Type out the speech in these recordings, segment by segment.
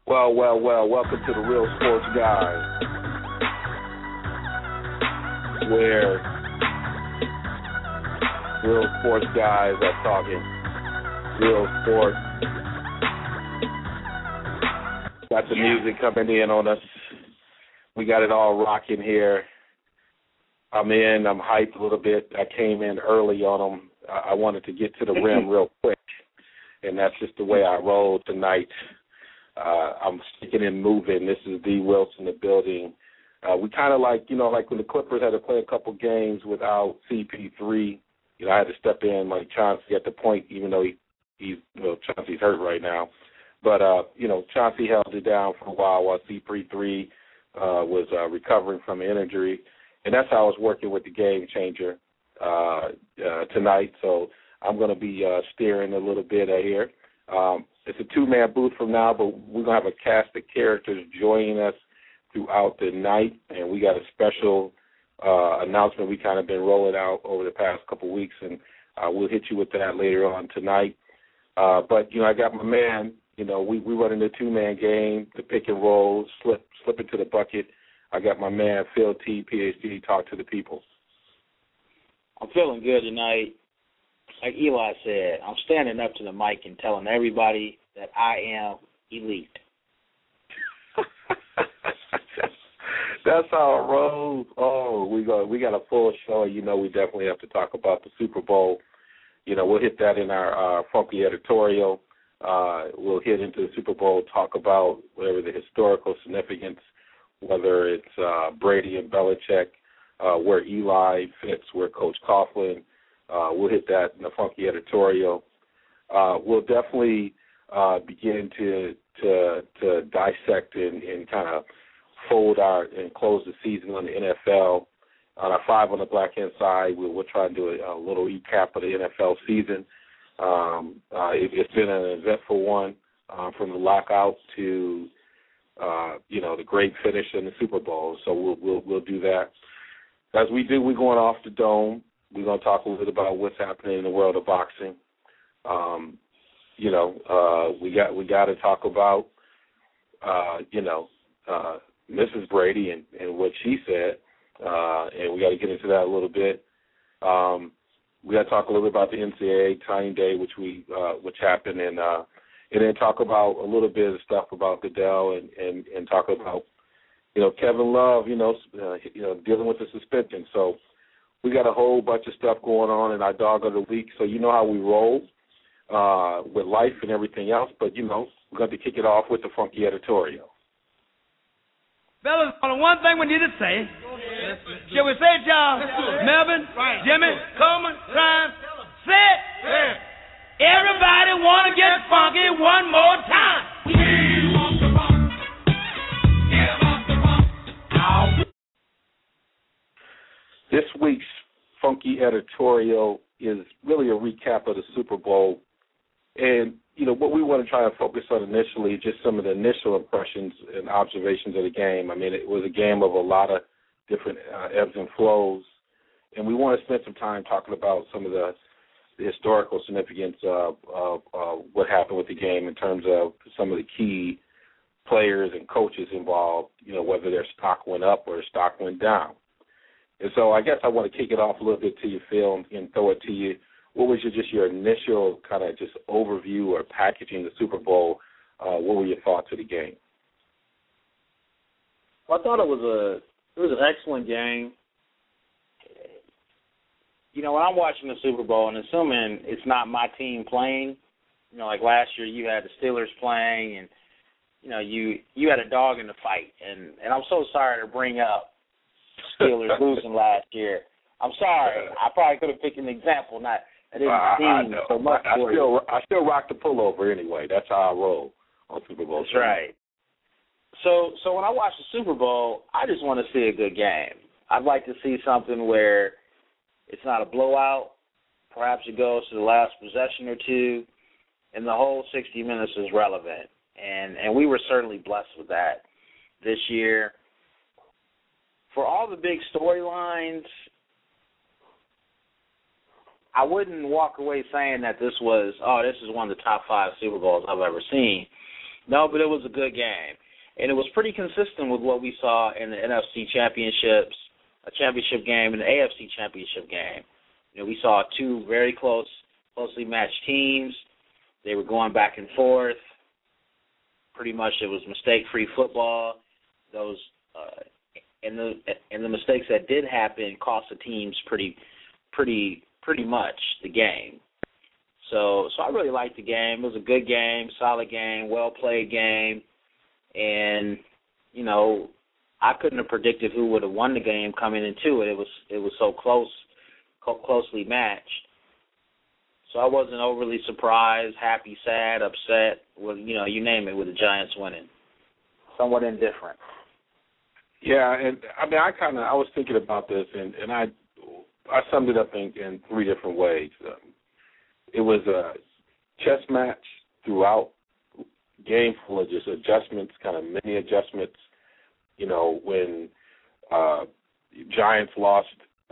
Well, welcome to the Real Sports Guys, where real sports guys are talking real sports. Got the music coming in on us. We got it all rocking here. I'm hyped a little bit. I came in early on them. I wanted to get to the rim real quick, and that's just the way I roll tonight. I'm sticking and moving. This is D. Wilson, the building. We kind of like when the Clippers had to play a couple games without CP3, I had to step in like Chauncey at the point, even though Chauncey's hurt right now. But, Chauncey held it down for a while CP3 was recovering from an injury. And that's how I was working with the game changer tonight. So I'm going to be steering a little bit here. It's a two-man booth from now, but we're going to have a cast of characters joining us throughout the night, and we got a special announcement we kind of been rolling out over the past couple of weeks, and we'll hit you with that later on tonight. But, I got my man, we running the two-man game, the pick and roll, slip into the bucket. I got my man, Phil T, PhD, talk to the people. I'm feeling good tonight. Like Eli said, I'm standing up to the mic and telling everybody that I am elite. That's how it rolls. Oh, we got a full show. We definitely have to talk about the Super Bowl. We'll hit that in our funky editorial. We'll hit into the Super Bowl, talk about whatever the historical significance, whether it's Brady and Belichick, where Eli fits, where Coach Coughlin. We'll hit that in the funky editorial. We'll definitely begin to dissect and kind of fold and close the season on the NFL. On our Five on the Black Hand side, we'll try and do a little recap of the NFL season. It's been an eventful one from the lockout to the great finish in the Super Bowl. So we'll do that. As we do, we're going off the dome. We're going to talk a little bit about what's happening in the world of boxing. We got to talk about, Mrs. Brady and what she said, and we got to get into that a little bit. We got to talk a little bit about the NCAA signing day, which happened, and then talk about a little bit of stuff about Goodell and talk about, Kevin Love, dealing with the suspension. So we got a whole bunch of stuff going on in our dog of the week. So you know how we roll with life and everything else. But, we're going to kick it off with the funky editorial. Fellas, only one thing we need to say. Shall we say it, y'all? Melvin, Jimmy, Coleman, Ryan, say it. Everybody want to get funky one more time. We want the funk. Give us the funk. This week's funky editorial is really a recap of the Super Bowl. And, what we want to try and focus on initially, just some of the initial impressions and observations of the game. I mean, it was a game of a lot of different ebbs and flows. And we want to spend some time talking about some of the historical significance of what happened with the game in terms of some of the key players and coaches involved, whether their stock went up or their stock went down. And so I guess I want to kick it off a little bit to you, Phil, and throw it to you. What was your initial kind of just overview or packaging the Super Bowl? What were your thoughts of the game? Well, I thought it was an excellent game. When I'm watching the Super Bowl, and assuming it's not my team playing, like last year you had the Steelers playing, and you had a dog in the fight, and I'm so sorry to bring up Steelers losing last year. I'm sorry. I probably could have picked an example. I didn't seem so much. I still rock the pullover anyway. That's how I roll on Super Bowl. That's right. So when I watch the Super Bowl, I just want to see a good game. I'd like to see something where it's not a blowout. Perhaps it goes to the last possession or two, and the whole 60 minutes is relevant. And we were certainly blessed with that this year. For all the big storylines, I wouldn't walk away saying that this is one of the top 5 Super Bowls I've ever seen. No, but it was a good game. And it was pretty consistent with what we saw in the NFC championships, a championship game, and the AFC championship game. You know, we saw two very closely matched teams. They were going back and forth. Pretty much it was mistake-free football. Those and the mistakes that did happen cost the teams pretty much the game. So I really liked the game. It was a good game, solid game, well-played game. And, you know, I couldn't have predicted who would have won the game coming into it. It was so closely matched. So I wasn't overly surprised, happy, sad, upset, well, you know, you name it, with the Giants winning. Somewhat indifferent. Yeah, and I mean, I was thinking about this, and I summed it up in three different ways. It was a chess match throughout, game full of just adjustments, kind of mini adjustments. You know, when Giants lost,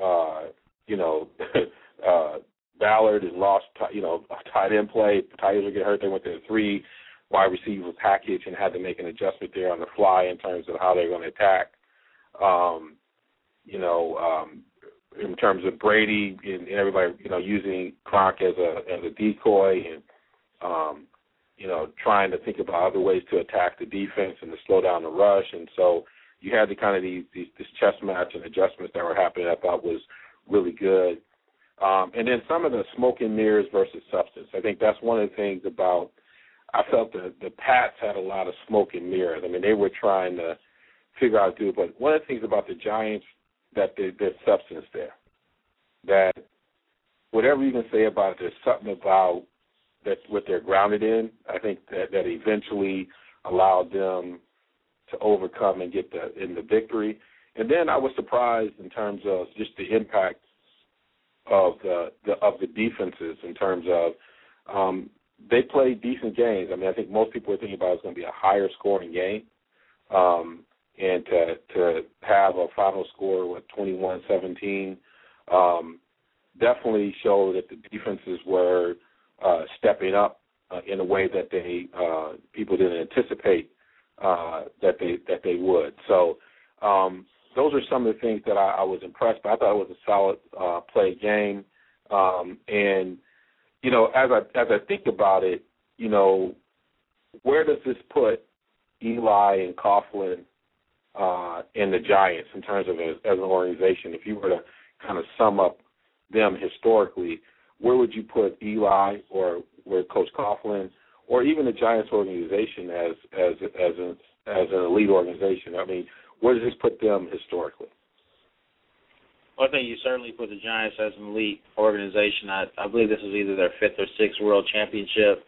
Ballard and lost, tight end play. Tight ends would get hurt. They went to 3 wide receiver package and had to make an adjustment there on the fly in terms of how they're going to attack. In terms of Brady and everybody, using Gronk as a decoy and, trying to think about other ways to attack the defense and to slow down the rush. And so you had the kind of this chess match and adjustments that were happening I thought was really good. And then some of the smoke and mirrors versus substance. I think that's one of the things about, I felt the Pats had a lot of smoke and mirrors. I mean, they were trying to figure out how to do it. But one of the things about the Giants, that there's substance there. That whatever you can say about it, there's something about that what they're grounded in. I think that eventually allowed them to overcome and get in the victory. And then I was surprised in terms of just the impact of the defenses in terms of they played decent games. I mean, I think most people are thinking about it's going to be a higher scoring game. And to have a final score with 21-17 definitely showed that the defenses were stepping up in a way that people didn't anticipate that they would. So those are some of the things that I was impressed by. I thought it was a solid play game. And as I think about it, where does this put Eli and Coughlin and the Giants in terms of as an organization? If you were to kind of sum up them historically, where would you put Eli or where Coach Coughlin or even the Giants organization as an elite organization? I mean, where does this put them historically? Well, I think you certainly put the Giants as an elite organization. I believe this is either their 5th or 6th world championship.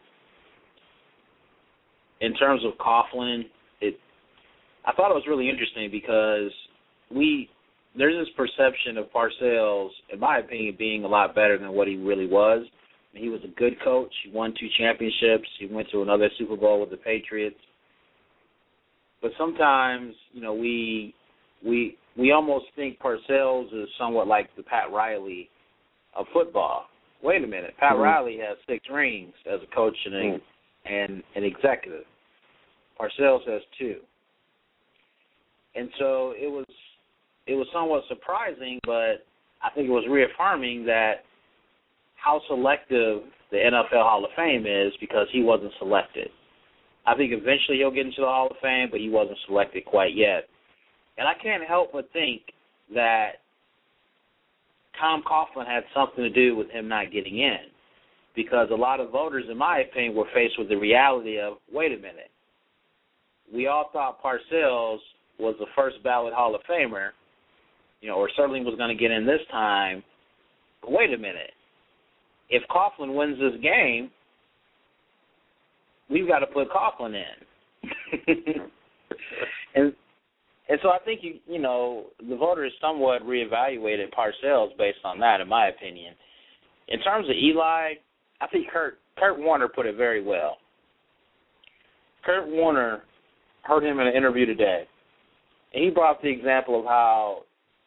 In terms of Coughlin, I thought it was really interesting because there's this perception of Parcells, in my opinion, being a lot better than what he really was. He was a good coach. He won 2 championships. He went to another Super Bowl with the Patriots. But sometimes, we almost think Parcells is somewhat like the Pat Riley of football. Wait a minute, Pat Riley has 6 rings as a coach and an executive. Parcells has 2. And so it was somewhat surprising, but I think it was reaffirming that how selective the NFL Hall of Fame is because he wasn't selected. I think eventually he'll get into the Hall of Fame, but he wasn't selected quite yet. And I can't help but think that Tom Coughlin had something to do with him not getting in because a lot of voters, in my opinion, were faced with the reality of, wait a minute, we all thought Parcells was the first ballot Hall of Famer, or certainly was going to get in this time. But wait a minute. If Coughlin wins this game, we've got to put Coughlin in. and so I think, the voters somewhat reevaluated Parcells based on that, in my opinion. In terms of Eli, I think Kurt Warner put it very well. Kurt Warner, heard him in an interview today, and he brought up the example of how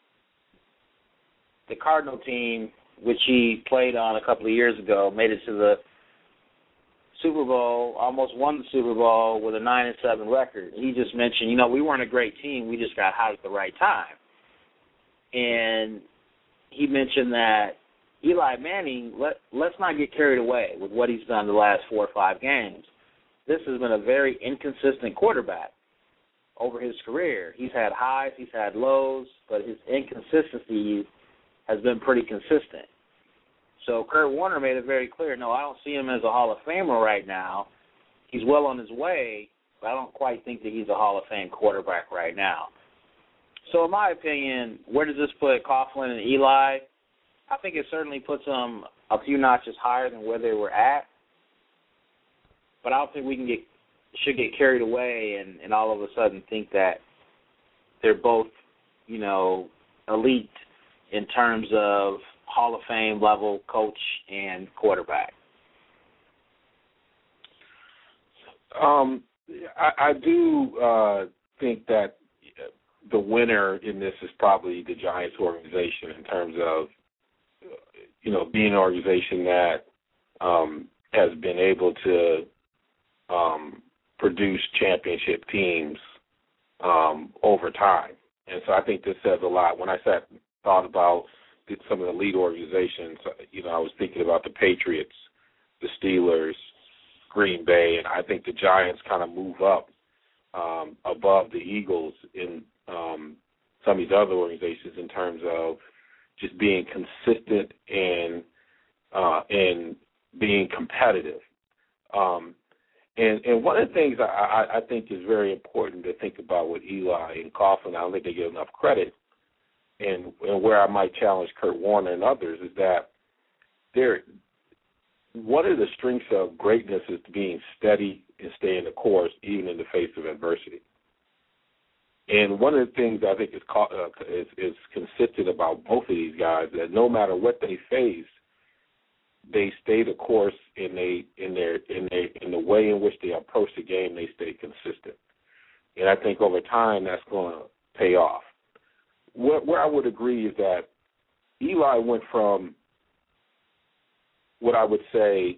the Cardinal team, which he played on a couple of years ago, made it to the Super Bowl, almost won the Super Bowl with a 9-7 record. He just mentioned, we weren't a great team. We just got hot at the right time. And he mentioned that Eli Manning, let's not get carried away with what he's done the last 4 or 5 games. This has been a very inconsistent quarterback over his career. He's had highs, he's had lows, but his inconsistency has been pretty consistent. So Kurt Warner made it very clear, no, I don't see him as a Hall of Famer right now. He's well on his way, but I don't quite think that he's a Hall of Fame quarterback right now. So in my opinion, where does this put Coughlin and Eli? I think it certainly puts them a few notches higher than where they were at. But I don't think we should get carried away and all of a sudden think that they're both, elite in terms of Hall of Fame level coach and quarterback. I do think that the winner in this is probably the Giants organization in terms of, being an organization that has been able to produce championship teams over time. And so I think this says a lot. When I thought about some of the lead organizations, I was thinking about the Patriots, the Steelers, Green Bay, and I think the Giants kind of move up above the Eagles in some of these other organizations in terms of just being consistent and being competitive. And one of the things I think is very important to think about with Eli and Coughlin, I don't think they get enough credit, and where I might challenge Kurt Warner and others is that one of the strengths of greatness is being steady and staying the course even in the face of adversity. And one of the things I think is consistent about both of these guys that no matter what they face, they stay the course in the way in which they approach the game. They stay consistent, and I think over time that's going to pay off. Where I would agree is that Eli went from what I would say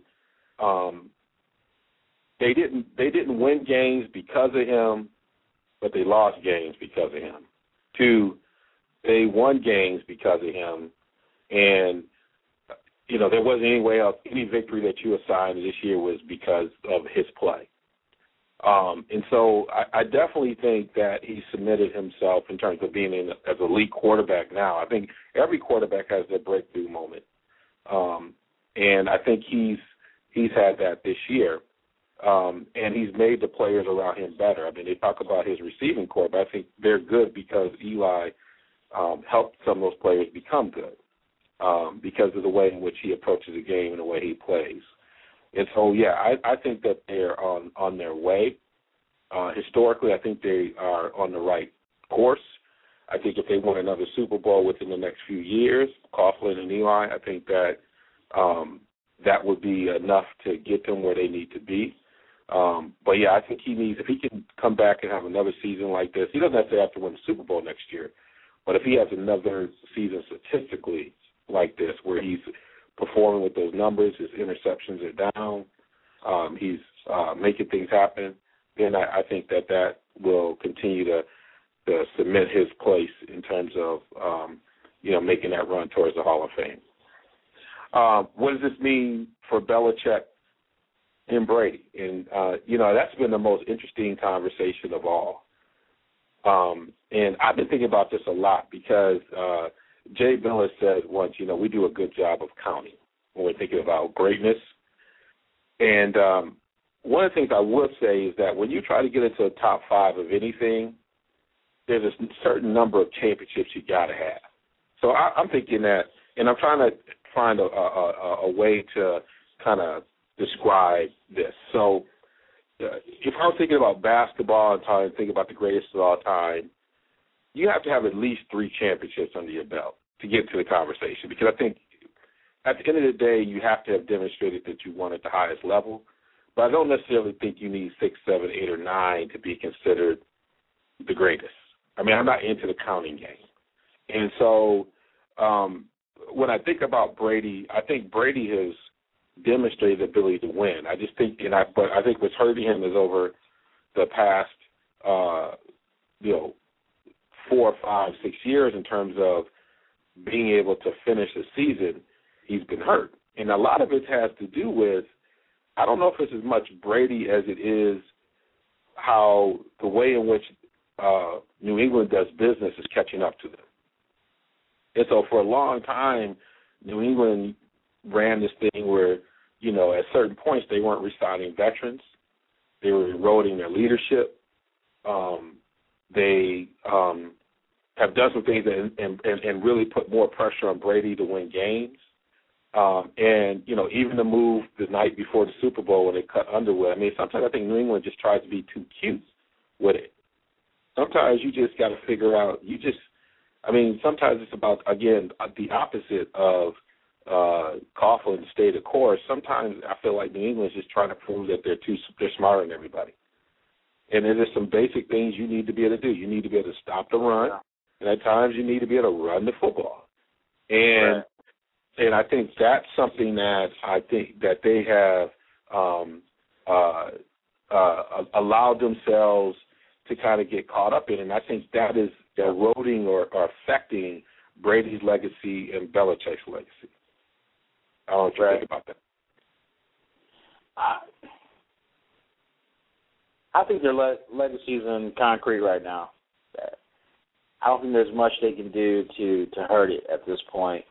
they didn't win games because of him, but they lost games because of him. To they won games because of him, and there wasn't any victory that you assigned this year was because of his play. And so I definitely think that he submitted himself in terms of being as a elite quarterback now. I think every quarterback has their breakthrough moment. And I think he's had that this year. And he's made the players around him better. I mean, they talk about his receiving corps, but I think they're good because Eli helped some of those players become good because of the way in which he approaches the game and the way he plays. And so, yeah, I think that they're on their way. Historically, I think they are on the right course. I think if they win another Super Bowl within the next few years, Coughlin and Eli, I think that that would be enough to get them where they need to be. But, yeah, I think if he can come back and have another season like this, he doesn't necessarily have to win the Super Bowl next year, but if he has another season statistically like this where he's performing with those numbers, his interceptions are down, he's making things happen, then I think that will continue to cement his place in terms of, making that run towards the Hall of Fame. What does this mean for Belichick and Brady? And, that's been the most interesting conversation of all. And I've been thinking about this a lot because Jay Bilas said once, we do a good job of counting when we're thinking about greatness. And one of the things I would say is that when you try to get into the top 5 of anything, there's a certain number of championships you got to have. So I'm thinking that, and I'm trying to find a way to kind of describe this. So if I'm thinking about basketball and trying to think about the greatest of all time, you have to have at least 3 championships under your belt to get to the conversation, because I think at the end of the day, you have to have demonstrated that you won at the highest level. But I don't necessarily think you need 6, 7, 8, or 9 to be considered the greatest. I mean, I'm not into the counting game. And so when I think about Brady, I think Brady has demonstrated the ability to win. I just think, but I think what's hurting him is over the past, 4, 5, 6 years in terms of being able to finish a season, he's been hurt. And a lot of it has to do with, I don't know if it's as much Brady as it is how the way in which New England does business is catching up to them. And so for a long time, New England ran this thing where, at certain points they weren't re-signing veterans. They were eroding their leadership. They have done some things and really put more pressure on Brady to win games. Even the move the night before the Super Bowl when they cut Underwood. I mean, sometimes I think New England just tries to be too cute with it. Sometimes you just got to figure out, sometimes it's about, again, the opposite of Coughlin's state of course. Sometimes I feel like New England's just trying to prove that they're smarter than everybody. And there's some basic things you need to be able to do. You need to be able to stop the run, and at times you need to be able to run the football. And I think that's something that I think that they have allowed themselves to kind of get caught up in, and I think that is eroding or affecting Brady's legacy and Belichick's legacy. I don't know what you think about that. I think their legacy is in concrete right now. I don't think there's much they can do to hurt it at this point.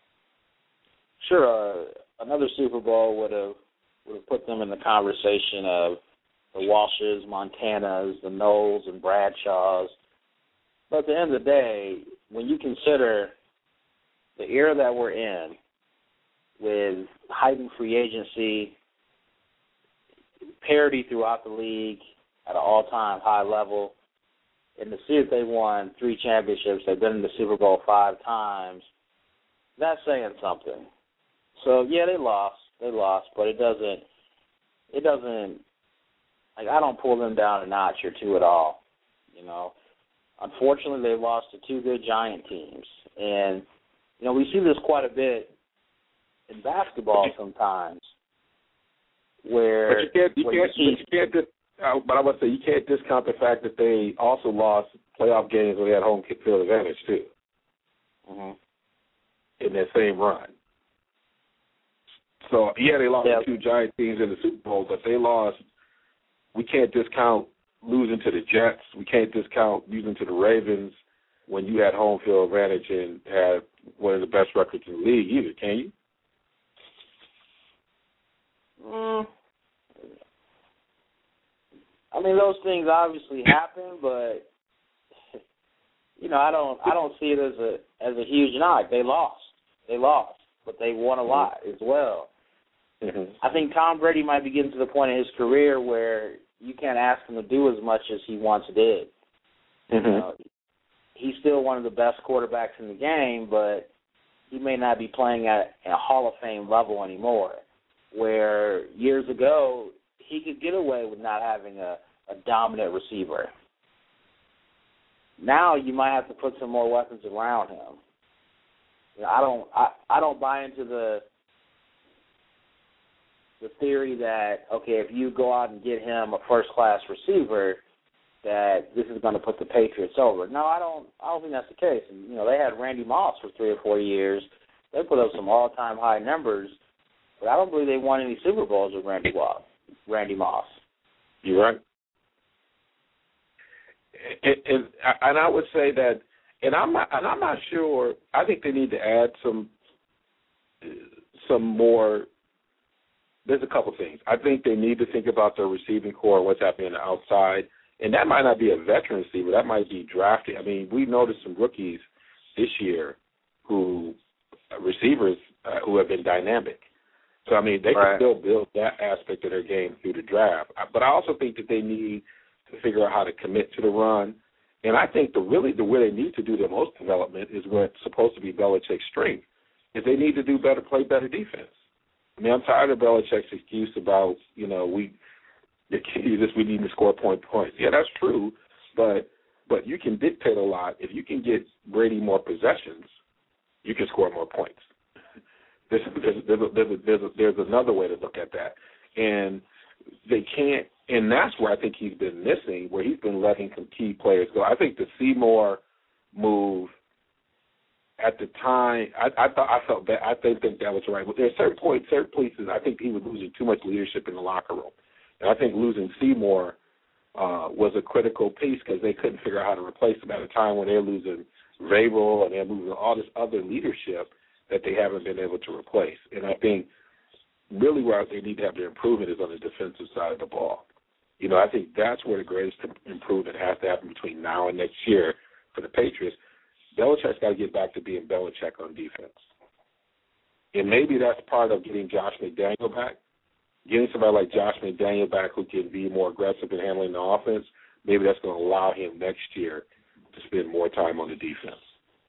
Sure, another Super Bowl would have put them in the conversation of the Walshes, Montanas, the Knowles, and Bradshaws. But at the end of the day, when you consider the era that we're in, with heightened free agency, parity throughout the league at an all-time high level, and to see that they won 3 championships, they've been in the Super Bowl 5 times, that's saying something. So, yeah, they lost, but it doesn't, like, I don't pull them down a notch or two at all, Unfortunately, they lost to 2 good Giant teams. And, we see this quite a bit in basketball sometimes where but I would say you can't discount the fact that they also lost playoff games when they had home field advantage, too, in that same run. So, yeah, they lost to 2 Giant teams in the Super Bowl, but they lost. We can't discount losing to the Jets. We can't discount losing to the Ravens when you had home field advantage and had one of the best records in the league either, can you? I mean, those things obviously happen, but I don't see it as a huge knock. They lost, but they won a lot as well. I think Tom Brady might be getting to the point in his career where you can't ask him to do as much as he once did. He's still one of the best quarterbacks in the game, but he may not be playing at a Hall of Fame level anymore, where years ago he could get away with not having a dominant receiver. Now you might have to put some more weapons around him. I don't buy into the theory that, okay, if you go out and get him a first-class receiver, that this is going to put the Patriots over. No, I don't think that's the case. And, they had Randy Moss for 3 or 4 years. They put up some all-time high numbers, but I don't believe they won any Super Bowls with Randy Moss. You're right. And I would say that, and I'm not sure. I think they need to add some more. There's a couple things. I think they need to think about their receiving core, what's happening on the outside, and that might not be a veteran receiver. That might be drafted. I mean, we noticed some rookies this year receivers who have been dynamic. So, I mean, they can still build that aspect of their game through the draft. But I also think that they need to figure out how to commit to the run. And I think the way they need to do the most development is what's supposed to be Belichick's strength, is they need to play better defense. I mean, I'm tired of Belichick's excuse about, we need to score points. Yeah, that's true, but you can dictate a lot. If you can get Brady more possessions, you can score more points. There's another way to look at that, and they can't. And that's where I think he's been missing, where he's been letting some key players go. I think the Seymour move at the time, I felt bad. I didn't think that was right. But there are certain places, I think he was losing too much leadership in the locker room, and I think losing Seymour was a critical piece because they couldn't figure out how to replace him at a time when they're losing Vrabel and they're losing all this other leadership that they haven't been able to replace. And I think really where they need to have their improvement is on the defensive side of the ball. You know, I think that's where the greatest improvement has to happen between now and next year for the Patriots. Belichick's got to get back to being Belichick on defense. And maybe that's part of getting Josh McDaniel back. Getting somebody like Josh McDaniel back who can be more aggressive in handling the offense, maybe that's going to allow him next year to spend more time on the defense.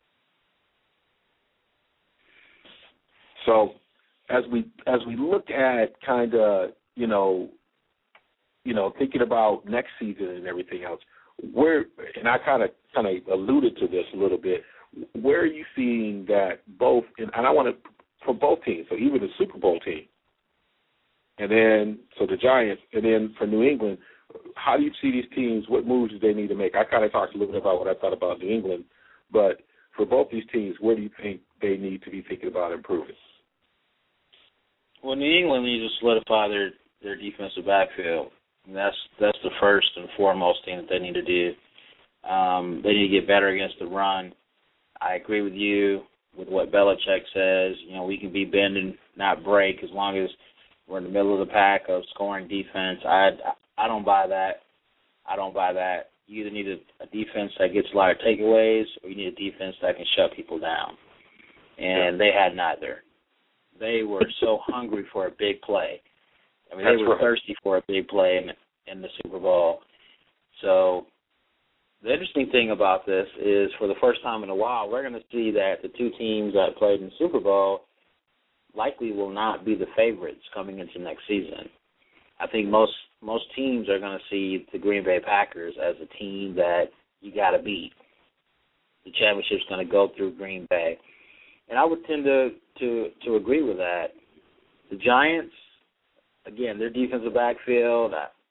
So as we look at kind of, you know, thinking about next season and everything else, and I kind of alluded to this a little bit, where are you seeing that both, and I want to, for both teams, so even the Super Bowl team, and then, so the Giants, and then for New England, how do you see these teams, what moves do they need to make? I kind of talked a little bit about what I thought about New England, but for both these teams, where do you think they need to be thinking about improving? Well, New England needs to solidify their defensive backfield. And that's the first and foremost thing that they need to do. They need to get better against the run. I agree with you with what Belichick says. You know, we can be bend and not break as long as we're in the middle of the pack of scoring defense. I don't buy that. You either need a defense that gets a lot of takeaways, or you need a defense that can shut people down. And they had neither. They were so hungry for a big play. I mean, they were thirsty for a big play in the Super Bowl. So the interesting thing about this is, for the first time in a while, we're going to see that the two teams that played in the Super Bowl likely will not be the favorites coming into next season. I think most teams are going to see the Green Bay Packers as a team that you got to beat. The championship's going to go through Green Bay. And I would tend to agree with that. The Giants, again, their defensive backfield,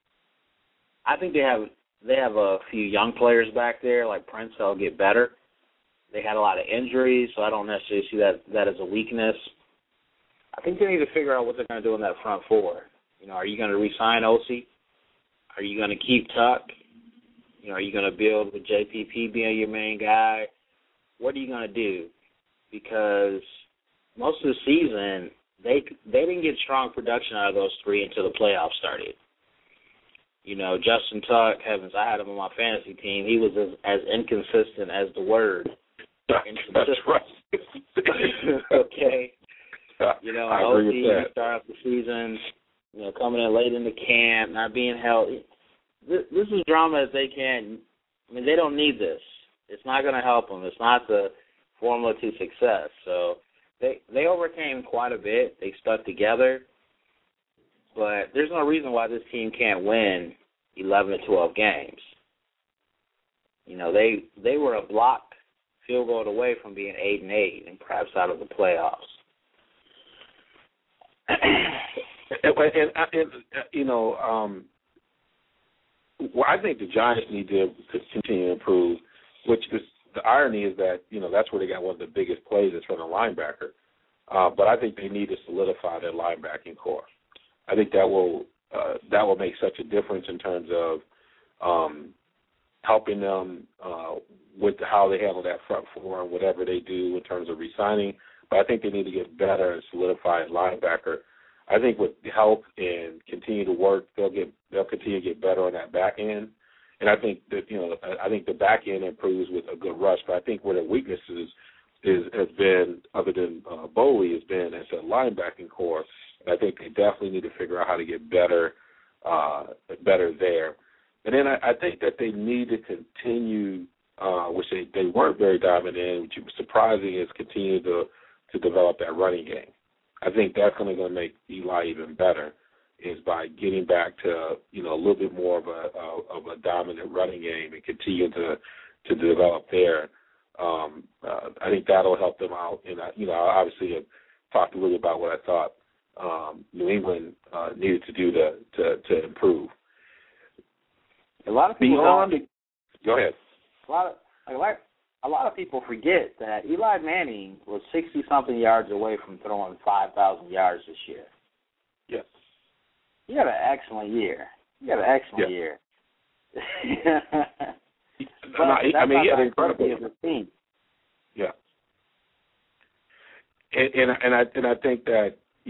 I think they have a few young players back there, like Prince, that'll get better. They had a lot of injuries, so I don't necessarily see that as a weakness. I think they need to figure out what they're going to do in that front four. You know, are you going to re-sign Osi? Are you going to keep Tuck? You know, are you going to build with JPP being your main guy? What are you going to do? Because most of the season, they didn't get strong production out of those three until the playoffs started. You know, Justin Tuck, heavens, I had him on my fantasy team. He was as inconsistent as the word. That's right. Okay. You know, OC start off the season, you know, coming in late in the camp, not being healthy. This is drama as they can. I mean, they don't need this. It's not going to help them. It's not the formula to success. So they overcame quite a bit. They stuck together. But there's no reason why this team can't win 11 to 12 games. You know, they were a blocked field goal away from being 8-8 and perhaps out of the playoffs. And you know, well, I think the Giants need to continue to improve, which is the irony is that, you know, that's where they got one of the biggest plays is from a linebacker. But I think they need to solidify their linebacking core. I think that will make such a difference in terms of helping them with how they handle that front four and whatever they do in terms of re-signing. But I think they need to get better and solidify a linebacker. I think with help and continue to work, they'll continue to get better on that back end. And I think that, you know, I think the back end improves with a good rush. But I think where the weaknesses has been, other than Bowie, has been as a linebacking core. And I think they definitely need to figure out how to get better there. And then I think that they need to continue, which they weren't very dominant in, which was surprising, is continue to develop that running game. I think that's going to make Eli even better, is by getting back to, you know, a little bit more of a dominant running game and continue to develop there. I think that'll help them out. And, you know, obviously talked a little about what I thought New England needed to do to improve. A lot of people go ahead. A lot of people forget that Eli Manning was 60-something yards away from throwing 5,000 yards this year. Yes. He had an excellent year. He had he had incredible. Yeah. And I think that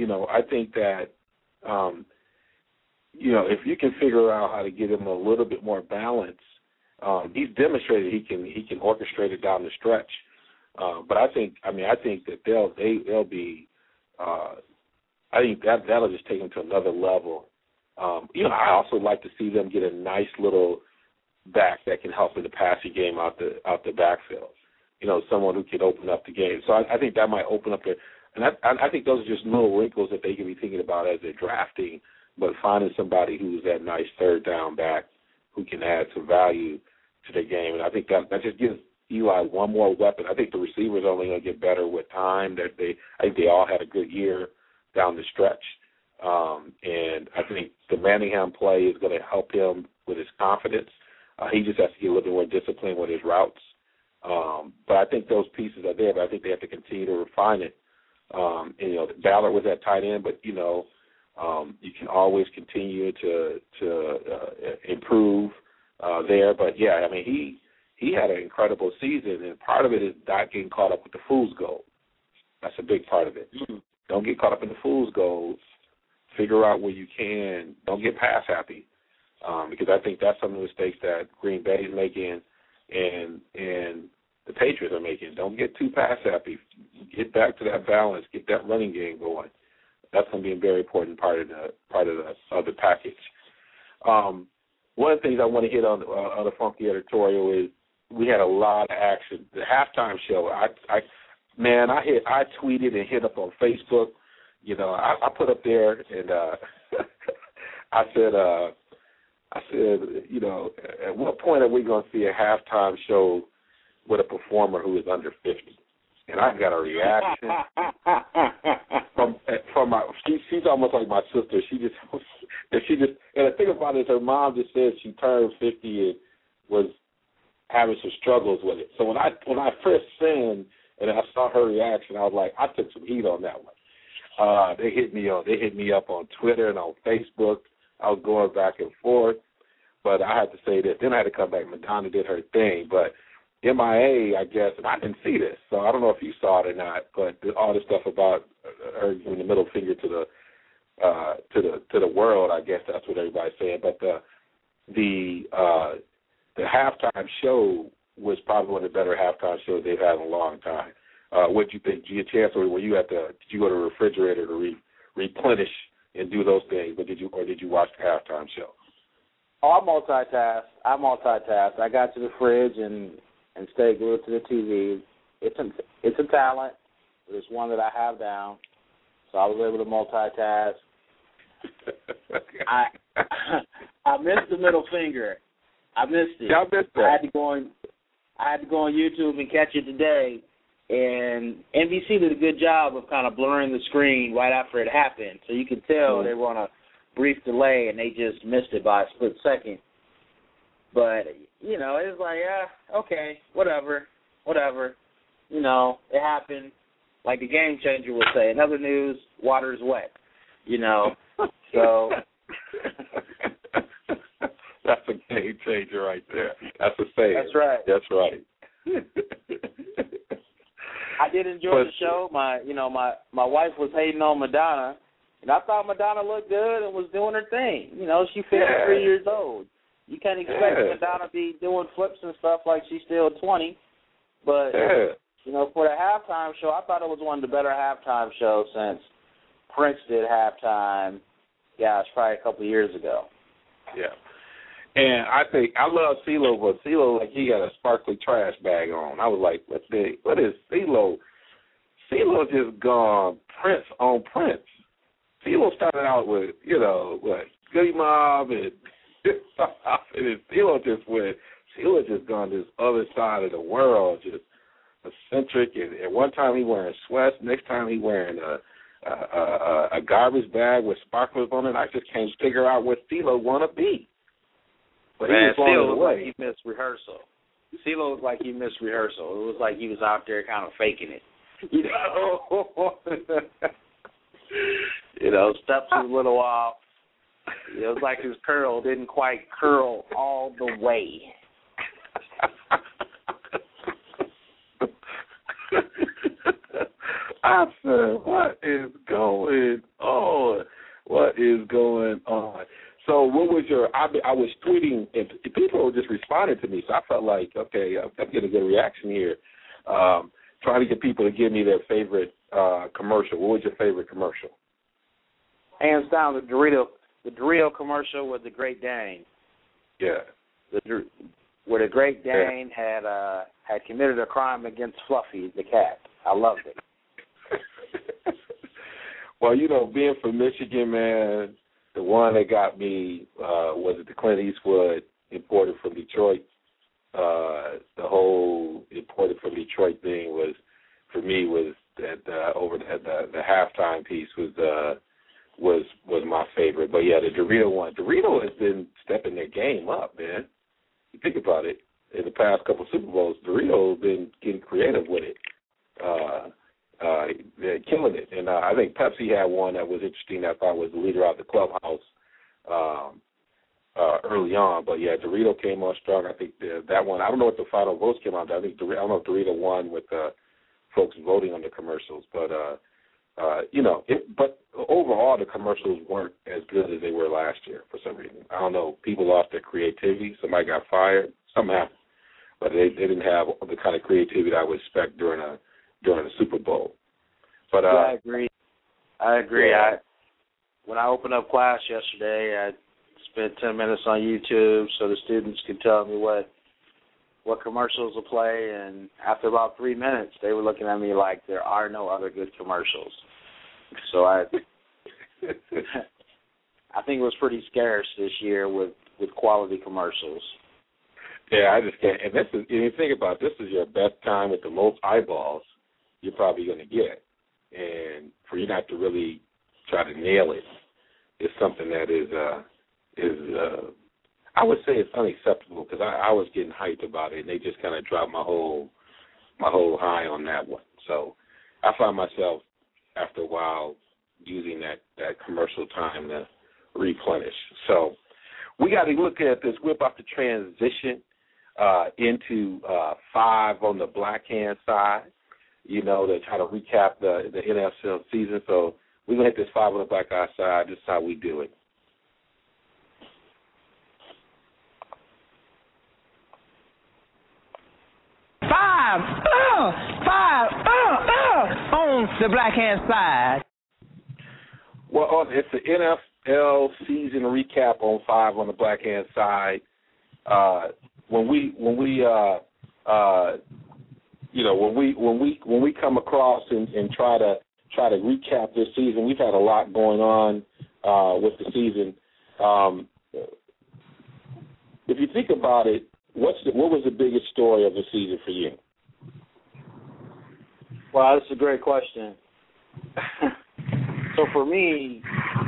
if you can figure out how to get him a little bit more balance, he's demonstrated he can orchestrate it down the stretch. But I think that they'll be. I think that'll just take them to another level. I also like to see them get a nice little back that can help in the passing game out the backfield. Someone who can open up the game. So I think that might open up and I think those are just little wrinkles that they can be thinking about as they're drafting, but finding somebody who's that nice third down back who can add some value to their game. And I think that just gives Eli one more weapon. I think the receivers are only going to get better with time. I think they all had a good year down the stretch. And I think the Manningham play is going to help him with his confidence. He just has to get a little bit more disciplined with his routes. But I think those pieces are there, but I think they have to continue to refine it. Ballard was at tight end, but, you can always continue to improve there. But, yeah, he had an incredible season, and part of it is not getting caught up with the fool's gold. That's a big part of it. Mm-hmm. Don't get caught up in the fool's gold. Figure out where you can. Don't get pass happy, because I think that's some of the mistakes that Green Bay is making and the Patriots are making. Don't get too pass happy. Get back to that balance. Get that running game going. That's going to be a very important part of the package. One of the things I want to hit on the Funky Editorial is we had a lot of action. The halftime show, I tweeted and hit up on Facebook. I put up there and I said, at what point are we going to see a halftime show with a performer who is under 50? And I got a reaction from my. She's almost like my sister. And the thing about it is her mom just said she turned 50 and was having some struggles with it. So when I first seen and I saw her reaction, I was like, I took some heat on that one. They hit me up on Twitter and on Facebook. I was going back and forth, but I had to say this. Then I had to come back. Madonna did her thing, but MIA, I guess, and I didn't see this, so I don't know if you saw it or not. But all this stuff about her giving the middle finger to the world, I guess that's what everybody's saying. But the halftime show was probably one of the better halftime shows they've had in a long time. What did you think? Did you get a chance, or were you did you go to the refrigerator to replenish and do those things? Did you watch the halftime show? Oh, I multitask. I got to the fridge and stayed glued to the TV. It's a talent. It's one that I have down, so I was able to multitask. I missed the middle finger. I missed it. Yeah, I missed that. I had to go on YouTube and catch it today. And NBC did a good job of kind of blurring the screen right after it happened, so you could tell they were on a brief delay and they just missed it by a split second. But it was like, okay, whatever. It happened. Like the game changer would say, in other news, water's wet. So. That's a game changer right there. That's a saying. That's right. That's right. I did enjoy the show. My wife was hating on Madonna, and I thought Madonna looked good and was doing her thing. She's 53 years old. You can't expect Madonna to be doing flips and stuff like she's still 20. But, for the halftime show, I thought it was one of the better halftime shows since Prince did halftime, it's probably a couple of years ago. Yeah. And I love CeeLo, but CeeLo, he got a sparkly trash bag on. I was like, what is CeeLo? CeeLo just gone Prince on Prince. CeeLo started out with, Goody Mob and CeeLo just gone this other side of the world, just eccentric. And one time he wearing sweats, next time he wearing a garbage bag with sparklers on it. I just can't figure out what CeeLo want to be. But man, he was CeeLo looked like he missed rehearsal. CeeLo looked like he missed rehearsal. It was like he was out there kind of faking it. You know, steps was a little off. It was like his curl didn't quite curl all the way. I said, what is going on? What is going on? So what was your, I was tweeting, and people were just responding to me, so I felt like, okay, I'm getting a good reaction here. Trying to get people to give me their favorite commercial. What was your favorite commercial? Hands down, the Dorito commercial with the Great Dane. Yeah. Where the Great Dane had committed a crime against Fluffy, the cat. I loved it. Well, you know, being from Michigan, man, the one that got me was it the Clint Eastwood imported from Detroit. The whole imported from Detroit thing was, for me, was that over the halftime piece was my favorite. But yeah, the Dorito one. Dorito has been stepping their game up, man. You think about it. In the past couple Super Bowls, Dorito has been getting creative with it. They're killing it. And I think Pepsi had one that was interesting that I thought was the leader out of the clubhouse early on. But, yeah, Dorito came on strong. I think that one, I don't know what the final votes came out. I don't know if Dorito won with folks voting on the commercials. But, you know, but overall the commercials weren't as good as they were last year for some reason. I don't know. People lost their creativity. Somebody got fired. Something happened. But they didn't have the kind of creativity I would expect during the Super Bowl. But yeah, I agree. Yeah. When I opened up class yesterday, I spent 10 minutes on YouTube so the students could tell me what commercials will play, and after about 3 minutes, they were looking at me like there are no other good commercials. So I think it was pretty scarce this year with quality commercials. Yeah, I just can't. And this is, you think about it, this is your best time with the most eyeballs you're probably going to get. And for you not to really try to nail it is something that is I would say it's unacceptable because I was getting hyped about it, and they just kind of dropped my whole high on that one. So I found myself after a while using that commercial time to replenish. So we got to look at this. We're about to transition into 5 on the Black Hand side, you know, to try to recap the NFL season. So we're going to hit this 5 on the Black Eye side. This is how we do it. Five on the Black Hand side. Well, it's the NFL season recap on 5 on the Black Hand side. When we come across and try to recap this season, we've had a lot going on with the season. If you think about it, what was the biggest story of the season for you? Well, that's a great question. So for me,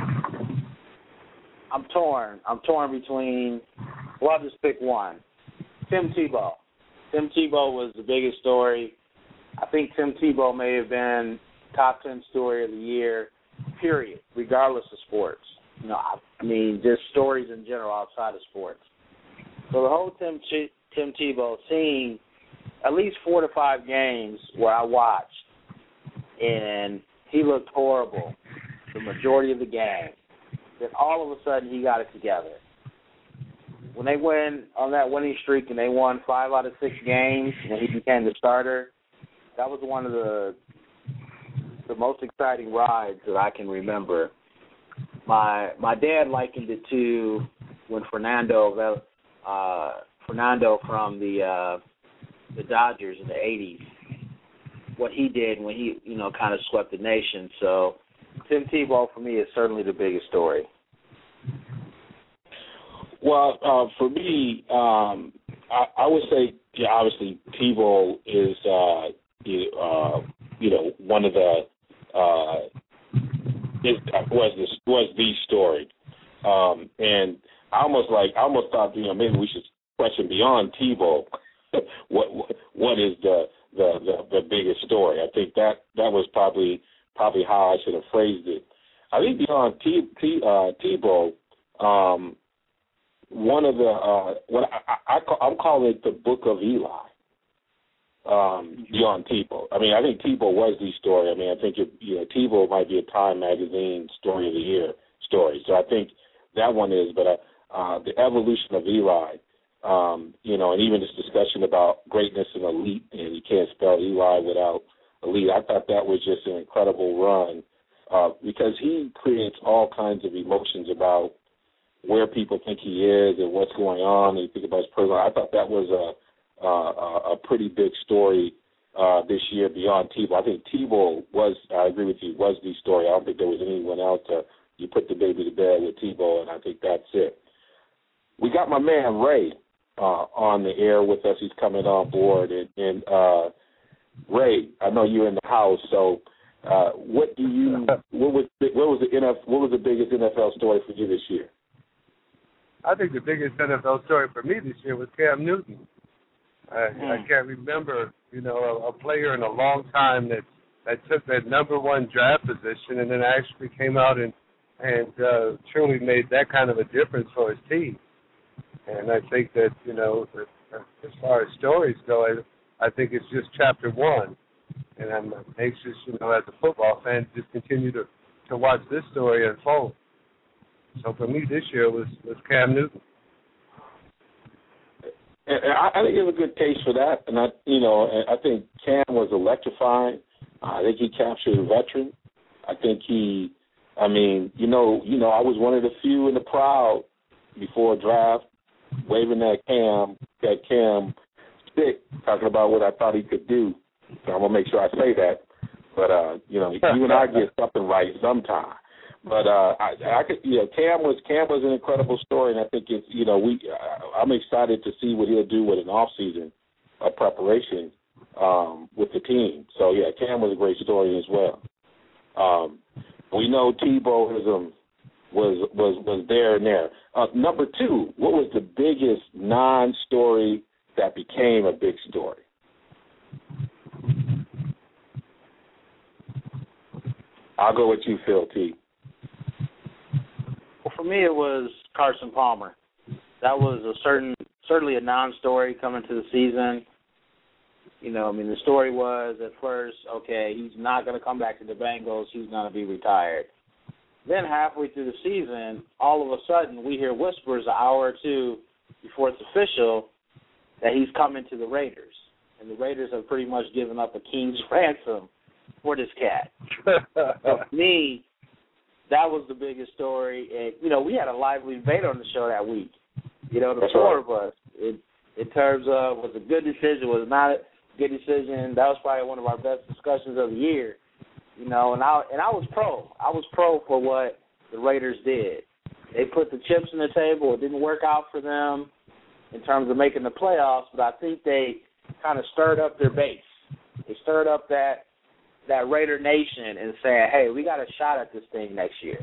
I'm torn. I'm torn between, well, I'll just pick one. Tim Tebow. Tim Tebow was the biggest story. I think Tim Tebow may have been top 10 story of the year, period, regardless of sports. You know, I mean, just stories in general outside of sports. So the whole Tim Tebow, seeing at least 4 to 5 games where I watched, and he looked horrible the majority of the game. Then all of a sudden he got it together. When they went on that winning streak and they won 5 out of 6 games when he became the starter, that was one of the most exciting rides that I can remember. My dad likened it to when Fernando from the Dodgers in the 80s, what he did when he, you know, kind of swept the nation. So Tim Tebow, for me, is certainly the biggest story. Well, for me, I would say, yeah, obviously Tebow is one of the was the story, and I almost thought maybe we should question beyond Tebow. what is the biggest story? I think that was probably how I should have phrased it. I think beyond Tebow, one of the I'm calling it the Book of Eli. Beyond Tebow. I mean, I think Tebow was the story. I mean, I think Tebow might be a Time Magazine Story of the Year story. So I think that one is. But the evolution of Eli, and even this discussion about greatness and elite, and you can't spell Eli without elite. I thought that was just an incredible run because he creates all kinds of emotions about where people think he is and what's going on, and you think about his personal life. I thought that was a pretty big story this year beyond Tebow. I think Tebow I agree with you, was the story. I don't think there was anyone else. You put the baby to bed with Tebow, and I think that's it. We got my man Ray on the air with us. He's coming on board. And Ray, I know you're in the house, so what was the biggest NFL story for you this year? I think the biggest NFL story for me this year was Cam Newton. I can't remember, a player in a long time that took that number one draft position and then actually came out and truly made that kind of a difference for his team. And I think that, as far as stories go, I think it's just chapter one. And I'm anxious, as a football fan, to just continue to watch this story unfold. So for me this year was Cam Newton. And I think there's a good case for that, and I think Cam was electrifying. I think he captured a veteran. I think I was one of the few in the crowd before draft waving that Cam stick, talking about what I thought he could do. So I'm gonna make sure I say that. But you and I get something right sometime. But Cam was an incredible story, and I think it's I'm excited to see what he'll do with an off season of preparation with the team. So yeah, Cam was a great story as well. We know Tebowism was there and there. Number two, what was the biggest non-story that became a big story? I'll go with you, Phil T. Well, for me, it was Carson Palmer. That was certainly a non-story coming to the season. The story was at first, okay, he's not going to come back to the Bengals. He's going to be retired. Then halfway through the season, all of a sudden, we hear whispers an hour or two before it's official that he's coming to the Raiders. And the Raiders have pretty much given up a king's ransom for this cat. So for me, that was the biggest story. And, we had a lively debate on the show that week. The four of us, in terms of was it a good decision, was it not a good decision. That was probably one of our best discussions of the year. And I was pro. I was pro for what the Raiders did. They put the chips on the table. It didn't work out for them in terms of making the playoffs, but I think they kind of stirred up their base. They stirred up that Raider Nation and saying, hey, we got a shot at this thing next year.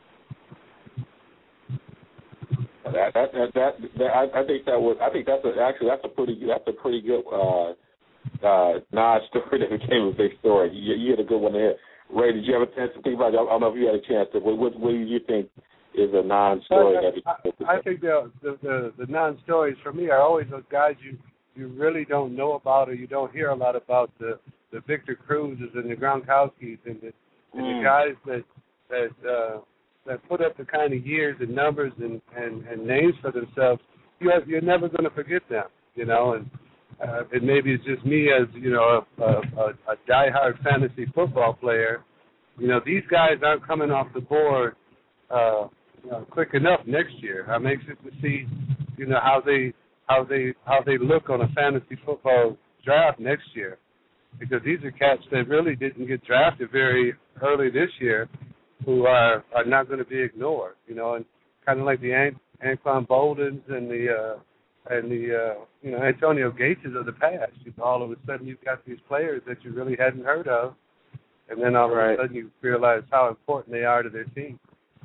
I think that's a pretty good non-story that became a big story. You had a good one there. Ray, did you have a chance to think about it? I don't know if you had a chance to. What do you think is a non-story? I think the non-stories for me are always those guys you really don't know about or you don't hear a lot about, the Victor Cruzes and the Gronkowskis and the guys that put up the kind of years and numbers and names for themselves. You're never going to forget them, and maybe it's just me as, a diehard fantasy football player. These guys aren't coming off the board quick enough next year. I'm anxious to see, how they look on a fantasy football draft next year, because these are cats that really didn't get drafted very early this year, who are not going to be ignored, and kind of like the Anquan Boldens and the and the Antonio Gates' of the past. All of a sudden, you've got these players that you really hadn't heard of, and then all of a sudden you realize how important they are to their team.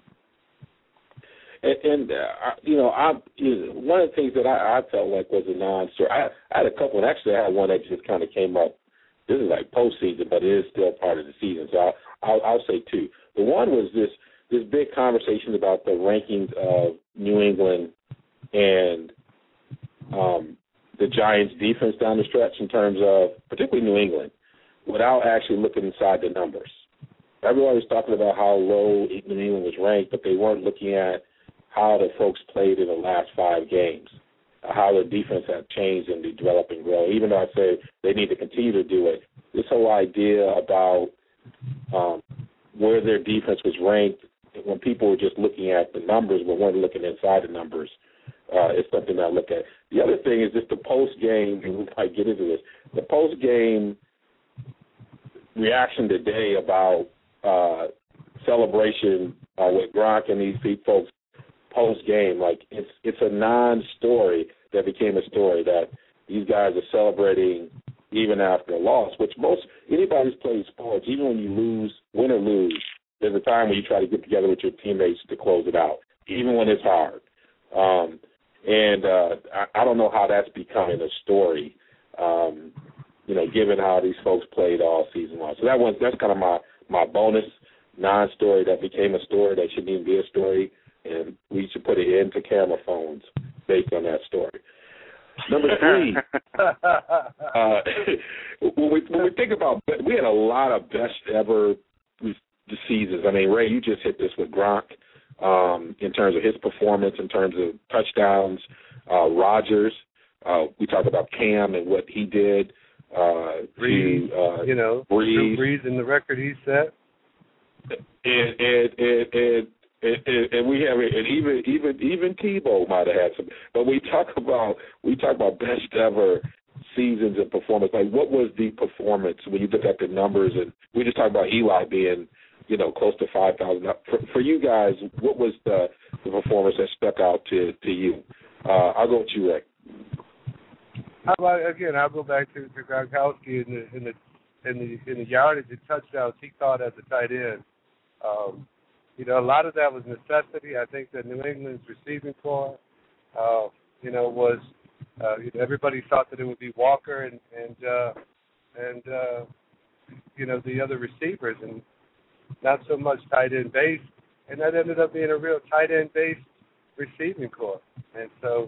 And one of the things that I felt like was a non-story. I had a couple, and actually I had one that just kind of came up. This is like postseason, but it is still part of the season. So I'll say two. The one was this big conversation about the rankings of New England and the Giants' defense down the stretch in terms of particularly New England, without actually looking inside the numbers. Everybody was talking about how low New England was ranked, but they weren't looking at how the folks played in the last 5 games, how the defense had changed and developed and grow. Even though I say they need to continue to do it, this whole idea about where their defense was ranked when people were just looking at the numbers but weren't looking inside the numbers is something I look at. The other thing is just the post-game, and we might get into this, the post-game reaction today about celebration with Gronk and these folks post-game. Like, it's a non-story that became a story that these guys are celebrating even after a loss, which anybody who's played sports, even when you lose, win or lose, there's a time when you try to get together with your teammates to close it out, even when it's hard. I don't know how that's becoming a story, given how these folks played all season long. So that's kind of my bonus non-story that became a story that shouldn't even be a story, and we should put it into camera phones based on that story. Number 3, when we think about, we had a lot of best ever seasons. I mean, Ray, you just hit this with Gronk in terms of his performance, in terms of touchdowns. Rodgers, we talked about Cam and what he did. Breeze, Breeze and the record he set. And we have it, and even Tebow might have had some. But we talk about best ever seasons and performance. Like, what was the performance when you look at the numbers? And we just talked about Eli being, close to 5,000. For you guys, what was the performance that stuck out to you? I'll go with you, Rick. I'll go back to Gronkowski in the yardage and touchdowns he caught as a tight end. A lot of that was necessity. I think that New England's receiving core, was everybody thought that it would be Walker and the other receivers, and not so much tight end based, and that ended up being a real tight end based receiving core. And so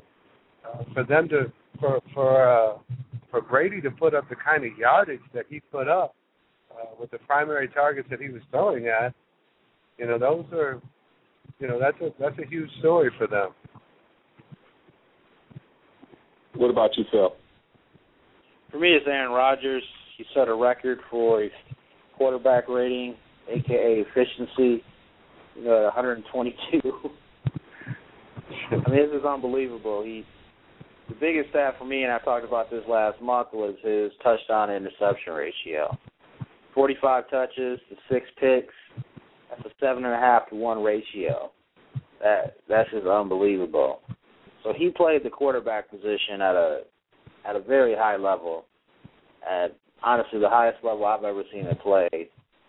for Brady to put up the kind of yardage that he put up with the primary targets that he was throwing at, those are, that's a huge story for them. What about you, Phil? For me, it's Aaron Rodgers. He set a record for his quarterback rating, a.k.a. efficiency, 122. I mean, this is unbelievable. The biggest stat for me, and I talked about this last month, was his touchdown-interception ratio. 45 touches to 6 picks. That's a 7.5 to 1 ratio. That's just unbelievable. So he played the quarterback position at a very high level, at honestly the highest level I've ever seen it played.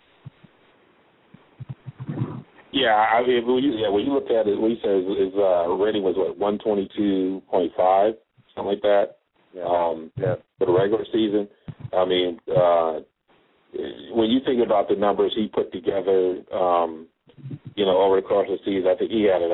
Yeah, I mean, when you look at it, what he says his rating was 122.5, something like that. For the regular season. I mean, when you think about the numbers he put together, over the course of the season, I think he had an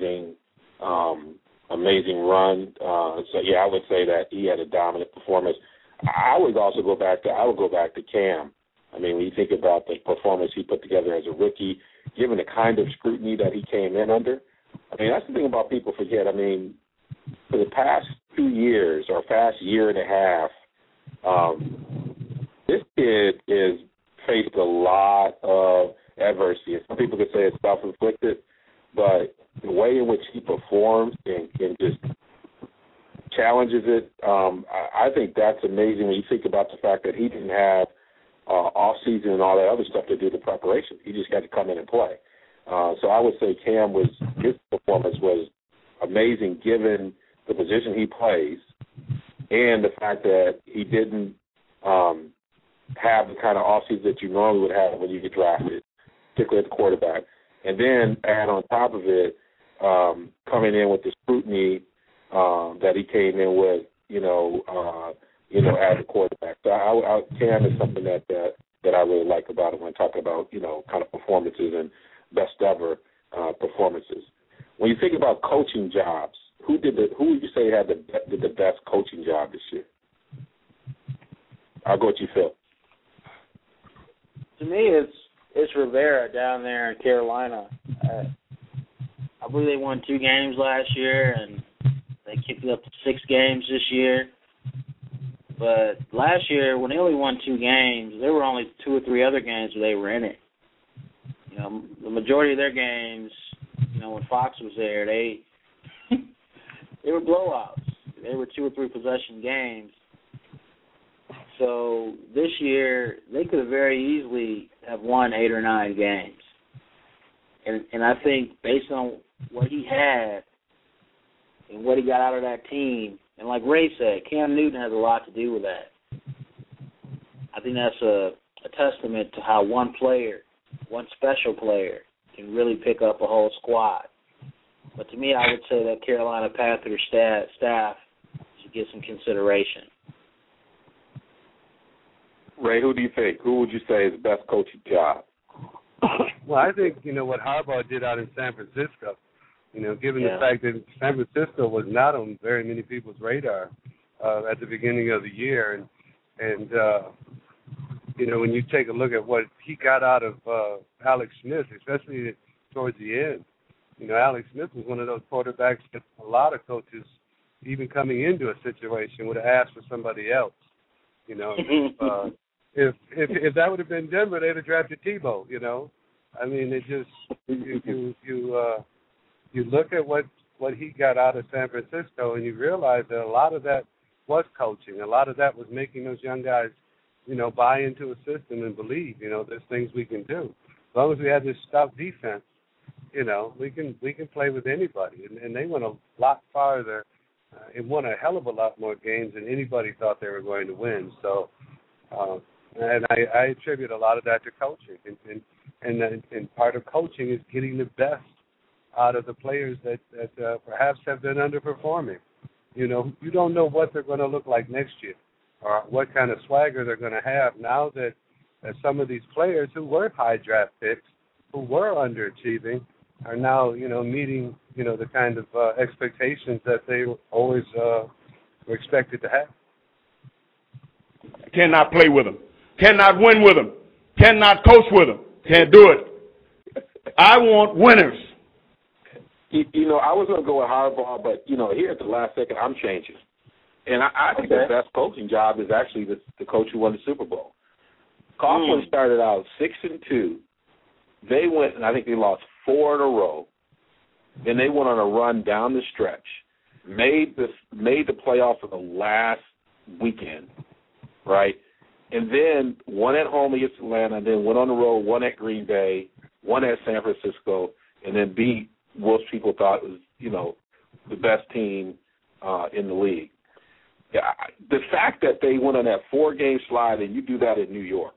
amazing run. I would say that he had a dominant performance. I would go back to Cam. I mean, when you think about the performance he put together as a rookie, given the kind of scrutiny that he came in under, I mean, that's the thing about people forget. I mean, for the past 2 years or past year and a half, this kid is faced a lot of adversity. Some people could say it's self-inflicted, but the way in which he performs and just challenges it, I think that's amazing when you think about the fact that he didn't have off-season and all that other stuff to do the preparation. He just got to come in and play. So I would say his performance was amazing given the position he plays, and the fact that he didn't have the kind of offseason that you normally would have when you get drafted, particularly at the quarterback. And then add on top of it, coming in with the scrutiny that he came in with, as a quarterback. So Cam is something that I really like about him when talking about, kind of performances and best ever performances. When you think about coaching jobs, who would you say did the best coaching job this year? I'll go with you, Phil. To me, it's Rivera down there in Carolina. I believe they won 2 games last year, and they kicked it up to 6 games this year. But last year, when they only won 2 games, there were only 2 or 3 other games where they were in it. The majority of their games, when Fox was there, they were blowouts. They were 2 or 3 possession games. So this year, they could have very easily have won 8 or 9 games. And I think based on what he had and what he got out of that team, and like Ray said, Cam Newton has a lot to do with that. I think that's a testament to how one special player, can really pick up a whole squad. But to me, I would say that Carolina Panthers staff should get some consideration. Ray, who do you think? Who would you say is the best coaching job? Well, I think, what Harbaugh did out in San Francisco, given the fact that San Francisco was not on very many people's radar at the beginning of the year. And when you take a look at what he got out of Alex Smith, especially towards the end, Alex Smith was one of those quarterbacks that a lot of coaches, even coming into a situation, would have asked for somebody else. If that would have been Denver, they'd have drafted Tebow. I mean, it just you look at what he got out of San Francisco, and you realize that a lot of that was coaching. A lot of that was making those young guys, buy into a system and believe, there's things we can do. As long as we have this stout defense, we can play with anybody. And they went a lot farther and won a hell of a lot more games than anybody thought they were going to win. So. And I attribute a lot of that to coaching, and part of coaching is getting the best out of the players that perhaps have been underperforming. You don't know what they're going to look like next year, or what kind of swagger they're going to have now that some of these players who were high draft picks, who were underachieving, are now meeting the kind of expectations that they always were expected to have. Cannot play with them. Cannot win with them. Cannot coach with them. Can't do it. I want winners. I was going to go with Harbaugh, but, here at the last second, I'm changing. And I think the best coaching job is actually the coach who won the Super Bowl. Coughlin started out 6-2. They went, and I think they lost 4 in a row. Then they went on a run down the stretch, made the playoffs of the last weekend, right? And then won at home against Atlanta, and then went on the road, won at Green Bay, won at San Francisco, and then beat most people thought was, the best team in the league. Yeah, the fact that they went on that 4-game slide, and you do that in New York,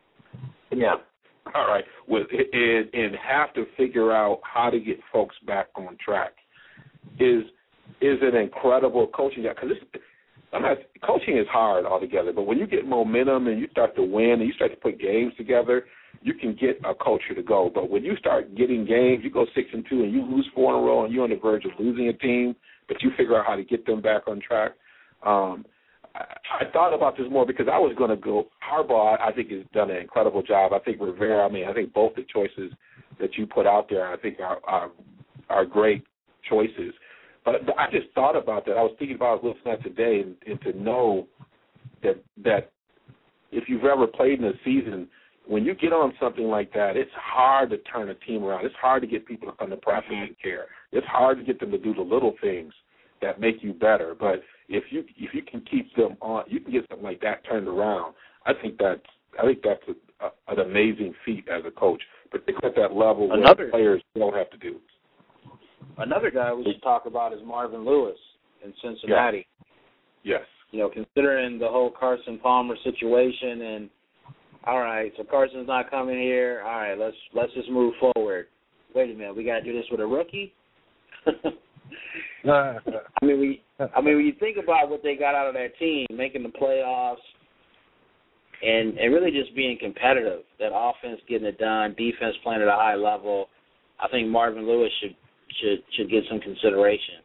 all right, and have to figure out how to get folks back on track is an incredible coaching job. Because coaching is hard altogether, but when you get momentum and you start to win and you start to put games together, you can get a culture to go. But when you start getting games, you go 6-2 and you lose 4 in a row and you're on the verge of losing a team, but you figure out how to get them back on track. I thought about this more because I was going to go Harbaugh. I think has done an incredible job. I think Rivera. I think both the choices that you put out there, I think are great choices. But I just thought about that. I was thinking about listening to today, and to know that if you've ever played in a season, when you get on something like that, it's hard to turn a team around. It's hard to get people to come to practice and care. It's hard to get them to do the little things that make you better. But if you can keep them on, you can get something like that turned around. I think that's an amazing feat as a coach, particularly at that level where players don't have to do. Another guy we should talk about is Marvin Lewis in Cincinnati. Yes. You know, considering the whole Carson Palmer situation, and all right, so Carson's not coming here. All right, let's just move forward. Wait a minute, we got to do this with a rookie. I mean, when you think about what they got out of that team, making the playoffs, and really just being competitive, that offense getting it done, defense playing at a high level, I think Marvin Lewis should get some consideration.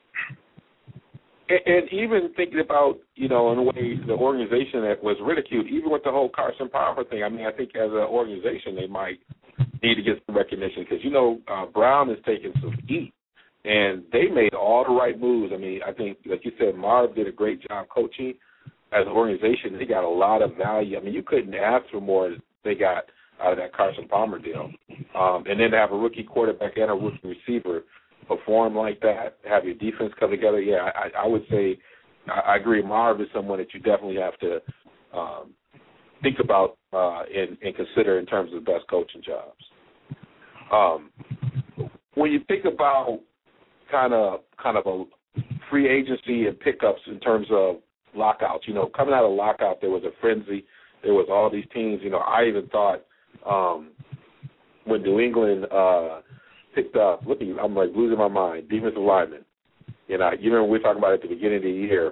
And even thinking about, you know, in a way, the organization that was ridiculed, even with the whole Carson Palmer thing, I mean, I think as an organization they might need to get some recognition because, you know, Brown is taking some heat, and they made all the right moves. I mean, I think, like you said, Marv did a great job coaching. As an organization, they got a lot of value. I mean, you couldn't ask for more than they got out of that Carson Palmer deal. And then to have a rookie quarterback and a rookie receiver perform like that, have your defense come together, yeah, I would say I agree. Marv is someone that you definitely have to think about and consider in terms of best coaching jobs. When you think about kind of a free agency and pickups in terms of lockouts, you know, coming out of lockout, there was a frenzy. There was all these teams. You know, I even thought when New England picked up, I'm like losing my mind, defensive lineman. You know, you remember we were talking about it at the beginning of the year,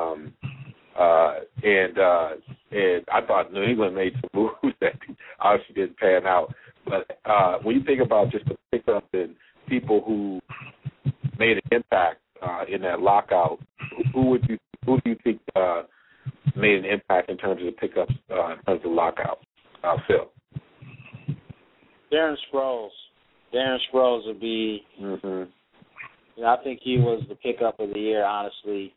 and I thought New England made some moves that obviously didn't pan out. But when you think about just the pickup and people who made an impact in that lockout, who do you think made an impact in terms of the pickups in terms of lockout? Phil. Darren Sproles would be. Mm-hmm. You know, I think he was the pickup of the year. Honestly,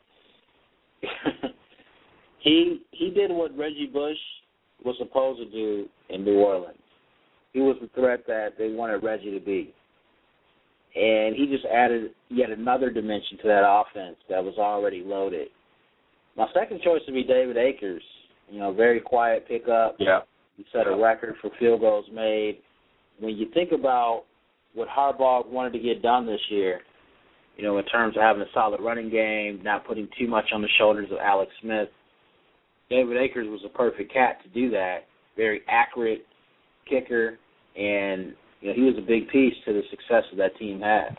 he did what Reggie Bush was supposed to do in New Orleans. He was the threat that they wanted Reggie to be, and he just added yet another dimension to that offense that was already loaded. My second choice would be David Akers. You know, very quiet pickup. Yeah. He set a record for field goals made. When you think about what Harbaugh wanted to get done this year, you know, in terms of having a solid running game, not putting too much on the shoulders of Alex Smith, David Akers was a perfect cat to do that. Very accurate kicker, and you know, he was a big piece to the success that that team had.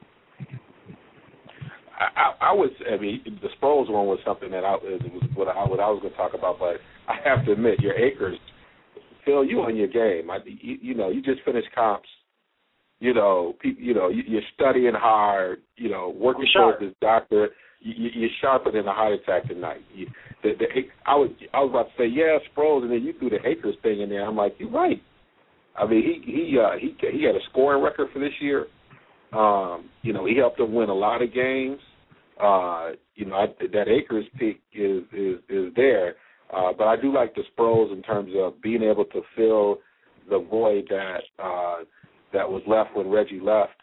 I mean, the Sproles one was something that was what I was going to talk about, but I have to admit, your Akers, Phil, you on your game. You know, you just finished comps. You know, you're studying hard. You know, working towards this doctor. You're sharper than a heart attack tonight. I was about to say, yeah, Sproles, and then you threw the Akers thing in there. I'm like, you're right. I mean, he had a scoring record for this year. You know, he helped them win a lot of games. You know, that Akers pick is there. But I do like the Sproles in terms of being able to fill the void that was left when Reggie left.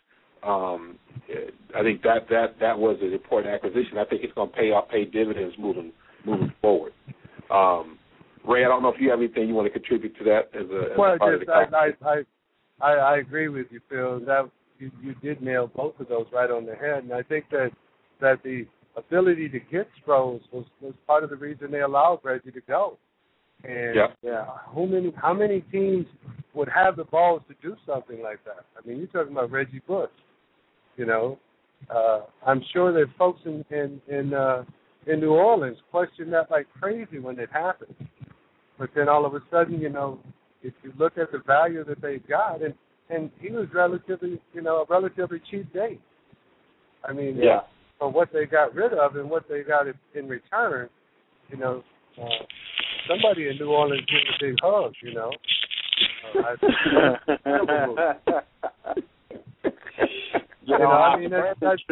I think that was an important acquisition. I think it's going to pay dividends moving forward. Ray, I don't know if you have anything you want to contribute to that as a part of the conversation. I agree with you, Phil. That you did nail both of those right on the head, and I think that the ability to get Sproles was part of the reason they allowed Reggie to go. And how many teams would have the balls to do something like that? I mean, you're talking about Reggie Bush. You know, I'm sure that folks in New Orleans questioned that like crazy when it happened. But then all of a sudden, you know, if you look at the value that they got, and he was a relatively cheap date. I mean, for what they got rid of and what they got in return, you know, somebody in New Orleans gave a big hug, you know. I mean,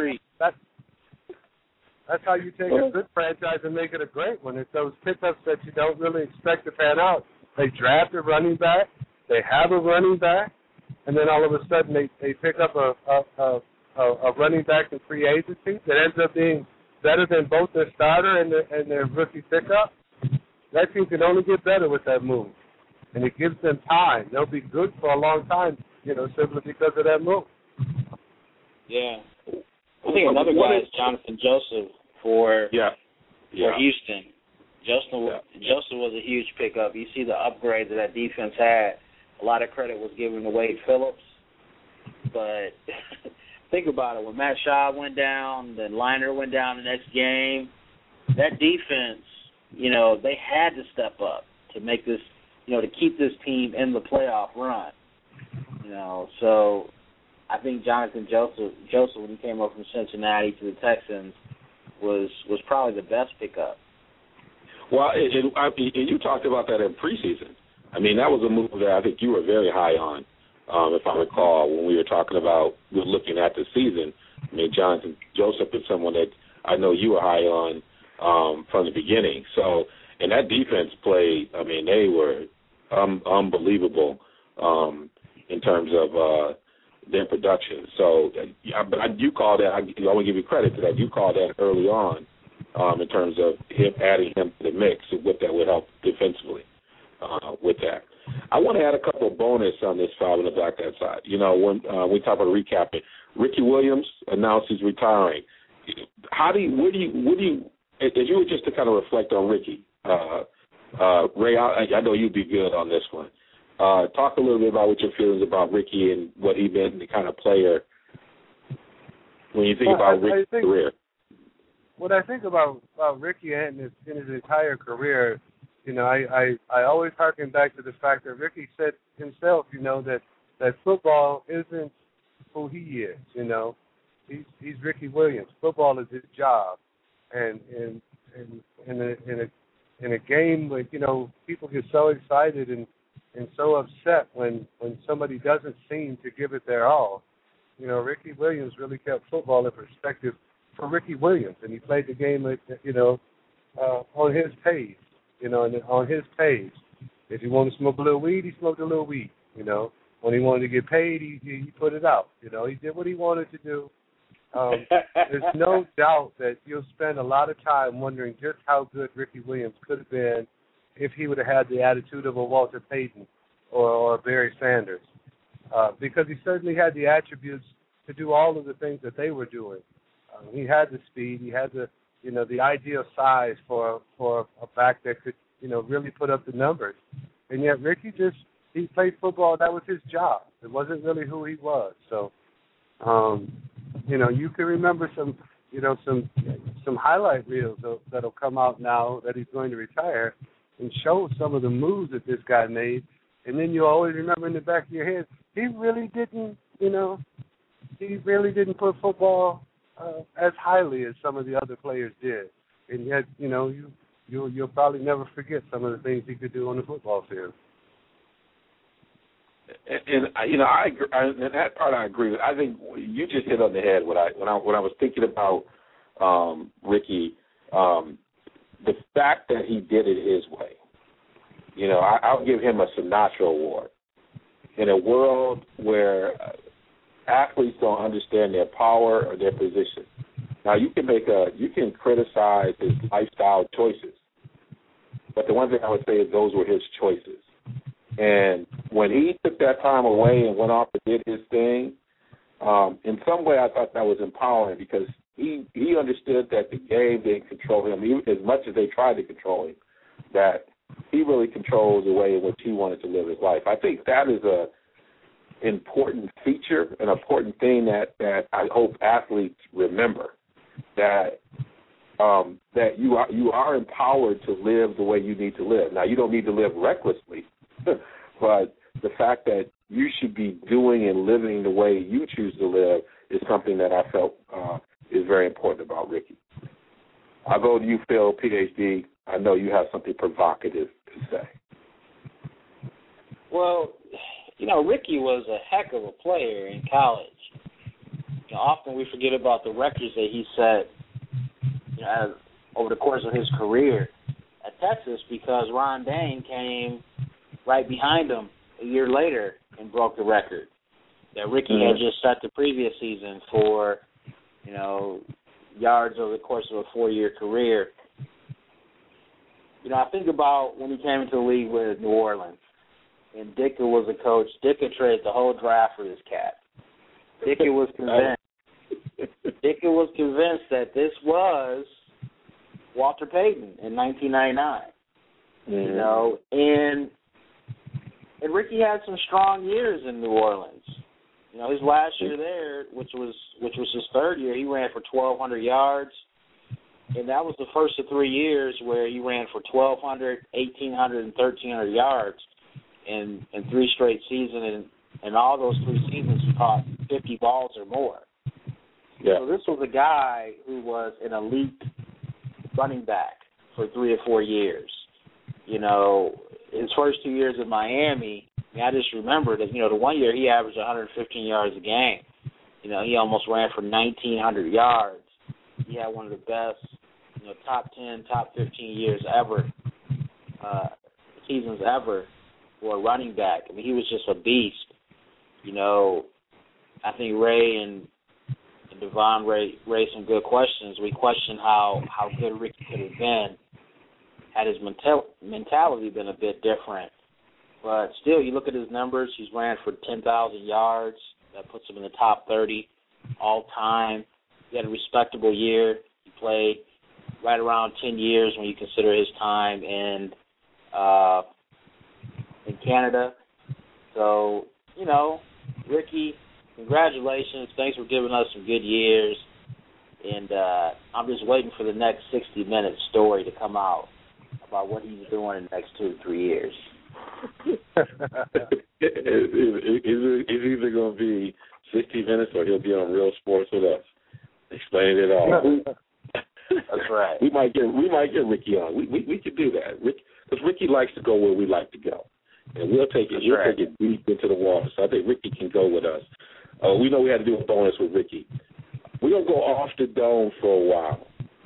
that's how you take a good franchise and make it a great one. It's those pickups that you don't really expect to pan out. They draft a running back, they have a running back, and then all of a sudden they pick up a running back in free agency that ends up being better than both their starter and their rookie pickup. That team can only get better with that move. And it gives them time. They'll be good for a long time, you know, simply because of that move. Yeah. I think another guy is Jonathan Joseph for Yeah. Houston. Joseph was a huge pickup. You see the upgrade that defense had. A lot of credit was given to Wade Phillips. But think about it. When Matt Shaw went down, then Liner went down the next game, that defense, they had to step up to make this, to keep this team in the playoff run. So I think Jonathan Joseph, when he came up from Cincinnati to the Texans, was probably the best pickup. Well, and you talked about that in preseason. I mean, that was a move that I think you were very high on, if I recall, when we were looking at the season. I mean, Jonathan Joseph is someone that I know you were high on from the beginning. So, and that defense played, I mean, they were unbelievable in terms of their production. So, but you called that, I want to give you credit to that, you called that early on in terms of him adding him to the mix and what that would help defensively with that. I want to add a couple of bonus on this Five on the Black Hat side. When we talk about recapping, Ricky Williams announced he's retiring. What do you, as you were just to kind of reflect on Ricky, Ray, I know you'd be good on this one. Talk a little bit about what your feelings about Ricky and what he been, the kind of player when you think about Ricky's career. What I think about Ricky in his entire career, I always harken back to the fact that Ricky said himself, that football isn't who he is. He's Ricky Williams. Football is his job, and in a game where people get so excited and so upset when somebody doesn't seem to give it their all. Ricky Williams really kept football in perspective for Ricky Williams, and he played the game, on his pace, and on his pace. If he wanted to smoke a little weed, he smoked a little weed. When he wanted to get paid, he put it out. He did what he wanted to do. There's no doubt that you'll spend a lot of time wondering just how good Ricky Williams could have been if he would have had the attitude of a Walter Payton or a Barry Sanders, because he certainly had the attributes to do all of the things that they were doing. He had the speed. He had the ideal size for a back that could, really put up the numbers. And yet Ricky he played football. That was his job. It wasn't really who he was. So, you can remember some highlight reels that'll come out now that he's going to retire and show some of the moves that this guy made. And then you always remember in the back of your head, he really didn't put football as highly as some of the other players did. And yet, you'll probably never forget some of the things he could do on the football field. And I agree, and that part I agree with. I think you just hit on the head when I was thinking about Ricky, the fact that he did it his way. I'll give him a Sinatra Award. In a world where athletes don't understand their power or their position. Now you can criticize his lifestyle choices, but the one thing I would say is those were his choices. And when he took that time away and went off and did his thing, in some way I thought that was empowering because he understood that the game didn't control him as much as they tried to control him, that he really controls the way in which he wanted to live his life. I think that is a important feature, an important thing that I hope athletes remember, that you are empowered to live the way you need to live. Now, you don't need to live recklessly, but the fact that you should be doing and living the way you choose to live is something that I felt is very important about Ricky. I'll go to you, Phil, PhD. I know you have something provocative to say. Well, Ricky was a heck of a player in college. Often we forget about the records that he set over the course of his career at Texas because Ron Dayne came right behind him a year later and broke the record that Ricky had just set the previous season for, yards over the course of a 4-year career. I think about when he came into the league with New Orleans, and Ditka was a coach. Ditka traded the whole draft for this cat. Ditka was convinced that this was Walter Payton in 1999. You know, and Ricky had some strong years in New Orleans. You know, his last year there, which was his third year, he ran for 1,200 yards, and that was the first of 3 years where he ran for 1,200, 1,800, and 1,300 yards in 3 straight seasons. And all those 3 seasons, he caught 50 balls or more. Yeah. So this was a guy who was an elite running back for 3 or 4 years. You know, his first 2 years in Miami, I just remember that, you know, the 1 year he averaged 115 yards a game. You know, he almost ran for 1,900 yards. He had one of the best, you know, top 10, top 15 years ever, seasons ever for a running back. I mean, he was just a beast. You know, I think Ray and Devon raised some good questions. We questioned how good Ricky could have been had his mentality been a bit different. But still, you look at his numbers, he's ran for 10,000 yards. That puts him in the top 30 all time. He had a respectable year. He played right around 10 years when you consider his time in Canada. So, you know, Ricky, congratulations. Thanks for giving us some good years. And I'm just waiting for the next 60-minute story to come out about what he's doing in the next 2 to 3 years. It's either going to be 60 minutes or he'll be on Real Sports with us, explaining it all. That's right. We might get Ricky on. We could do that. Because Ricky likes to go where we like to go, and we'll take it. We'll take it deep into the water. So I think Ricky can go with us. We know we had to do a bonus with Ricky. We're gonna go off the dome for a while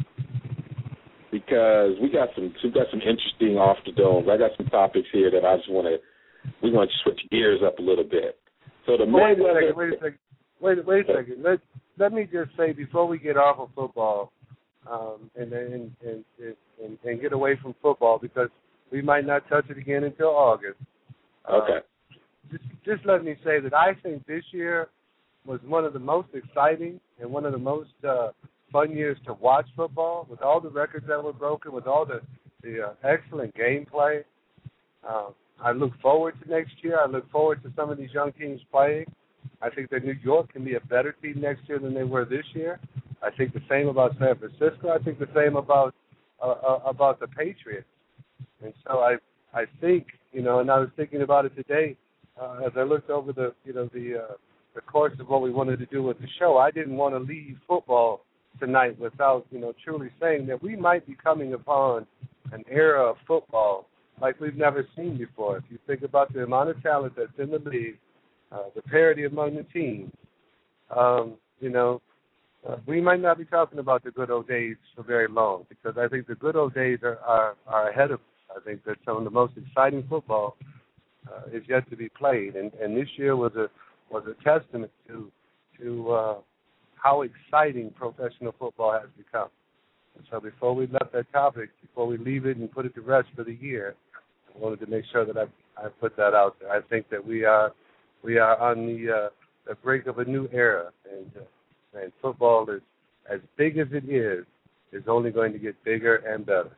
because we got some interesting off the dome. I got some topics here that I just want to. We're going to switch gears up a little bit. So the wait a second. Let me just say before we get off of football, and get away from football because we might not touch it again until August. Okay. Just let me say that I think this year was one of the most exciting and one of the most fun years to watch football, with all the records that were broken, with all the excellent gameplay. I look forward to next year. I look forward to some of these young teams playing. I think that New York can be a better team next year than they were this year. I think the same about San Francisco. I think the same about the Patriots. And so I think, you know, and I was thinking about it today as I looked over the course of what we wanted to do with the show. I didn't want to leave football tonight without, you know, truly saying that we might be coming upon an era of football like we've never seen before. If you think about the amount of talent that's in the league, the parity among the teams, you know, we might not be talking about the good old days for very long, because I think the good old days are ahead of us. I think that some of the most exciting football is yet to be played, and this year was a testament to how exciting professional football has become. And so before we left that topic, before we leave it and put it to rest for the year, I wanted to make sure that I put that out there. I think that we are on the brink of a new era, and football is as big as it is only going to get bigger and better.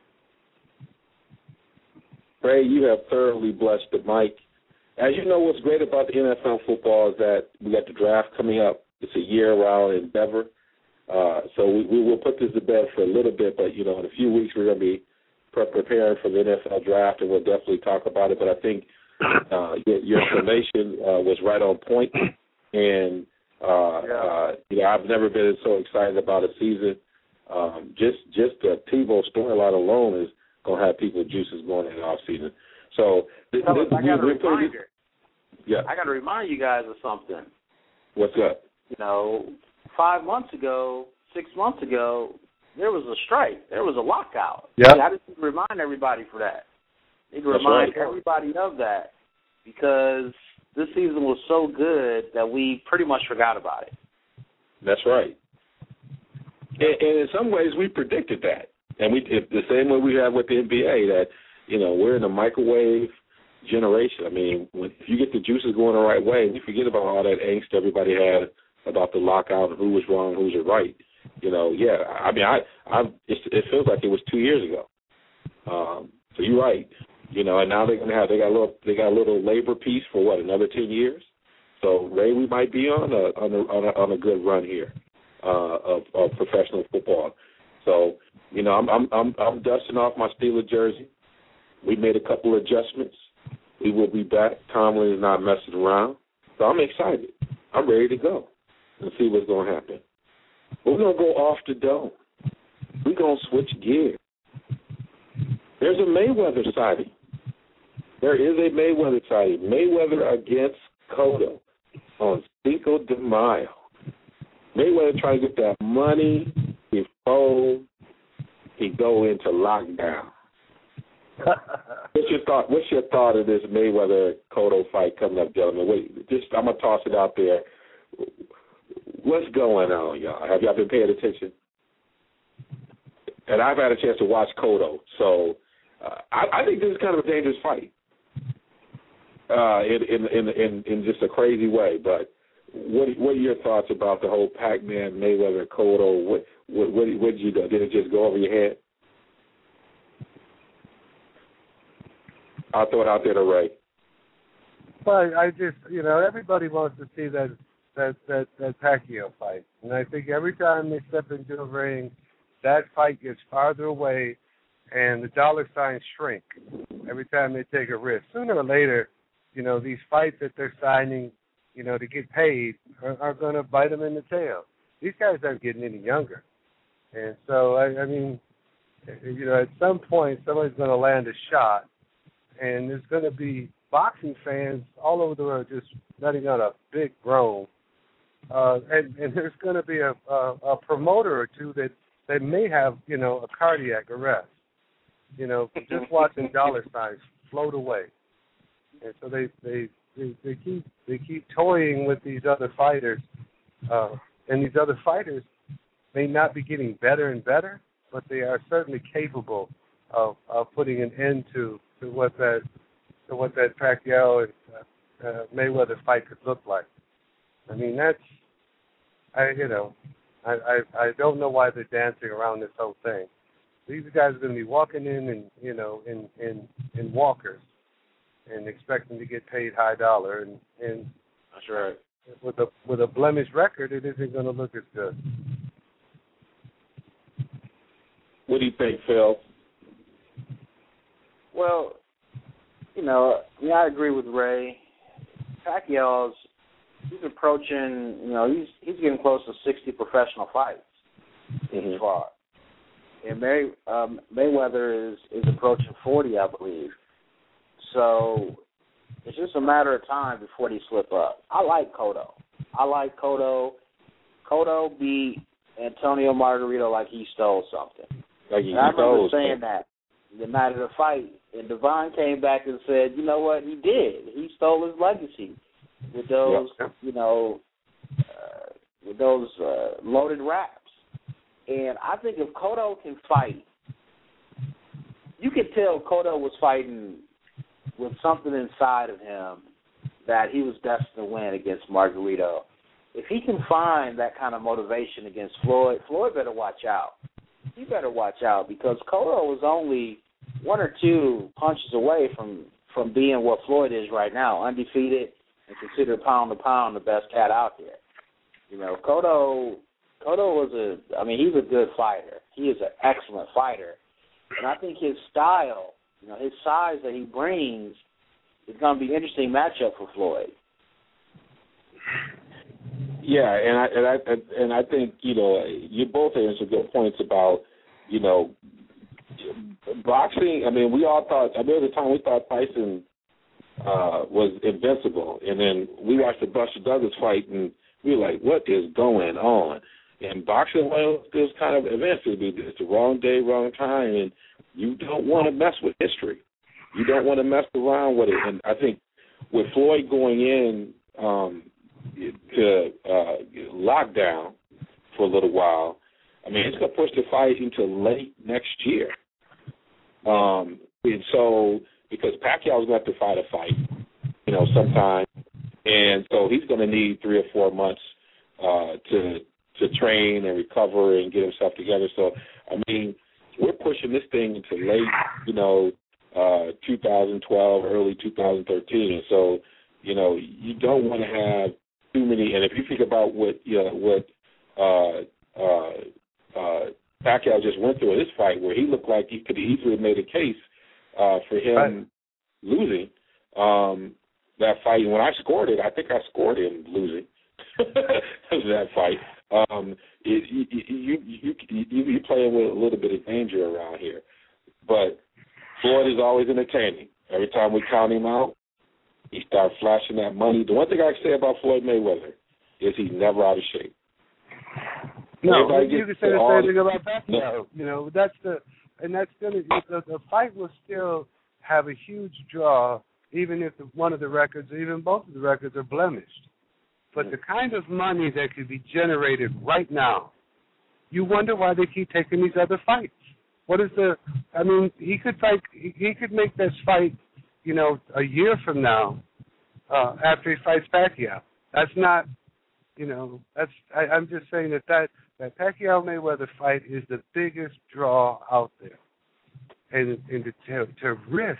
Ray, you have thoroughly blessed the mic. As you know, what's great about the NFL football is that we got the draft coming up. It's a year-round endeavor. So we will put this to bed for a little bit, but, you know, in a few weeks we're going to be preparing for the NFL draft, and we'll definitely talk about it. But I think your information was right on point, and you know, I've never been so excited about a season. Just the Tebow storyline alone is going to have people juices going in the off season. So I got to remind you guys of something. What's up? You know, 5 months ago, 6 months ago, there was a strike. There was a lockout. Yeah. I just need to remind everybody for that. I need to remind everybody of that, because this season was so good that we pretty much forgot about it. That's right. And in some ways, we predicted that. And we did the same way we have with the NBA, that, you know, we're in a microwave generation. I mean, if you get the juices going the right way, we forget about all that angst everybody had about the lockout and who was wrong and who was right. Yeah. I mean, it feels like it was 2 years ago. So you're right. And now they got a little labor piece for what, another 10 years. So Ray, we might be on a good run here of professional football. So I'm dusting off my Steeler jersey. We made a couple adjustments. We will be back. Tomlin is not messing around. So I'm excited. I'm ready to go and see what's going to happen. We're going to go off the dome. We're going to switch gears. There's a Mayweather sighting. There is a Mayweather sighting. Mayweather against Cotto on Cinco de Mayo. Mayweather trying to get that money before he go into lockdown. What's your thought of this Mayweather-Cotto fight coming up, gentlemen? I'm going to toss it out there. What's going on, y'all? Have y'all been paying attention? And I've had a chance to watch Cotto, so I think this is kind of a dangerous fight in just a crazy way. But what are your thoughts about the whole Pac-Man Mayweather-Cotto? What did you do? Did it just go over your head? I'll throw it out there to Ray. Well, I just, everybody wants to see that Pacquiao fight. And I think every time they step into a ring, that fight gets farther away and the dollar signs shrink every time they take a risk. Sooner or later, these fights that they're signing, to get paid are going to bite them in the tail. These guys aren't getting any younger. And so, I mean, at some point, somebody's going to land a shot. And there's going to be boxing fans all over the world just letting out a big groan. And there's going to be a promoter or two that may have, a cardiac arrest, just watching dollar signs float away. And so they keep toying with these other fighters. And these other fighters may not be getting better and better, but they are certainly capable of putting an end to what that Pacquiao and Mayweather fight could look like. I mean, I don't know why they're dancing around this whole thing. These guys are going to be walking in in walkers and expecting to get paid high dollar, and that's right. With a blemished record, it isn't going to look as good. What do you think, Phil? Well, I agree with Ray. Pacquiao's, he's approaching, he's getting close to 60 professional fights so far. And Mayweather is approaching 40, I believe. So it's just a matter of time before they slip up. I like Cotto. Cotto beat Antonio Margarito like he stole something. I remember saying that the night of the fight, and Devon came back and said, you know what, he did. He stole his legacy with those, with those loaded raps. And I think if Cotto can fight, you could tell Cotto was fighting with something inside of him that he was destined to win against Margarito. If he can find that kind of motivation against Floyd better watch out. He better watch out because Cotto was only one or two punches away from being what Floyd is right now, undefeated and considered pound to pound the best cat out there. Cotto was he's a good fighter. He is an excellent fighter. And I think his style, his size that he brings is going to be an interesting matchup for Floyd. Yeah, and I think you both had some good points about boxing. I mean, we all thought. I remember the time we thought Tyson was invincible, and then we watched the Buster Douglas fight, and we were like, "What is going on?" And boxing, well, it was kind of eventually it's the wrong day, wrong time, and you don't want to mess with history. You don't want to mess around with it. And I think with Floyd going in to lockdown for a little while, I mean, it's going to push the fight into late next year. And so, because Pacquiao's going to have to fight a fight, sometime. And so he's going to need 3 or 4 months to train and recover and get himself together. So, I mean, we're pushing this thing into late, 2012, early 2013. And so, you don't want to have too many. And if you think about what Pacquiao just went through in this fight, where he looked like he could easily have made a case for him losing that fight. And when I scored it, I think I scored him losing that fight. You playing with a little bit of danger around here. But Floyd is always entertaining. Every time we count him out, he starts flashing that money. The one thing I can say about Floyd Mayweather is he's never out of shape. No, you can say the same thing about Pacquiao. No. The fight will still have a huge draw, even if one of the records, or even both of the records, are blemished. But the kind of money that could be generated right now, you wonder why they keep taking these other fights. He could make this fight, a year from now, after he fights Pacquiao. That's not, I'm just saying that Pacquiao Mayweather fight is the biggest draw out there. And to risk,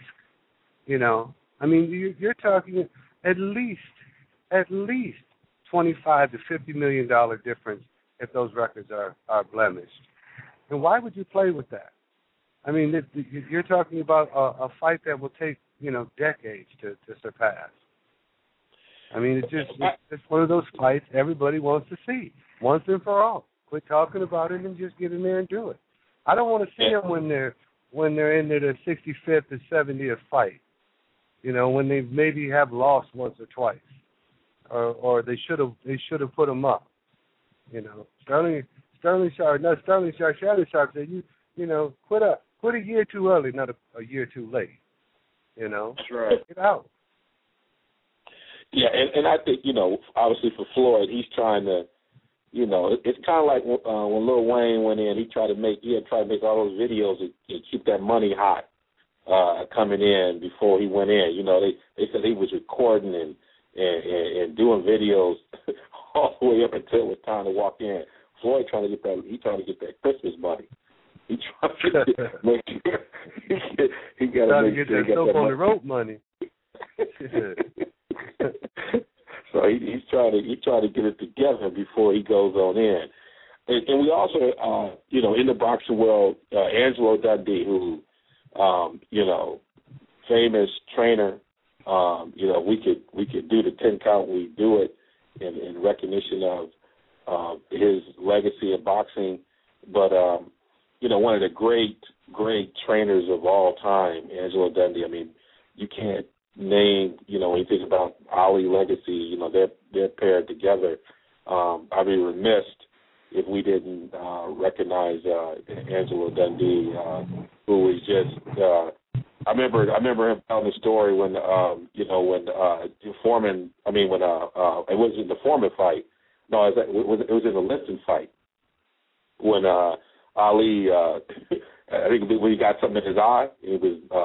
you're talking at least $25 to $50 million difference if those records are blemished. And why would you play with that? I mean, you're talking about a fight that will take, decades to surpass. I mean, it's one of those fights everybody wants to see, once and for all. Quit talking about it and just get in there and do it. I don't want to see them when they're in their 65th or 70th fight, when they maybe have lost once or twice, or they should have put them up. Shannon Sharp said, quit a year too early, not a year too late. That's right. Get out. Yeah, and I think, obviously for Floyd, he's trying to, it's kind of like when Lil Wayne went in, he tried to make all those videos and keep that money hot coming in before he went in. They said he was recording and doing videos all the way up until it was time to walk in. Floyd trying to get that Christmas money. He trying to make sure he got to get that soap on the rope money. So he's trying to get it together before he goes on in. And we also, in the boxing world, Angelo Dundee, who, famous trainer. We could do the 10 count. We do it in recognition of his legacy in boxing. But one of the great trainers of all time, Angelo Dundee. I mean, you can't name, when you think about Ali legacy, they're paired together. I'd be remiss if we didn't recognize Angelo Dundee, who was just. I remember him telling the story when Foreman. I mean, when it was in the Foreman fight. No, it was in the Liston fight when Ali. I think when he got something in his eye, it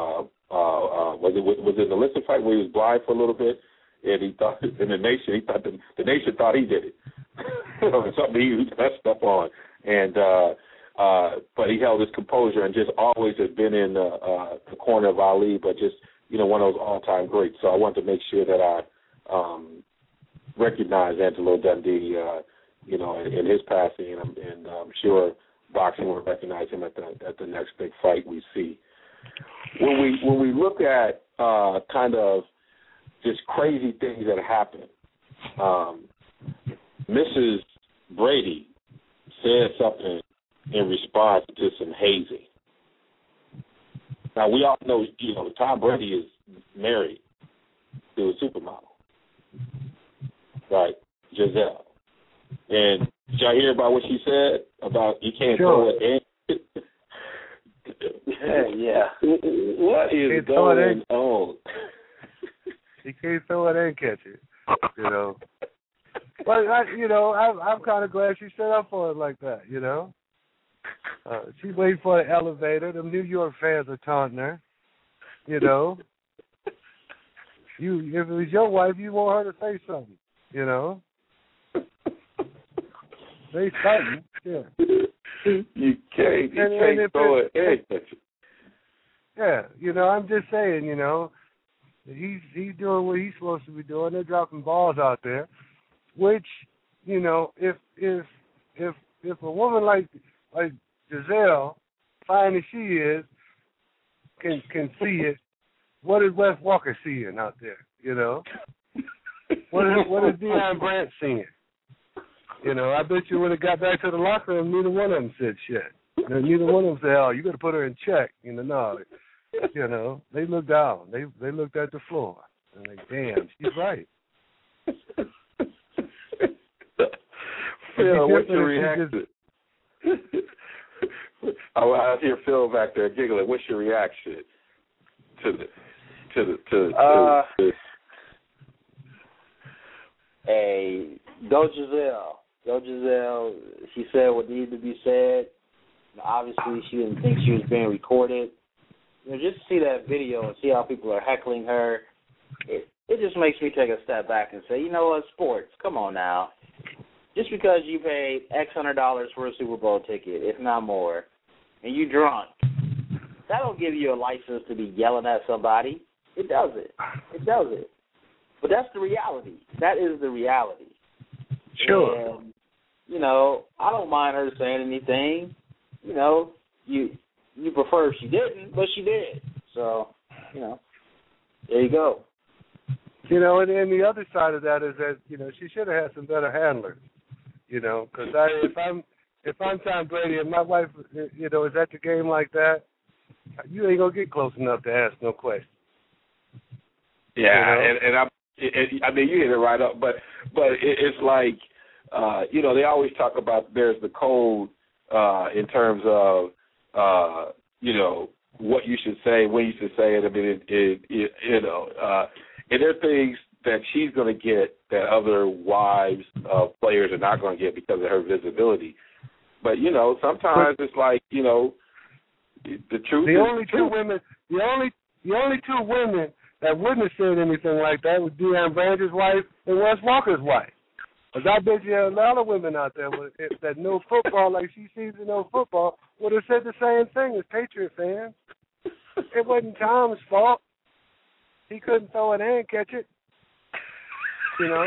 was it the Liston fight where he was blind for a little bit, and he thought in the nation thought he did it. Something he messed up on, and but he held his composure and just always has been in the corner of Ali, but just one of those all-time greats. So I wanted to make sure that I recognize Angelo Dundee, in his passing, and I'm sure boxing will recognize him at the next big fight we see. When we look at kind of just crazy things that happen, Mrs. Brady said something in response to some hazing. Now we all know, Tom Brady is married to a supermodel, right, Giselle. And did y'all hear about what she said about you can't throw it in? Yeah. What is going on? He can't throw it and catch it, But I'm kind of glad she set up for it like that, She's waiting for an elevator. The New York fans are taunting her, If it was your wife, you want her to say something, They something. Yeah. You can't throw an egg at you. Yeah, you know, I'm just saying, you know, he's doing what he's supposed to be doing. They're dropping balls out there, which, you know, if a woman like Giselle, fine as she is, can see it, what is Wes Walker seeing out there? You know, what is Deion Branch seeing? You know, I bet you when it got back to the locker room, neither one of them said shit. You know, neither one of them said, "Oh, you got to put her in check." You know, no. You know, they looked down. They looked at the floor. And like, damn, she's right. Phil, what's your reaction? I hear Phil back there giggling. What's your reaction to Hey, go Giselle. Go Giselle. She said what needed to be said. Obviously, she didn't think she was being recorded. You know, just to see that video and see how people are heckling her, it just makes me take a step back and say, you know what, sports, come on now. Just because you paid X $100 for a Super Bowl ticket, if not more, and you drunk, that don't give you a license to be yelling at somebody. It doesn't. It doesn't. But that's the reality. That is the reality. Sure. And, you know, I don't mind her saying anything. You know, you prefer if she didn't, but she did. So, you know, there you go. You know, and the other side of that is that, you know, she should have had some better handlers. You know, because if I'm Tom Brady and my wife, you know, is at the game like that, you ain't gonna get close enough to ask no questions. Yeah, you know? I mean, you hit it right up, but it's like, you know, they always talk about there's the code in terms of, you know, what you should say, when you should say it. I mean, you know, and there are things that she's going to get that other wives of players are not going to get because of her visibility. But, you know, sometimes it's like, you know, the truth the is only the truth. The only two women that wouldn't have said anything like that was Deion Branch's wife and Wes Walker's wife. Because I bet you a lot of women out there that know football like she sees to know football would have said the same thing as Patriot fans. It wasn't Tom's fault. He couldn't throw it and catch it. You know?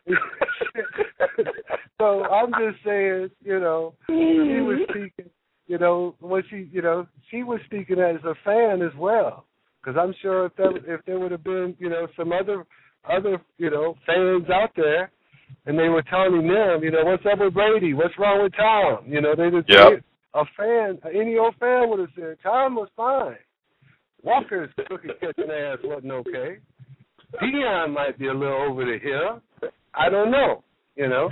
So I'm just saying, you know, she was speaking, you know, when she was speaking as a fan as well. Because I'm sure if there would have been, you know, some other, you know, fans out there, and they were telling them, you know, what's up with Brady? What's wrong with Tom? You know, they just a fan, any old fan would have said Tom was fine. Walker's cookie catching ass wasn't okay. Deion might be a little over the hill. I don't know, you know.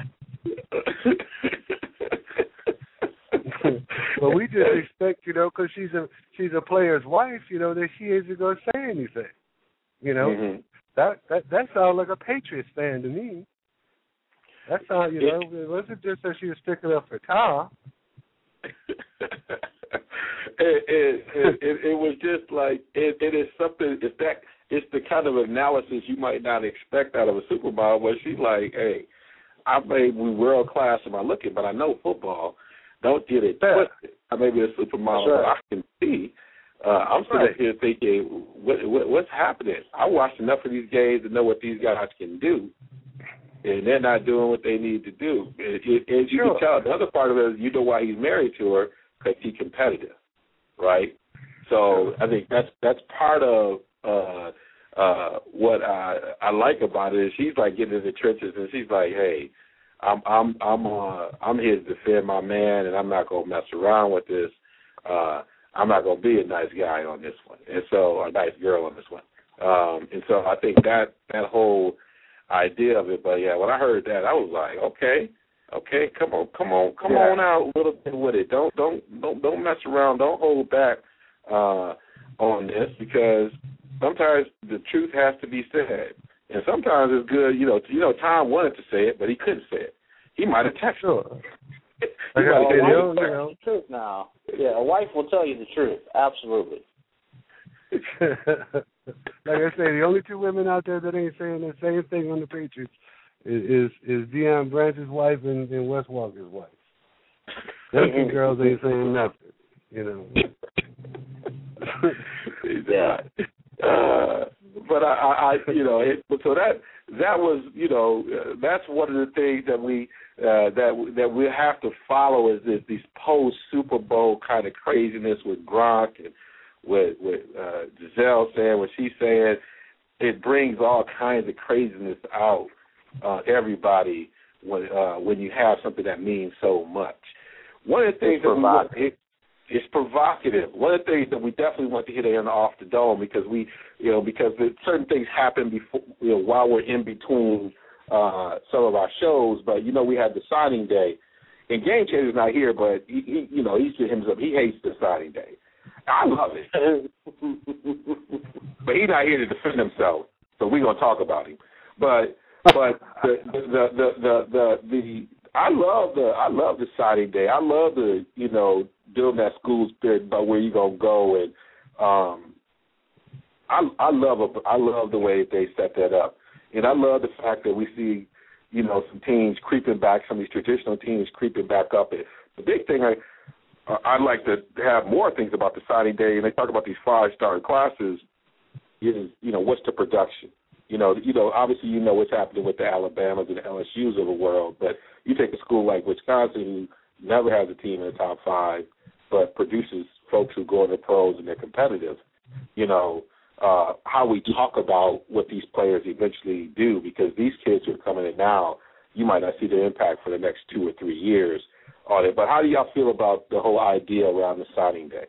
But we just expect, you know, because she's a player's wife, you know, that she isn't going to say anything. You know, that sounds like a Patriots fan to me. That sounds, you know, it wasn't just that she was sticking up for Tom. It was just like it is something. It's the kind of analysis you might not expect out of a supermodel. Where she's like, "Hey, I may be world class in my looking, but I know football. Don't get it twisted. I may be a supermodel, but I can see." I'm sitting here thinking, what's happening? I watched enough of these games to know what these guys can do, and they're not doing what they need to do. And you can tell, the other part of it is, you know why he's married to her, because he's competitive, right? So I think that's part of what I like about it is she's like getting in the trenches, and she's like, hey, I'm here to defend my man, and I'm not gonna mess around with this. I'm not gonna be a nice guy on this one, and so a nice girl on this one. And so I think that whole idea of it. But yeah, when I heard that, I was like, okay, come on out a little bit with it. Don't mess around. Don't hold back on this, because sometimes the truth has to be said, and sometimes it's good. You know, Tom wanted to say it, but he couldn't say it. He might have texted. The truth now. Yeah, a wife will tell you the truth. Absolutely. Like I say, the only two women out there that ain't saying the same thing on the Patriots is Deion Branch's wife and Wes Walker's wife. Them two girls ain't saying nothing, you know. Yeah. But I you know, so that was, you know, that's one of the things that we have to follow is these post Super Bowl kind of craziness with Gronk and with Giselle saying what she's saying. It brings all kinds of craziness out everybody when you have something that means so much. One of the things it's provocative. One of the things that we definitely want to hit in off the dome because certain things happen before, you know, while we're in between some of our shows. But you know, we had the signing day, and Game Changer's not here, but he you know, he hates the signing day. I love it, but he's not here to defend himself, so we're gonna talk about him. But I love the signing day. I love the, you know, building that school spirit about where you're gonna go, and I love the way they set that up, and I love the fact that we see, you know, some teams creeping back, some of these traditional teams creeping back up. The big thing I'd like to have more things about the signing day, and they talk about these 5-star classes, is, you know, what's the production? You know, obviously you know what's happening with the Alabamas and the LSUs of the world, but you take a school like Wisconsin who never has a team in the top 5, but produces folks who go into pros and they're competitive. You know, how we talk about what these players eventually do, because these kids who are coming in now, you might not see the impact for the next 2 or 3 years on it. But how do y'all feel about the whole idea around the signing day?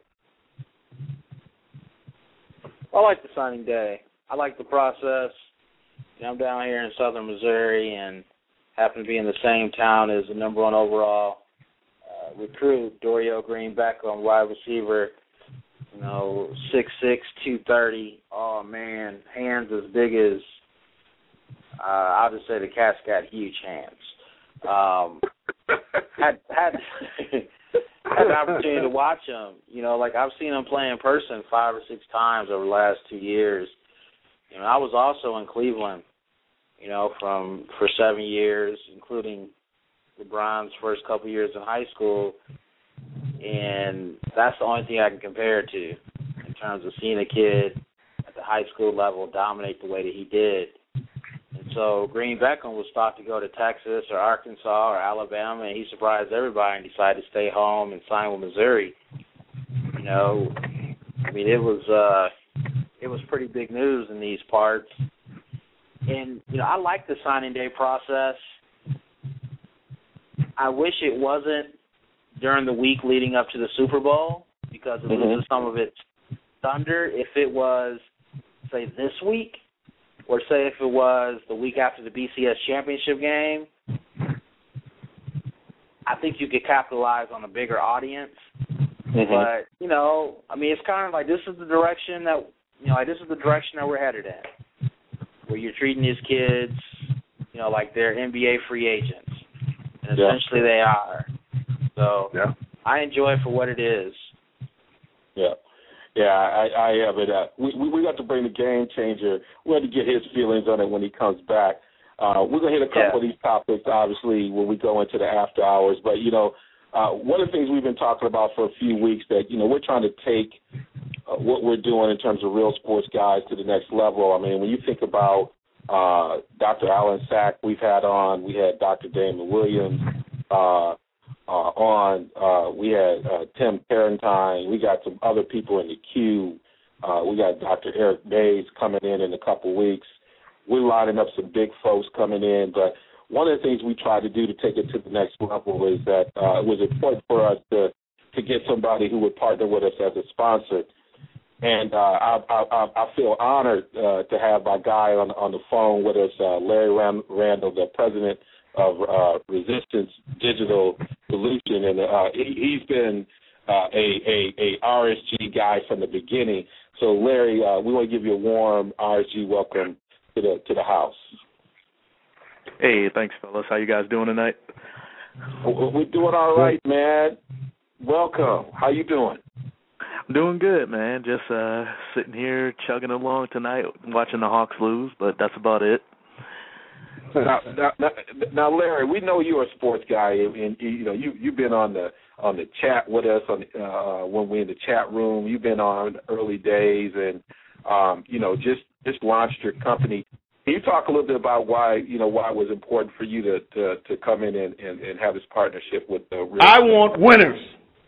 I like the signing day. I like the process. You know, I'm down here in southern Missouri and happen to be in the same town as the number 1 overall recruit, Dorial Green Beckham, wide receiver, you know, 6'6", 230. Oh, man, hands as big as, I'll just say the cat's got huge hands. Had the opportunity to watch him. You know, like I've seen him play in person 5 or 6 times over the last 2 years. You know, I was also in Cleveland, you know, for 7 years, including LeBron's first couple years in high school, and that's the only thing I can compare it to in terms of seeing a kid at the high school level dominate the way that he did. And so Green Beckham was thought to go to Texas or Arkansas or Alabama, and he surprised everybody and decided to stay home and sign with Missouri. You know, I mean, it was pretty big news in these parts. And, you know, I like the signing day process. I wish it wasn't during the week leading up to the Super Bowl because it loses some of its thunder. If it was, say, this week, or say if it was the week after the BCS championship game, I think you could capitalize on a bigger audience. But, you know, I mean, it's kind of like this is the direction that we're headed in, where you're treating these kids, you know, like they're NBA free agents. And essentially they are. So I enjoy it for what it is. Yeah. Yeah, I have it. We got to bring the Game Changer. We had to get his feelings on it when he comes back. We're going to hit a couple of these topics, obviously, when we go into the after hours. But, you know, one of the things we've been talking about for a few weeks that, you know, we're trying to take what we're doing in terms of Real Sports Guys to the next level. I mean, when you think about Dr. Alan Sack we've had on, we had Dr. Damon Williams on, we had Tim Parentine, we got some other people in the queue. We got Dr. Eric Mays coming in a couple weeks. We're lining up some big folks coming in, but one of the things we tried to do to take it to the next level is that it was important for us to get somebody who would partner with us as a sponsor. And I feel honored to have my guy on the phone with us, Larry Randall, the president of Resistance Digital Solution, and he's been a RSG guy from the beginning. So, Larry, we want to give you a warm RSG welcome to the house. Hey, thanks, fellas. How you guys doing tonight? We're doing all right, man. Welcome. How you doing? I'm doing good, man. Just sitting here chugging along tonight, watching the Hawks lose, but that's about it. Now, Larry, we know you're a sports guy, and you've been on the chat with us when we're in the chat room. You've been on early days, and just launched your company. Can you talk a little bit about why it was important for you to come in and have this partnership with the Real? I want winners.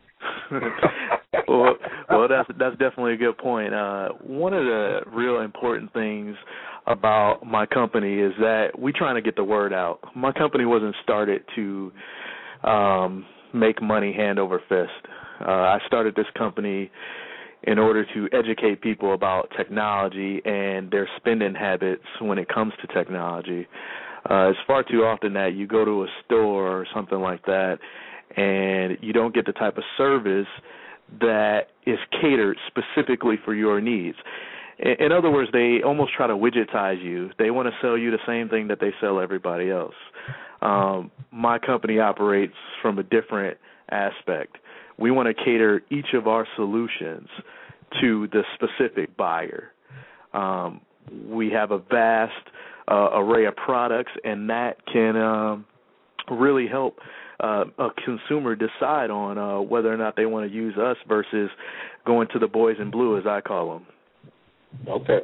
well, that's definitely a good point. One of the real important things about my company is that we're trying to get the word out. My company wasn't started to make money hand over fist. I started this company in order to educate people about technology and their spending habits when it comes to technology. It's far too often that you go to a store or something like that and you don't get the type of service that is catered specifically for your needs. In other words, they almost try to widgetize you. They want to sell you the same thing that they sell everybody else. My company operates from a different aspect. We want to cater each of our solutions to the specific buyer. We have a vast array of products, and that can really help a consumer decide on whether or not they want to use us versus going to the boys in blue, as I call them. Okay.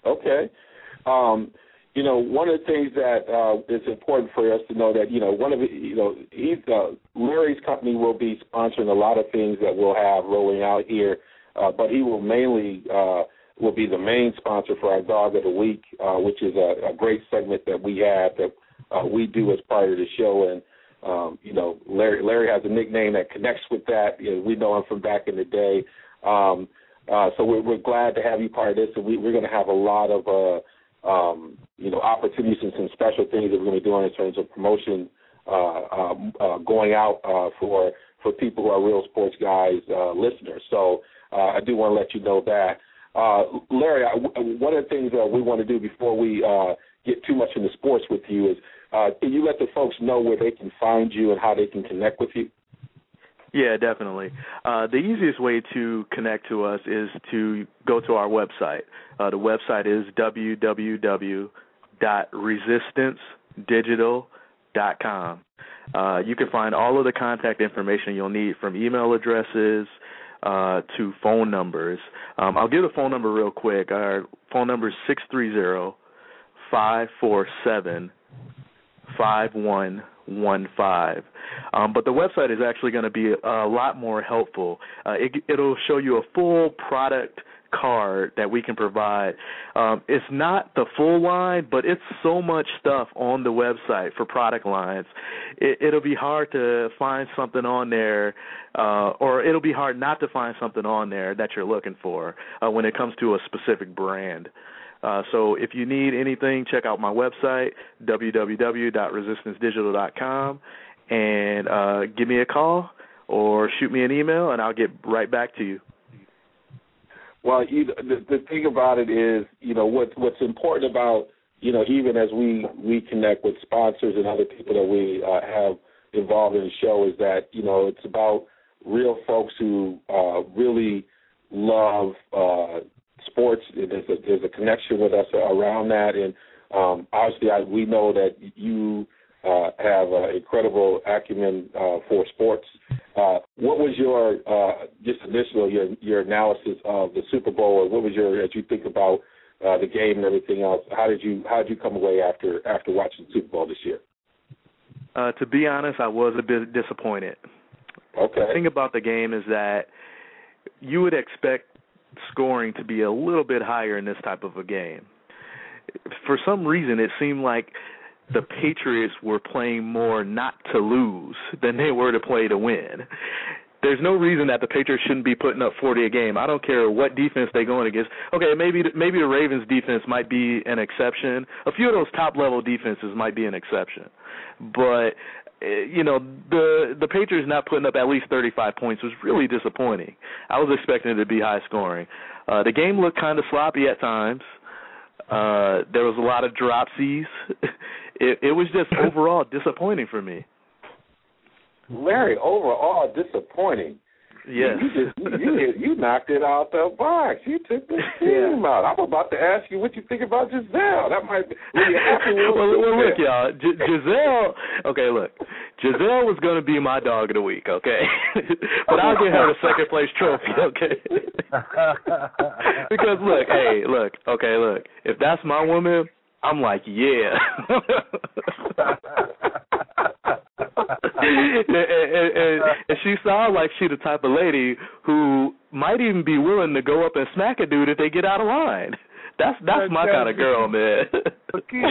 One of the things that is important for us to know that Larry's company will be sponsoring a lot of things that we'll have rolling out here, but he will mainly will be the main sponsor for our Dog of the Week, which is a great segment that we have that we do as part of the show. And Larry has a nickname that connects with that. We know him from back in the day. So we're glad to have you part of this, and we're going to have a lot of opportunities and some special things that we're going to be doing in terms of promotion going out for people who are Real Sports Guys listeners. So I do want to let you know that. Larry, one of the things that we want to do before we get too much into sports with you is can you let the folks know where they can find you and how they can connect with you? Yeah, definitely. The easiest way to connect to us is to go to our website. The website is www.resistancedigital.com. You can find all of the contact information you'll need, from email addresses to phone numbers. I'll give the phone number real quick. Our phone number is 630-547-5115. But the website is actually going to be a lot more helpful. It'll show you a full product card that we can provide. It's not the full line, but it's so much stuff on the website for product lines. It'll be hard to find something on there, or it'll be hard not to find something on there that you're looking for when it comes to a specific brand. So if you need anything, check out my website, www.resistancedigital.com, and give me a call or shoot me an email, and I'll get right back to you. Well, the thing about it is, what's important about, even as we connect with sponsors and other people that we have involved in the show, is that, it's about real folks who really love sports. There's a connection with us around that, and obviously we know that you have incredible acumen for sports. What was your just initial your analysis of the Super Bowl, or what was as you think about the game and everything else? How did you come away after watching the Super Bowl this year? To be honest, I was a bit disappointed. Okay. The thing about the game is that you would expect scoring to be a little bit higher in this type of a game. For some reason, it seemed like the Patriots were playing more not to lose than they were to play to win. There's no reason that the Patriots shouldn't be putting up 40 a game. I don't care what defense they're going against. Okay, maybe the Ravens' defense might be an exception. A few of those top-level defenses might be an exception. But, the Patriots not putting up at least 35 points was really disappointing. I was expecting it to be high scoring. The game looked kind of sloppy at times. There was a lot of dropsies. It was just overall disappointing for me. Larry, overall disappointing. Yes. You knocked it out the box. You took the steam out. I'm about to ask you what you think about Giselle. That might be. Well, look, y'all. Giselle. Okay, look. Giselle was going to be my dog of the week. Okay, but I'll give her the second place trophy. Okay. Because look. If that's my woman, I'm like, yeah. and she sounds like she the type of lady who might even be willing to go up and smack a dude if they get out of line. That's my kind of girl, man. But keep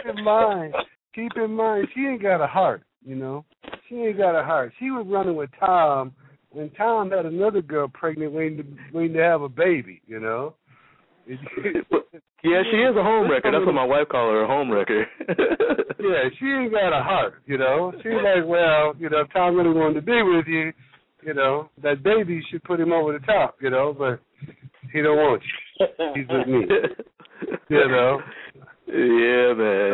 in mind, she ain't got a heart, you know. She ain't got a heart. She was running with Tom when Tom had another girl pregnant waiting to have a baby, you know. Yeah, she is a homewrecker. That's what my wife calls her, a homewrecker. Yeah, she ain't got a heart, you know. She's like, well, you know, if Tom really wanted to be with you, you know, that baby should put him over the top, you know, but he don't want you. He's with me, you know. Yeah, man.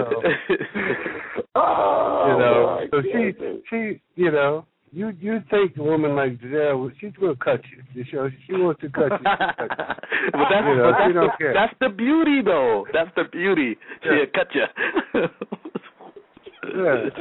You know, so she, you know, you think a woman like Giselle, she's going to cut you. She wants to cut you. That's the beauty, though. That's the beauty. Yeah. She'll cut you. Yeah.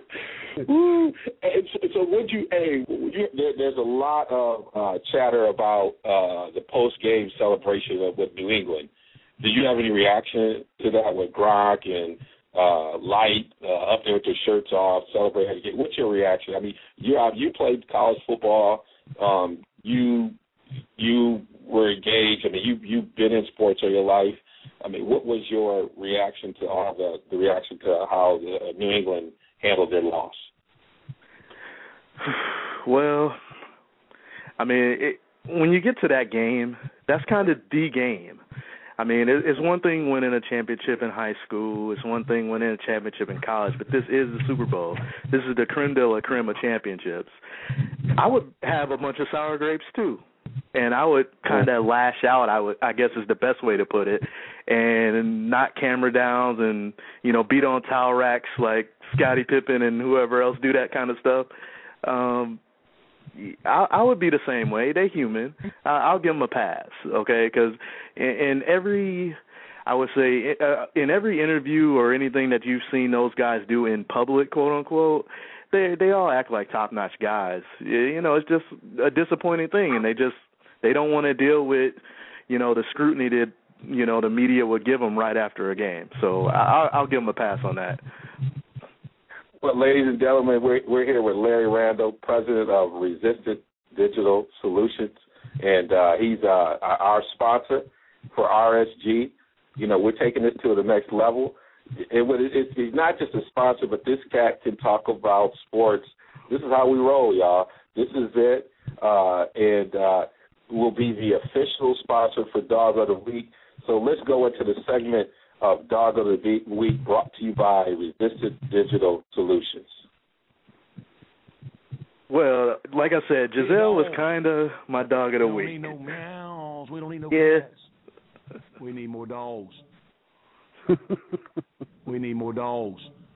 So there's a lot of chatter about the post-game celebration with New England. Did you have any reaction to that with Gronk and Light up there with their shirts off, celebrating the game? What's your reaction? I mean, you played college football. You were engaged. I mean, you've been in sports all your life. I mean, what was your reaction to all the reaction to how New England handled their loss? Well, I mean, when you get to that game, that's kind of the game. I mean, it's one thing winning a championship in high school. It's one thing winning a championship in college. But this is the Super Bowl. This is the creme de la creme of championships. I would have a bunch of sour grapes, too. And I would kind of lash out, I guess is the best way to put it, and knock camera downs and, you know, beat on towel racks like Scottie Pippen and whoever else do that kind of stuff. I would be the same way. They're human. I'll give them a pass, okay? Because in every interview or anything that you've seen those guys do in public, quote unquote, they all act like top-notch guys. You know, it's just a disappointing thing, and they don't want to deal with, you know, the scrutiny that, you know, the media would give them right after a game. So I'll give them a pass on that. Well, ladies and gentlemen, we're here with Larry Randall, president of Resistant Digital Solutions, and he's our sponsor for RSG. You know, we're taking this to the next level. He's not just a sponsor, but this cat can talk about sports. This is how we roll, y'all. This is it, and will be the official sponsor for Dog of the Week. So let's go into the segment of Dog of the Week, brought to you by Resistant Digital Solutions. Well, like I said, Giselle was kind of my Dog of the Week. We don't need no meows. We don't need no cats. We need more dogs. We need more dogs.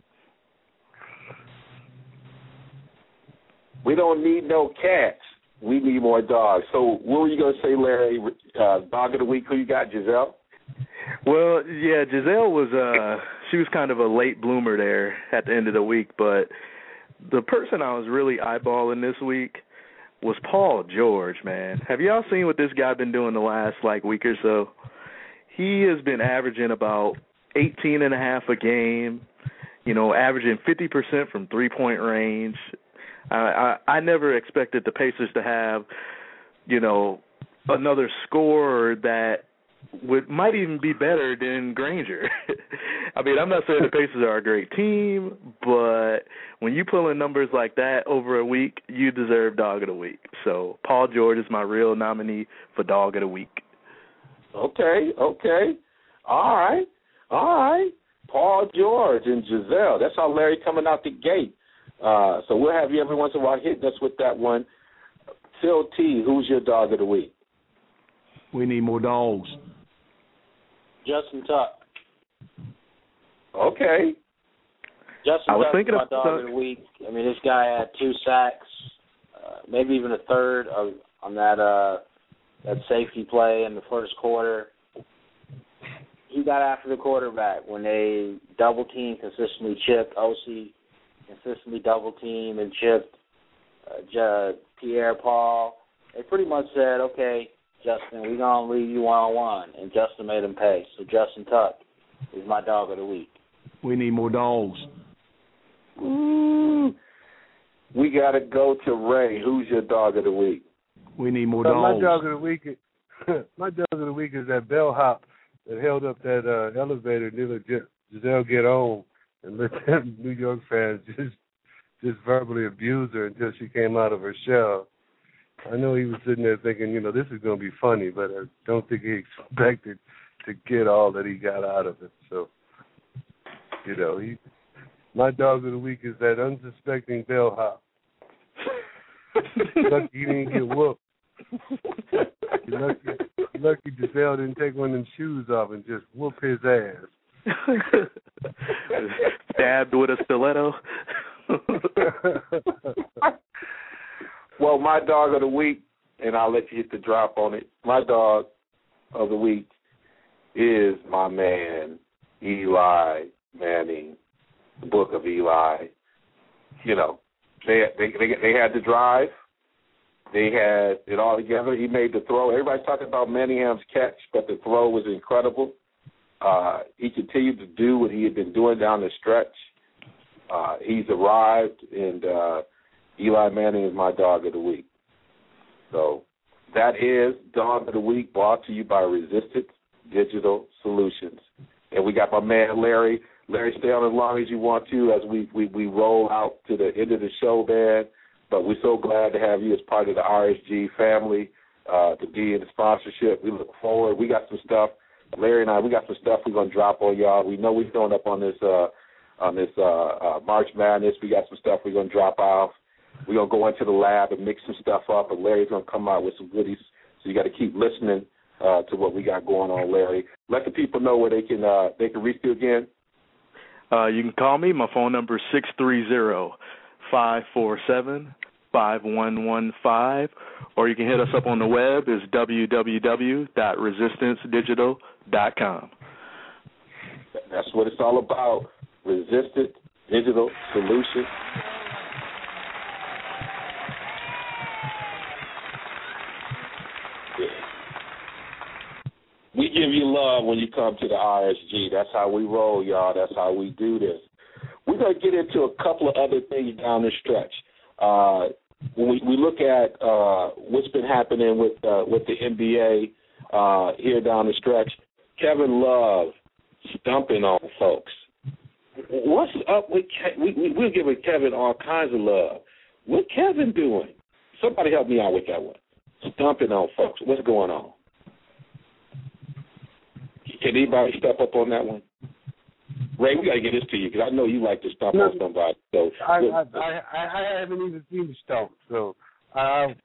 We don't need no cats. We need more dogs. So what were you going to say, Larry? Dog of the Week, who you got, Giselle? Well, yeah, Giselle was she was kind of a late bloomer there at the end of the week, but the person I was really eyeballing this week was Paul George, man. Have y'all seen what this guy been doing the last, week or so? He has been averaging about 18.5 a game, you know, averaging 50% from three-point range. I never expected the Pacers to have, you know, another scorer that might even be better than Granger. I mean, I'm not saying the Pacers are a great team, but when you pull in numbers like that over a week, you deserve Dog of the Week. So Paul George is my real nominee for Dog of the Week. Okay. All right. Paul George and Giselle. That's how Larry coming out the gate. So we'll have you every once in a while hitting us with that one. Phil T., who's your Dog of the Week? We need more dogs. Justin Tuck. Okay. Justin Tuck is my Dog of the Week. I mean, this guy had 2 sacks, maybe even a third. on that safety play in the first quarter. He got after the quarterback when they double-teamed, consistently chipped. OC consistently double-teamed and chipped Pierre-Paul. They pretty much said, okay, Justin, we're going to leave you one-on-one. And Justin made him pay. So Justin Tuck is my dog of the week. We need more dogs. Ooh. We got to go to Ray. Who's your dog of the week? We need more dogs. My dog of the week is that bellhop that held up that elevator near Giselle Guéron and let them New York fans just verbally abuse her until she came out of her shell. I know he was sitting there thinking, this is going to be funny, but I don't think he expected to get all that he got out of it. So, my dog of the week is that unsuspecting bellhop. Lucky he didn't get whooped. Lucky Giselle didn't take one of them shoes off and just whoop his ass. Stabbed with a stiletto. Well, my dog of the week, and I'll let you hit the drop on it. My dog of the week is my man, Eli Manning, the Book of Eli. They had the drive. They had it all together. He made the throw. Everybody's talking about Manningham's catch, but the throw was incredible. He continued to do what he had been doing down the stretch. He's arrived, and Eli Manning is my dog of the week. So that is Dog of the Week, brought to you by Resistance Digital Solutions. And we got my man Larry. Larry, stay on as long as you want to as we roll out to the end of the show, man. But we're so glad to have you as part of the RSG family, to be in the sponsorship. We look forward. We got some stuff, Larry and I, we got some stuff we're going to drop on y'all. We know we're throwing up on this March Madness. We got some stuff we're going to drop off. We're going to go into the lab and mix some stuff up, and Larry's going to come out with some goodies. So you got to keep listening to what we got going on, Larry. Let the people know where they can reach you again. You can call me. My phone number is 630-547-5115, or you can hit us up on the web. It's www.resistancedigital.com. That's what it's all about, Resistance Digital Solutions. We give you love when you come to the RSG. That's how we roll, y'all. That's how we do this. We're going to get into a couple of other things down the stretch. When we look at what's been happening with the NBA here down the stretch, Kevin Love stumping on folks. What's up with we're giving Kevin all kinds of love. What Kevin doing? Somebody help me out with that one. Stumping on folks. What's going on? Can anybody step up on that one? Ray, we got to get this to you because I know you like to stomp on somebody. So I haven't even seen the stomp. So, like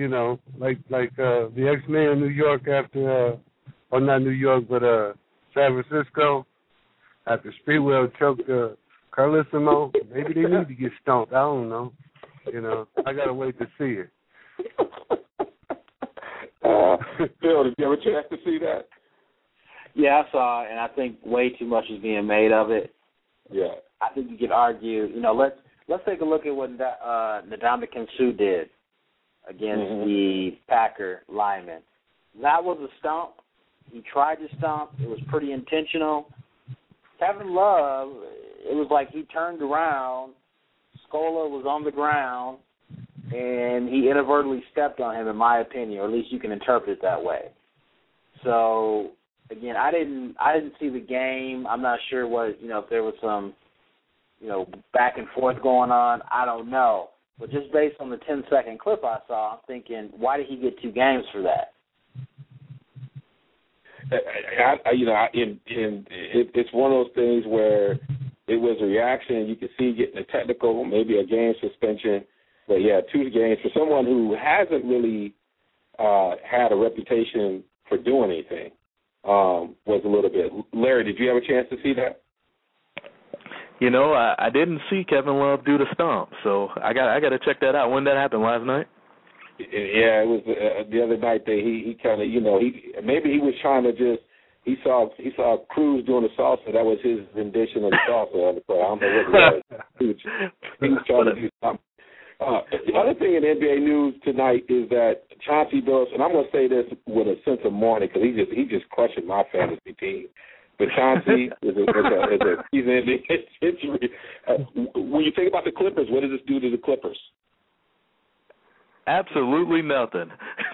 the X-Men in New York after, or not New York, but San Francisco after Speedwell choked Carlissimo. Maybe they need to get stomped. I don't know. I got to wait to see it. Phil, did you have a chance to see that? Yeah, I saw it, and I think way too much is being made of it. Yeah. I think you could argue, let's take a look at what Ndamukong Suh did against the Packer lineman. That was a stump. He tried to stump. It was pretty intentional. Kevin Love, it was like he turned around, Scola was on the ground, and he inadvertently stepped on him, in my opinion, or at least you can interpret it that way. So, again, I didn't see the game. I'm not sure what, if there was some, back and forth going on. I don't know. But just based on the 10-second clip I saw, I'm thinking, why did he get 2 games for that? It's one of those things where it was a reaction. You could see getting a technical, maybe a game suspension. But, 2 games for someone who hasn't really had a reputation for doing anything. Was a little bit. Larry, did you have a chance to see that? I didn't see Kevin Love do the stomp, so I got to check that out. When did that happen? Last night? Yeah, it was the other night that he kind of, maybe he was trying to just, he saw Cruz doing the salsa. That was his rendition of the salsa. I don't know what it was. He was trying to do something. The other thing in NBA news tonight is that Chauncey Billups, and I'm going to say this with a sense of mourning because he's just crushing my fantasy team. But Chauncey is a season-ending injury. When you think about the Clippers, what does this do to the Clippers? Absolutely nothing.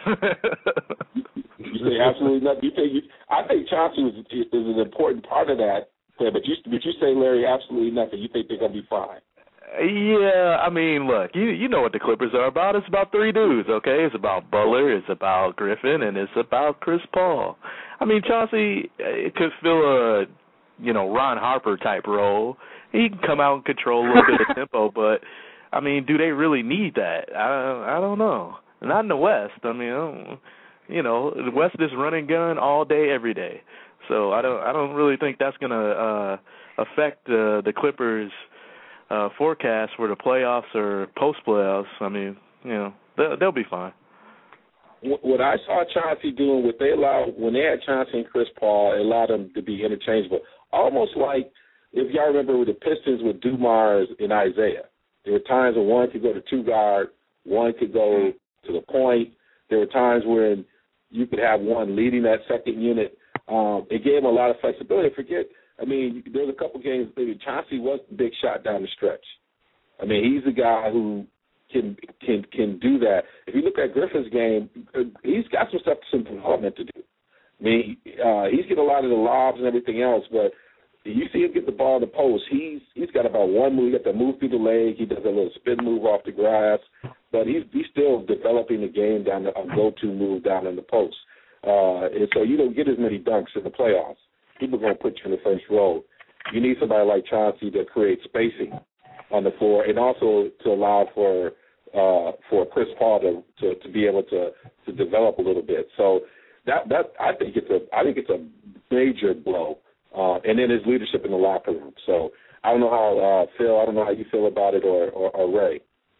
You say absolutely nothing. I think Chauncey is an important part of that. But you say, Larry, absolutely nothing. You think they're going to be fine? Yeah, I mean, look, you know what the Clippers are about. It's about three dudes, okay? It's about Butler, it's about Griffin, and it's about Chris Paul. I mean, Chauncey could fill a, Ron Harper type role. He can come out and control a little bit of tempo, but I mean, do they really need that? I don't know. Not in the West. I mean, the West is running gun all day, every day. So I don't really think that's gonna affect the Clippers' forecast for the playoffs or post playoffs. I mean, they'll be fine. What I saw Chauncey doing, when they had Chauncey and Chris Paul, it allowed them to be interchangeable. Almost like if y'all remember with the Pistons with Dumars and Isaiah. There were times when one could go to two guard, one could go to the point. There were times when you could have one leading that second unit. It gave him a lot of flexibility. There was a couple games maybe Chauncey was the big shot down the stretch. I mean, he's the guy who can do that. If you look at Griffin's game, he's got some development to do. I mean, he's getting a lot of the lobs and everything else, but you see him get the ball in the post. He's got about one move. He got to move through the leg. He does a little spin move off the grass, but he's still developing the game down a go-to move down in the post. And so you don't get as many dunks in the playoffs. People are going to put you in the first row. You need somebody like Chauncey to create spacing on the floor and also to allow for Chris Paul to be able to develop a little bit. So that I think it's a major blow. And then his leadership in the locker room. So I don't know how Phil. I don't know how you feel about it, or Ray.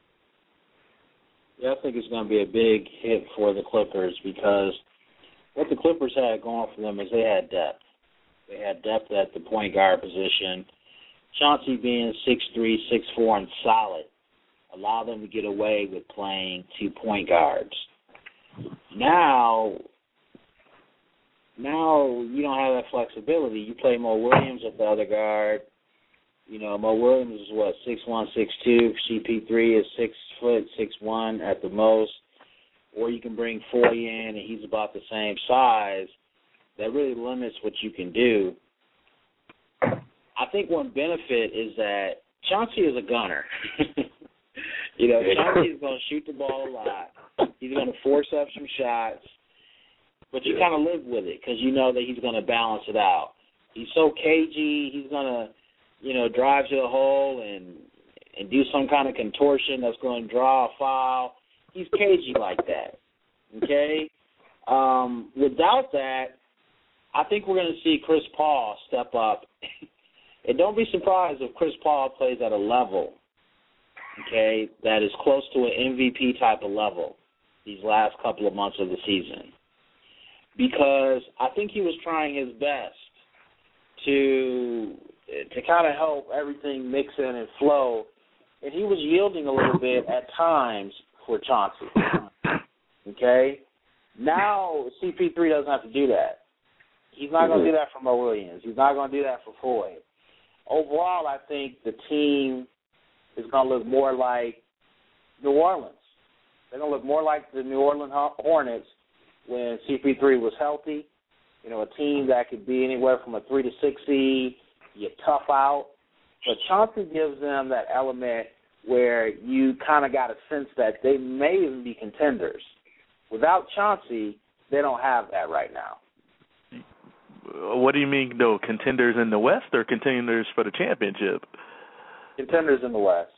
Yeah, I think it's going to be a big hit for the Clippers because what the Clippers had going for them is they had depth. They had depth at the point guard position. Chauncey being 6'3", 6'4", and solid allowed them to get away with playing 2 point guards. Now you don't have that flexibility. You play Mo Williams at the other guard. Mo Williams is 6'1", 6'2". CP3 is 6 foot, 6'1" at the most. Or you can bring Foy in, and he's about the same size. That really limits what you can do. I think one benefit is that Chauncey is a gunner. Chauncey is going to shoot the ball a lot. He's going to force up some shots. But you kind of live with it because you know that he's going to balance it out. He's so cagey. He's going to, drive to the hole and do some kind of contortion that's going to draw a foul. He's cagey like that, okay? Without that, I think we're going to see Chris Paul step up. And don't be surprised if Chris Paul plays at a level, okay, that is close to an MVP type of level these last couple of months of the season. Because I think he was trying his best to kind of help everything mix in and flow, and he was yielding a little bit at times for Chauncey. Okay? Now CP3 doesn't have to do that. He's not going to do that for Mo Williams. He's not going to do that for Foy. Overall, I think the team is going to look more like New Orleans. They're going to look more like the New Orleans Hornets when CP3 was healthy, a team that could be anywhere from a 3 to 6 seed, you tough out. But Chauncey gives them that element where you kind of got a sense that they may even be contenders. Without Chauncey, they don't have that right now. What do you mean, though? Contenders in the West or contenders for the championship? Contenders in the West.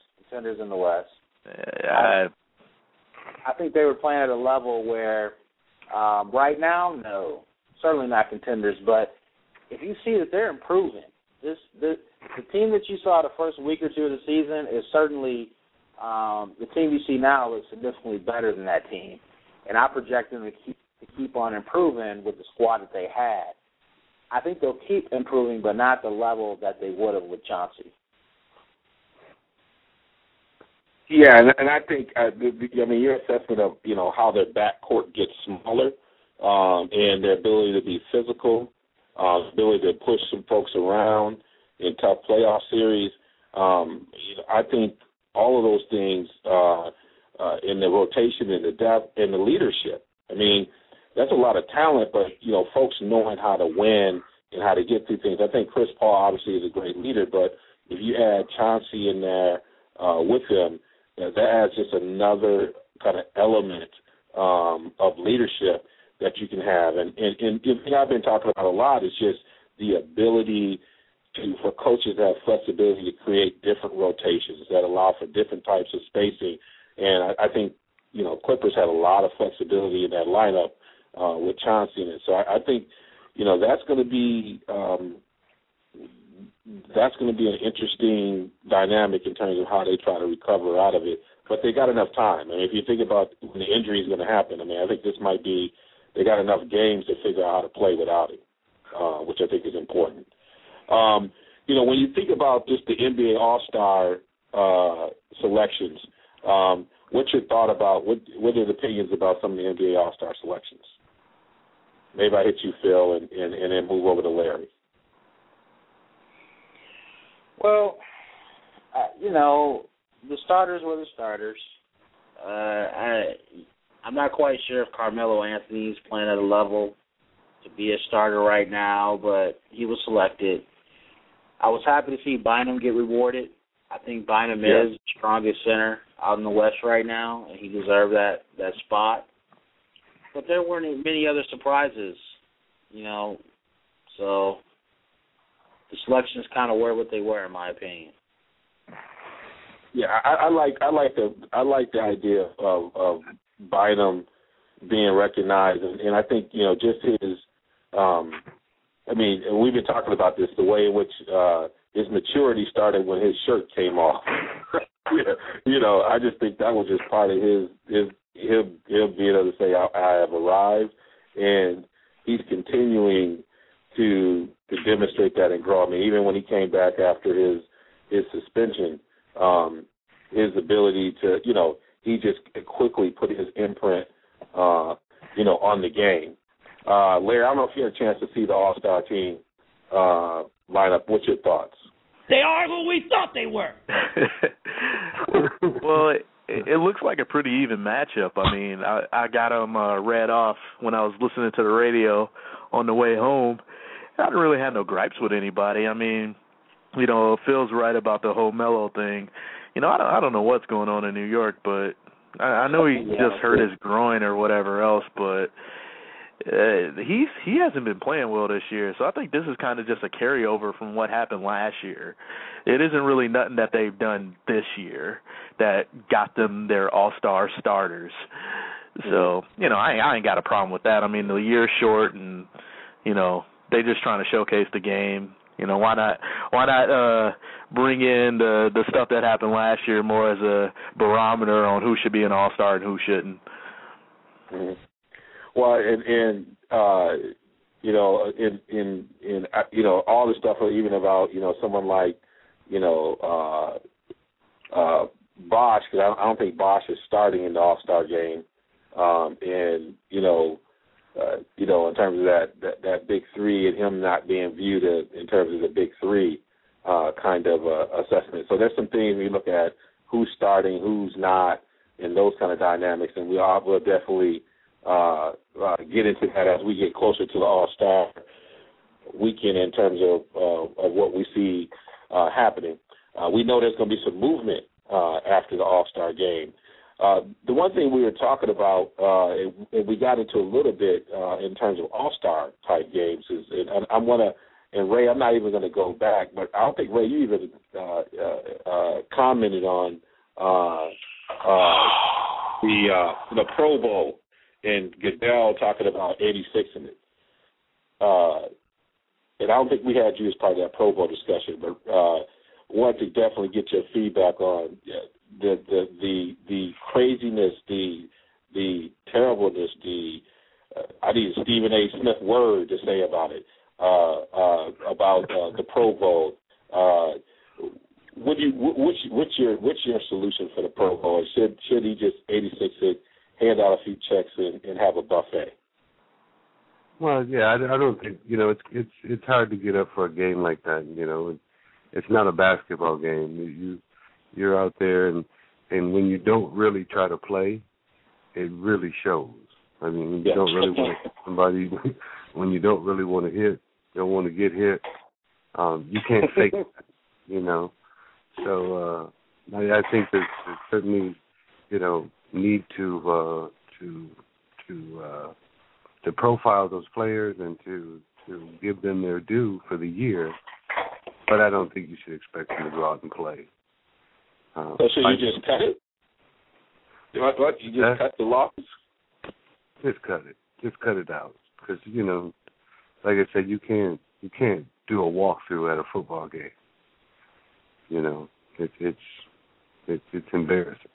I think they were playing at a level where right now, no, certainly not contenders. But if you see that they're improving, the team that you saw the first week or two of the season is certainly The team you see now is significantly better than that team, and I project them to keep on improving with the squad that they had. I think they'll keep improving, but not the level that they would have with Chauncey. Yeah, and I think, your assessment of, how their backcourt gets smaller and their ability to be physical, ability to push some folks around in tough playoff series, I think all of those things in the rotation and the depth and the leadership. I mean, that's a lot of talent, but, folks knowing how to win and how to get through things. I think Chris Paul obviously is a great leader, but if you add Chauncey in there with him, that adds just another kind of element of leadership that you can have. And the thing I've been talking about a lot is just the ability for coaches to have flexibility to create different rotations that allow for different types of spacing. And I think, Clippers had a lot of flexibility in that lineup with Chauncey in it. So I think, that's going to be an interesting dynamic in terms of how they try to recover out of it. But they got enough time. I mean, if you think about when the injury is going to happen, I think this might be they got enough games to figure out how to play without it, which I think is important. When you think about just the NBA All-Star selections, what's your thought about, what are the opinions about some of the NBA All-Star selections? Maybe I hit you, Phil, and then move over to Larry. Well, the starters were the starters. I'm not quite sure if Carmelo Anthony's playing at a level to be a starter right now, but he was selected. I was happy to see Bynum get rewarded. I think Bynum is the strongest center out in the West right now, and he deserved that spot. But there weren't many other surprises, so the selections kind of were what they were, in my opinion. Yeah, I like the idea of Bynum being recognized, and I think just his. And we've been talking about this, the way in which his maturity started when his shirt came off. I just think that was just part of his he'll be able to say I have arrived, and he's continuing to demonstrate that and grow. I mean, even when he came back after his suspension, his ability to, he just quickly put his imprint, on the game. Larry, I don't know if you had a chance to see the All-Star team lineup. What's your thoughts? They are who we thought they were. Well, it looks like a pretty even matchup. I mean, I got them read off when I was listening to the radio on the way home. I didn't really have no gripes with anybody. I mean, Phil's right about the whole Melo thing. I don't know what's going on in New York, but I know he just hurt his groin or whatever else, but he hasn't been playing well this year. So I think this is kind of just a carryover from what happened last year. It isn't really nothing that they've done this year that got them their all-star starters. So, I ain't got a problem with that. I mean, the year's short and, they just trying to showcase the game. Why not bring in the stuff that happened last year more as a barometer on who should be an all-star and who shouldn't? Mm-hmm. Well, and all the stuff even about someone like Bosh, because I don't think Bosh is starting in the All-Star game, and in terms of that big three and him not being viewed in terms of the big three kind of assessment. So there's some things we look at who's starting, who's not, and those kind of dynamics, and we'll definitely get into that as we get closer to the All-Star weekend in terms of what we see happening. We know there's going to be some movement after the All-Star game. The one thing we were talking about, and we got into a little bit in terms of All-Star type games, is, and Ray, I'm not even going to go back, but I don't think, Ray, you even commented on the Pro Bowl and Goodell talking about 86 in it. And I don't think we had you as part of that Pro Bowl discussion, but wanted to definitely get your feedback on the craziness, the terribleness, I need a Stephen A. Smith word to say about it, about the Pro Bowl. What's your solution for the Pro Bowl? Should he just 86 it, hand out a few checks and have a buffet? Well, yeah, I don't think, it's hard to get up for a game like that. It's not a basketball game. You're out there, and when you don't really try to play, it really shows. I mean, when you don't really want to hit somebody, when you don't really want to hit, don't want to get hit, you can't fake that, So I think there's certainly, need to profile those players and to give them their due for the year, but I don't think you should expect them to go out and play. So should you just cut it? What? You just cut the losses? Just cut it. Just cut it out. Because, like I said, you can't do a walkthrough at a football game. It's embarrassing.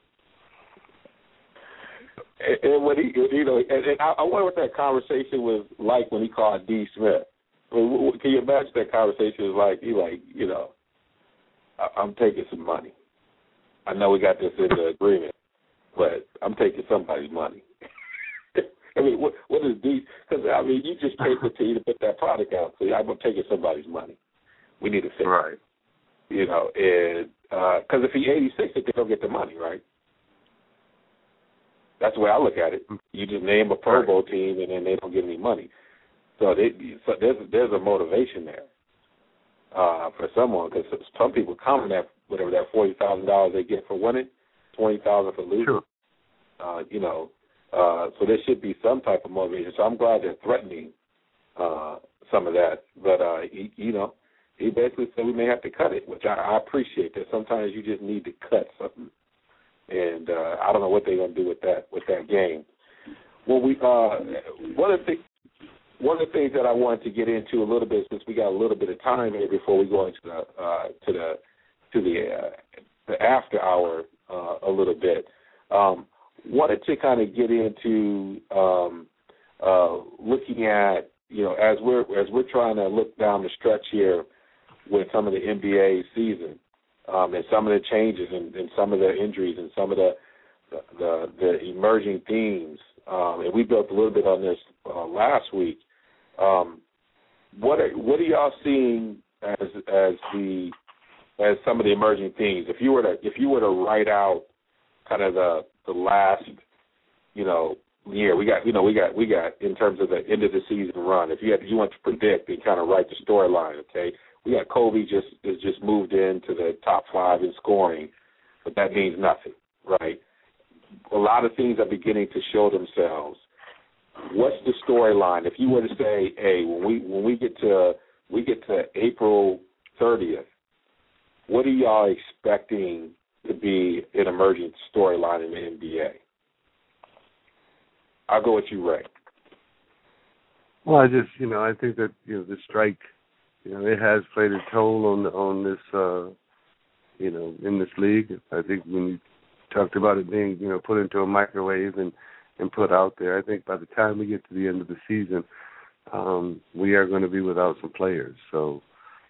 And when I wonder what that conversation was like when he called D. Smith. Can you imagine that conversation was like? I'm taking some money. I know we got this in the agreement, but I'm taking somebody's money. I mean, what is D? Because you just can't continue to put that product out. So I'm taking somebody's money. We need to fix it. And because if he 86, they don't get the money, right? That's the way I look at it. You just name a Pro Bowl team, and then they don't get any money. So there's a motivation there for someone, because some people come at whatever that $40,000 they get for winning, $20,000 for losing. Sure. So there should be some type of motivation. So I'm glad they're threatening some of that. But he basically said we may have to cut it, which I appreciate. That sometimes you just need to cut something. And I don't know what they're going to do with that game. Well, one of the things that I wanted to get into a little bit, since we got a little bit of time here before we go into the after hour a little bit, wanted to kind of get into looking at as we're trying to look down the stretch here with some of the NBA season. And some of the changes and some of the injuries and some of the emerging themes, and we built a little bit on this last week. What are y'all seeing as some of the emerging themes? If you were to write out kind of the last year, we got in terms of the end of the season run. If you want to predict and kind of write the storyline, okay. We got Kobe just moved into the top 5 in scoring, but that means nothing, right? A lot of things are beginning to show themselves. What's the storyline? If you were to say, hey, when we get to April 30th, what are y'all expecting to be an emerging storyline in the NBA? I'll go with you, Ray. Well, I think that the strike. It has played a toll on this, in this league. I think when you talked about it being, put into a microwave and put out there, I think by the time we get to the end of the season, we are going to be without some players. So,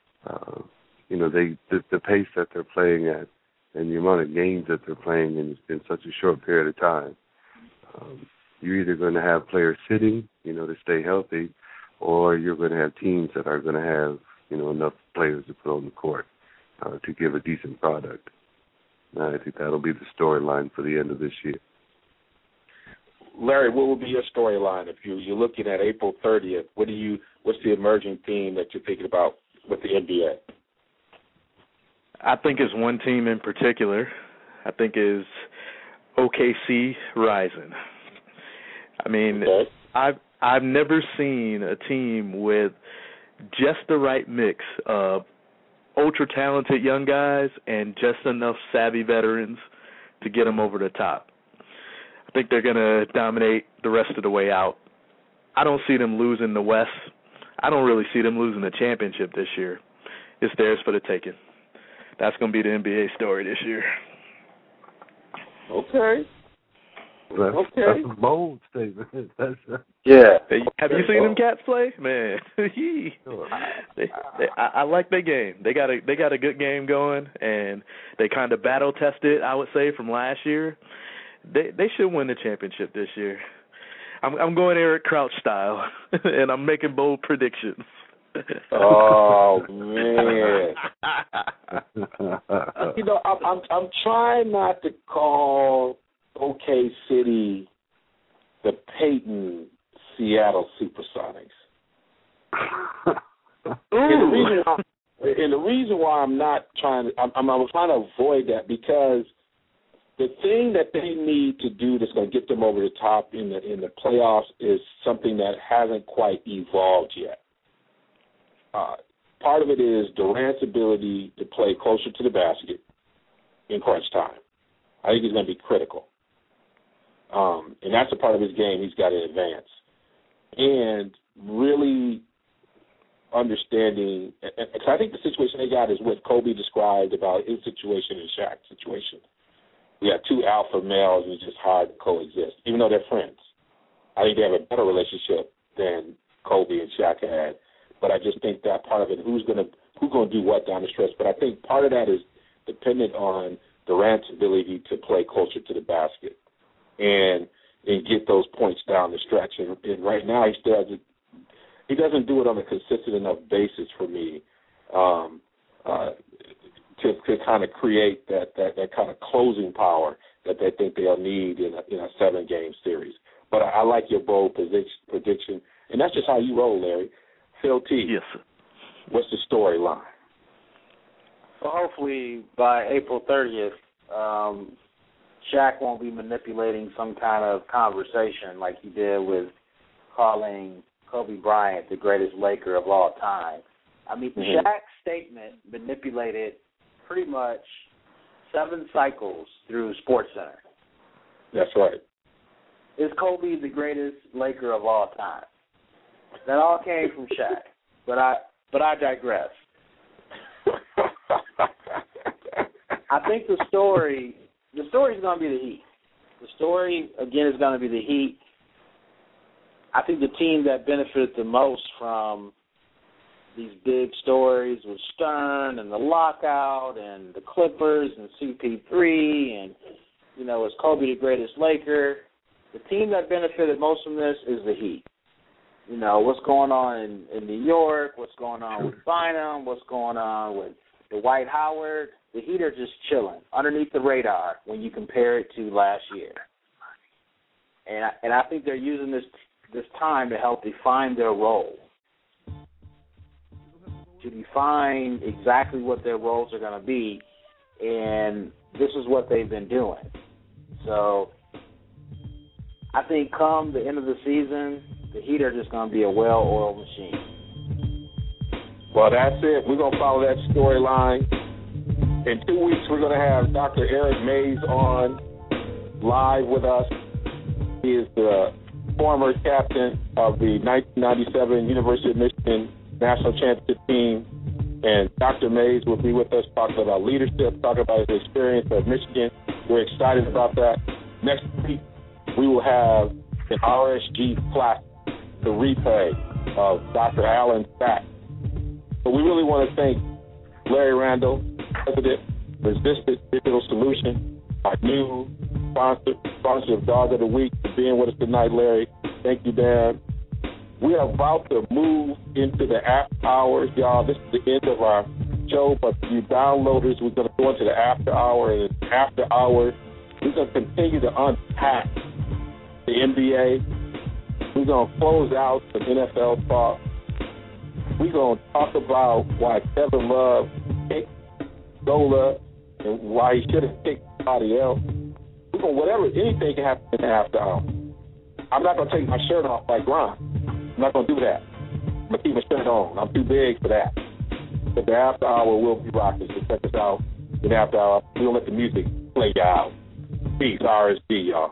the pace that they're playing at and the amount of games that they're playing in such a short period of time, you're either going to have players sitting, to stay healthy, or you're going to have teams that are going to have, enough players to put on the court to give a decent product. I think that'll be the storyline for the end of this year. Larry, what will be your storyline if you're looking at April 30th? What's the emerging theme that you're thinking about with the NBA? I think it's one team in particular. I think is OKC Rising. I mean, okay. I've never seen a team with just the right mix of ultra-talented young guys and just enough savvy veterans to get them over the top. I think they're going to dominate the rest of the way out. I don't see them losing the West. I don't really see them losing the championship this year. It's theirs for the taking. That's going to be the NBA story this year. Okay. That's a bold statement. Yeah. Hey, have you seen them cats play? Man, I like their game. They got a good game going, and they kind of battle tested, I would say, from last year. They should win the championship this year. I'm going Eric Crouch style, and I'm making bold predictions. Oh man! You know, I'm trying not to call OK City the Peyton Seattle Supersonics. And the reason why I'm not trying to, I'm trying to avoid that, because the thing that they need to do that's going to get them over the top in the playoffs is something that hasn't quite evolved yet. Part of it is Durant's ability to play closer to the basket in crunch time. I think he's going to be critical. And that's a part of his game he's got to advance. And really understanding, because I think the situation they got is what Kobe described about his situation and Shaq's situation. We have two alpha males, and it's just hard to coexist, even though they're friends. I think they have a better relationship than Kobe and Shaq had. But I just think that part of it, who's going to do what down the stretch. But I think part of that is dependent on Durant's ability to play closer to the basket and get those points down the stretch. And right now he doesn't do it on a consistent enough basis for me to kind of create that kind of closing power that they think they'll need in a 7-game series. But I like your bold prediction, and that's just how you roll, Larry. Phil T. Yes, sir. What's the storyline? Well, hopefully by April 30th, Shaq won't be manipulating some kind of conversation like he did with calling Kobe Bryant the greatest Laker of all time. I mean, Shaq's statement manipulated pretty much 7 cycles through SportsCenter. That's right. Is Kobe the greatest Laker of all time? That all came from Shaq, but I digress. I think the story is going to be the Heat. The story, again, is going to be the Heat. I think the team that benefited the most from these big stories was Stern and the lockout and the Clippers and CP3 and, is Kobe the greatest Laker. The team that benefited most from this is the Heat. What's going on in New York, what's going on with Bynum, what's going on with Dwight Howard. The Heat are just chilling underneath the radar when you compare it to last year. And I think they're using this time to help define their role, to define exactly what their roles are going to be, and this is what they've been doing. So I think come the end of the season, the Heat are just going to be a well-oiled machine. Well, that's it. We're going to follow that storyline. In 2 weeks, we're going to have Dr. Eric Mays on live with us. He is the former captain of the 1997 University of Michigan National Championship team. And Dr. Mays will be with us talking about leadership, talking about his experience at Michigan. We're excited about that. Next week, we will have an RSG Classic, the replay of Dr. Alan Sack. So we really want to thank Larry Randall, President, Resistant Digital Solution, our new sponsor of Dog of the Week, for being with us tonight, Larry. Thank you, Dan. We are about to move into the after hours, y'all. This is the end of our show, but for you downloaders, we're going to go into the after hour. And after hours, we're going to continue to unpack the NBA. We're going to close out the NFL talk. We're going to talk about why Kevin Love picked Zola and why he should have picked somebody else. We're going anything can happen in the after hour. I'm not going to take my shirt off like Ron. I'm not going to do that. I'm going to keep my shirt on. I'm too big for that. But the after hour will be rocking. So check us out in the after hour. We'll let the music play you out. Peace, RSG, y'all.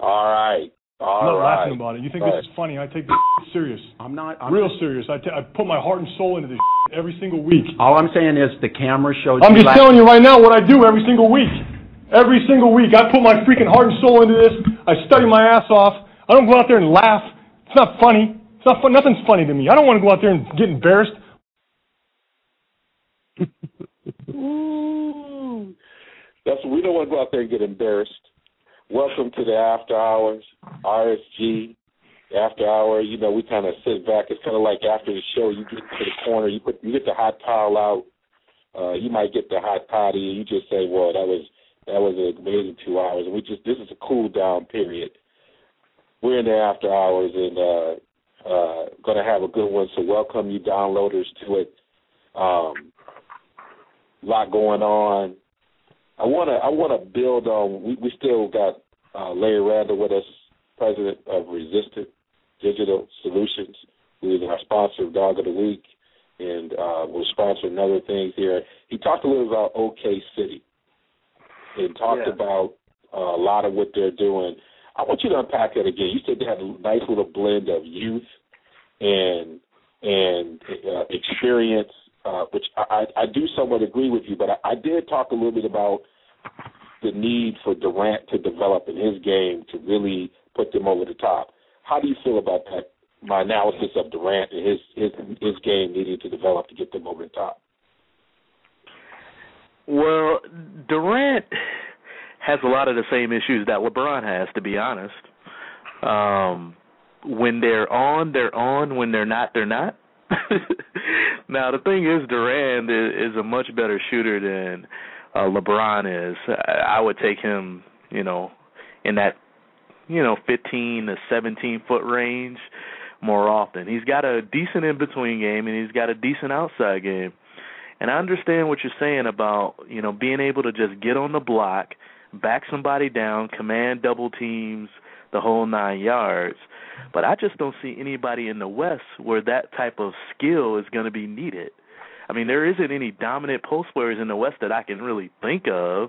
All right. I'm not laughing about it. You think this is funny? I take this serious. I'm real serious. I put my heart and soul into this every single week. All I'm saying is the camera shows. I'm just telling you right now what I do every single week. Every single week, I put my freaking heart and soul into this. I study my ass off. I don't go out there and laugh. It's not funny. It's not fun. Nothing's funny to me. I don't want to go out there and get embarrassed. Ooh. We don't want to go out there and get embarrassed. Welcome to the After Hours, RSG, After Hour. You know, we kind of sit back. It's kind of like after the show, you get to the corner, you get the hot towel out. You might get the hot toddy, and you just say, well, that was an amazing 2 hours. And this is a cool down period. We're in the After Hours and going to have a good one, so welcome you downloaders to it. A lot going on. I want to build on. We still got Larry Randall with us, president of Resistant Digital Solutions, who is our sponsor of Dog of the Week, and will sponsor other things here. He talked a little about OK City and talked about a lot of what they're doing. I want you to unpack that again. You said they had a nice little blend of youth and experience, which I do somewhat agree with you, but I did talk a little bit about the need for Durant to develop in his game to really put them over the top. How do you feel about that, my analysis of Durant and his game needing to develop to get them over the top? Well, Durant has a lot of the same issues that LeBron has, to be honest. When they're on, they're on. When they're not, they're not. Now, the thing is, Durant is a much better shooter than LeBron is. I would take him, in that, 15 to 17-foot range more often. He's got a decent in-between game, and he's got a decent outside game. And I understand what you're saying about, being able to just get on the block, back somebody down, command double teams, the whole 9 yards. But I just don't see anybody in the West where that type of skill is going to be needed. I mean, there isn't any dominant post players in the West that I can really think of.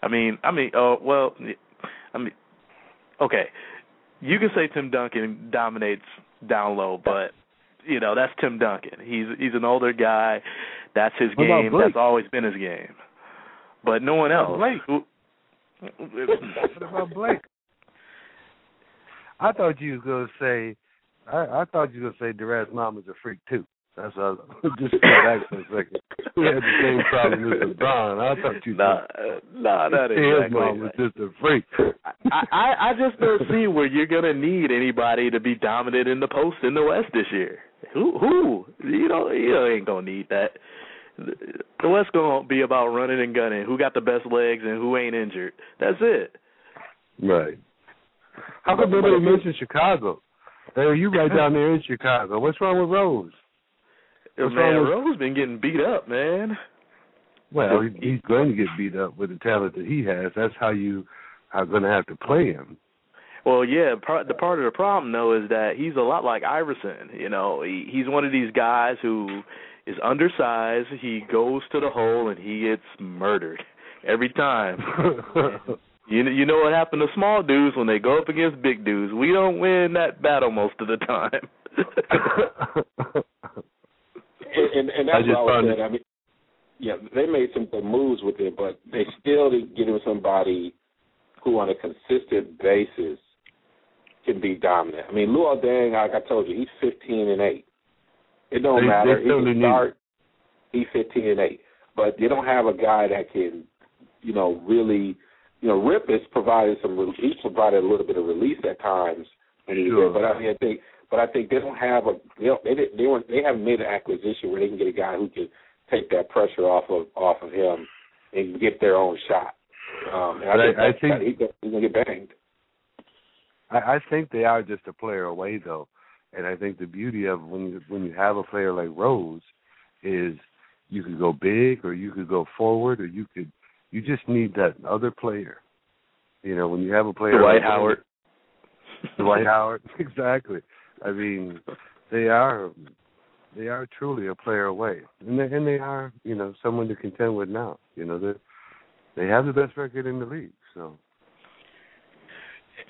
Okay, you can say Tim Duncan dominates down low, but that's Tim Duncan. He's an older guy. That's his game. That's always been his game. But no one else. What about Blake? I thought you was gonna say. I thought you were gonna say Durant's mom is a freak too. That's what I was just back for a second. We had the same problem as LeBron. I thought you. Not exactly. His mom was just a freak. I just don't see where you're gonna need anybody to be dominant in the post in the West this year. Who? You ain't gonna need that. The West gonna be about running and gunning. Who got the best legs and who ain't injured? That's it. Right. How come nobody mentions Chicago? Hey, you right down there in Chicago. What's wrong with Rose? Rose been getting beat up, man. Well, he's going to get beat up with the talent that he has. That's how you are going to have to play him. Well, yeah, the part of the problem, though, is that he's a lot like Iverson. He's one of these guys who is undersized. He goes to the hole, and he gets murdered every time. You know what happened to small dudes when they go up against big dudes? We don't win that battle most of the time. and that's what I was saying. I mean, yeah, they made some good moves with it, but they still didn't get him somebody who on a consistent basis can be dominant. I mean, Luol Deng, like I told you, he's 15-8. It don't matter. He can start. He's 15-8, but they don't have a guy that can, really. Rip has provided he's provided a little bit of release at times when he's there. But I think they don't have they haven't made an acquisition where they can get a guy who can take that pressure off of him and get their own shot. I think he's gonna get banged. I think they are just a player away though, and I think the beauty of when you have a player like Rose is you could go big or you could go forward or you just need that other player. When you have a player Dwight Howard. Dwight Howard, exactly. I mean, they are truly a player away, and they are someone to contend with now. They have the best record in the league. So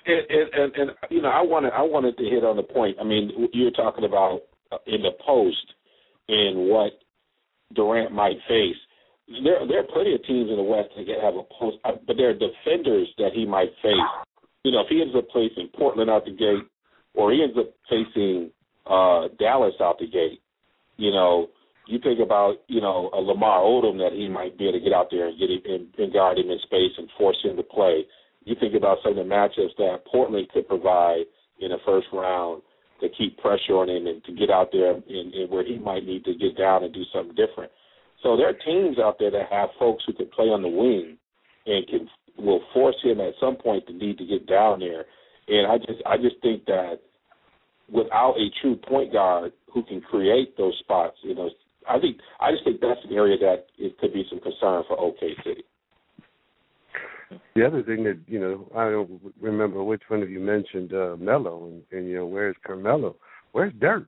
And you know, I wanted to hit on the point. I mean, you're talking about in the post and what Durant might face. There are plenty of teams in the West that have a post, but there are defenders that he might face. You know, if he ends up facing Portland out the gate, or he ends up facing Dallas out the gate, you know, you think about, you know, a Lamar Odom that he might be able to get out there and get him and guard him in space and force him to play. You think about some of the matchups that Portland could provide in the first round to keep pressure on him and to get out there and where he might need to get down and do something different. So there are teams out there that have folks who can play on the wing and will force him at some point to need to get down there. And I just think that without a true point guard who can create those spots, you know, I just think that's an area that it could be some concern for OKC. The other thing that, you know, I don't remember which one of you mentioned Melo, and you know, where's Carmelo? Where's Dirk?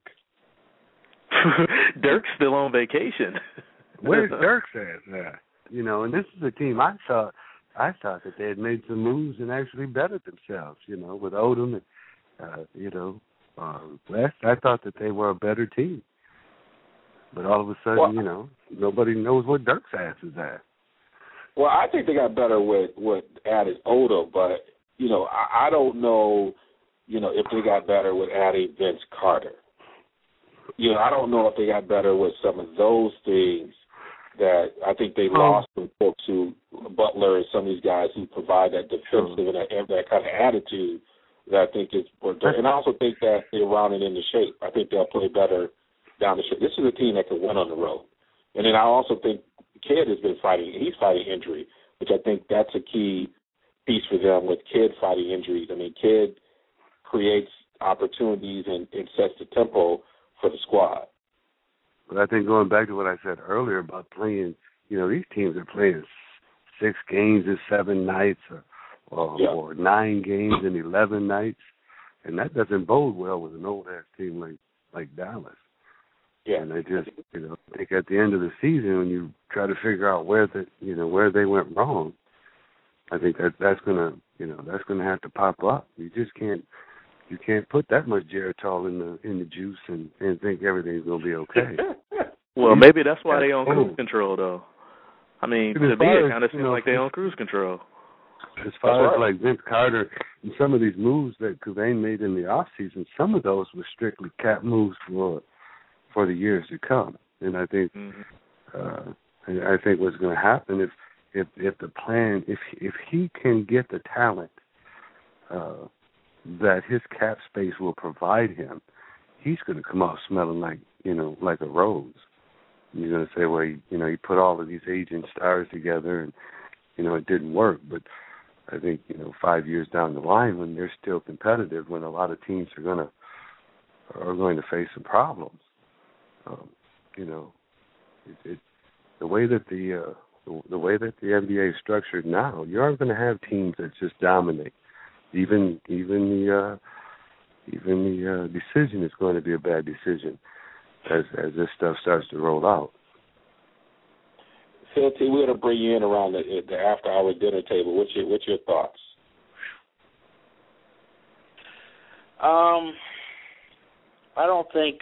Dirk's still on vacation. Where's Dirk's at? You know, and this is a team I thought that they had made some moves and actually bettered themselves, you know, with Odom and, you know, West. I thought that they were a better team. But all of a sudden, you know, nobody knows what Dirk's ass is at. Well, I think they got better with added Odom, but, you know, I don't know, you know, if they got better with adding Vince Carter. You know, I don't know if they got better with some of those things that I think they lost from folks who, Butler and some of these guys who provide that defensive and that kind of attitude that I think is – and I also think that they're rounded into shape. I think they'll play better down the stretch. This is a team that can win on the road. And then I also think Kidd has been fighting. He's fighting injury, which I think that's a key piece for them with Kidd fighting injuries. I mean, Kidd creates opportunities and sets the tempo for the squad. But I think going back to what I said earlier about playing, you know, these teams are playing 6 games in 7 nights or 9 games in 11 nights, and that doesn't bode well with an old-ass team like Dallas. Yeah. And they just, you know, I think at the end of the season when you try to figure out where they went wrong, I think that's gonna have to pop up. You can't put that much Geritol in the juice and think everything's gonna be okay. Well, maybe that's why they on cruise control though. I mean, to me it kind of seems like they on cruise control. As far as like Vince Carter and some of these moves that Cobain made in the off season, some of those were strictly cap moves for the years to come. And I think I think what's going to happen if the plan if he can get the talent that his cap space will provide him, he's going to come out smelling like a rose. And you're going to say, well, he put all of these aging stars together and it didn't work. But I think 5 years down the line, when they're still competitive, when a lot of teams are going to face some problems. The way that the NBA is structured now, you aren't going to have teams that just dominate. Even the decision is going to be a bad decision as this stuff starts to roll out. Phil T, we're going to bring you in around the after-hour dinner table. What's your thoughts? I don't think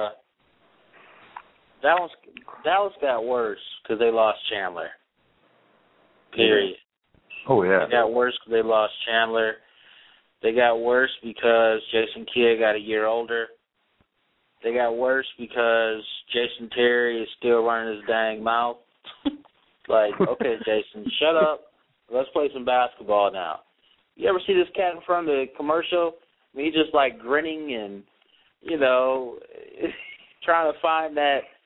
Dallas got worse because they lost Chandler. Period. Oh, yeah. They got worse because they lost Chandler. They got worse because Jason Kidd got a year older. They got worse because Jason Terry is still running his dang mouth. Like, okay, Jason, shut up. Let's play some basketball now. You ever see this cat in front of the commercial? I mean, he's just like grinning and, trying to find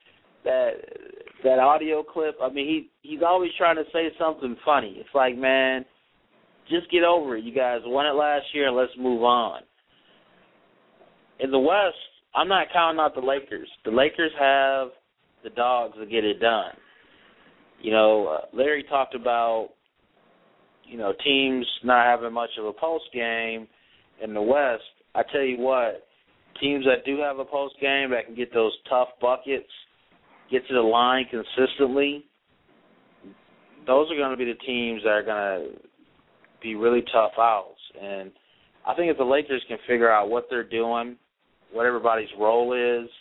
that audio clip. I mean, he's always trying to say something funny. It's like, man, just get over it. You guys won it last year, and let's move on. In the West, I'm not counting out the Lakers. The Lakers have the dogs to get it done. Larry talked about, teams not having much of a post game in the West. I tell you what, teams that do have a post game that can get those tough buckets, get to the line consistently, those are going to be the teams that are going to be really tough outs. And I think if the Lakers can figure out what they're doing, what everybody's role is,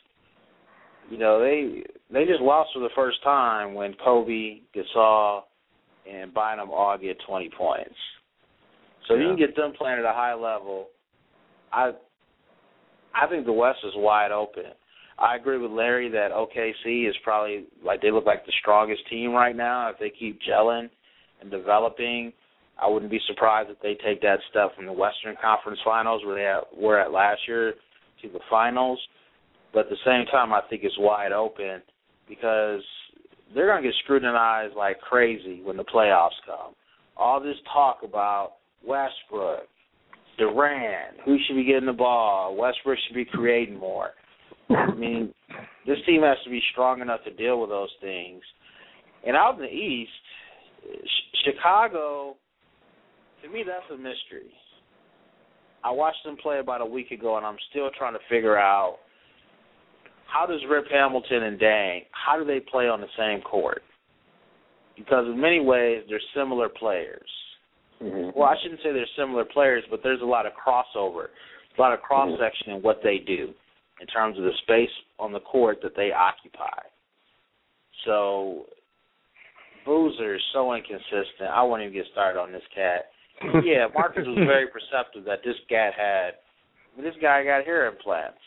they just lost for the first time when Kobe, Gasol, and Bynum all get 20 points. So you can get them playing at a high level. I think the West is wide open. I agree with Larry that OKC is probably, they look like the strongest team right now. If they keep gelling and developing, I wouldn't be surprised if they take that step from the Western Conference Finals where they were at last year to the finals. But at the same time, I think it's wide open because they're going to get scrutinized like crazy when the playoffs come. All this talk about Westbrook, Durant, who should be getting the ball, Westbrook should be creating more. I mean, this team has to be strong enough to deal with those things. And out in the East, Chicago, to me, that's a mystery. I watched them play about a week ago, and I'm still trying to figure out how does Rip Hamilton and Dang, how do they play on the same court? Because in many ways, they're similar players. Mm-hmm. Well, I shouldn't say they're similar players, but there's a lot of crossover, a lot of cross-section in what they do in terms of the space on the court that they occupy. So Boozer is so inconsistent. I won't even get started on this cat. Yeah, Marcus was very perceptive that this cat had. I mean, this guy got hair implants.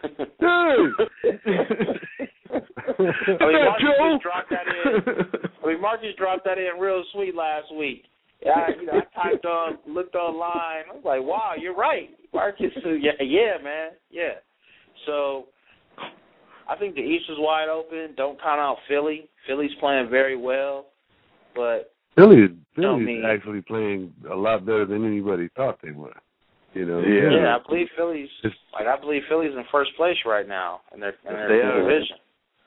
Marcus dropped that in real sweet last week. I looked online. I was like, wow, you're right. Marcus, yeah, man, yeah. So I think the East is wide open. Don't count out Philly. Philly's playing very well, but Philly's actually playing a lot better than anybody thought they were. Yeah, I believe Philly's in first place right now in their division.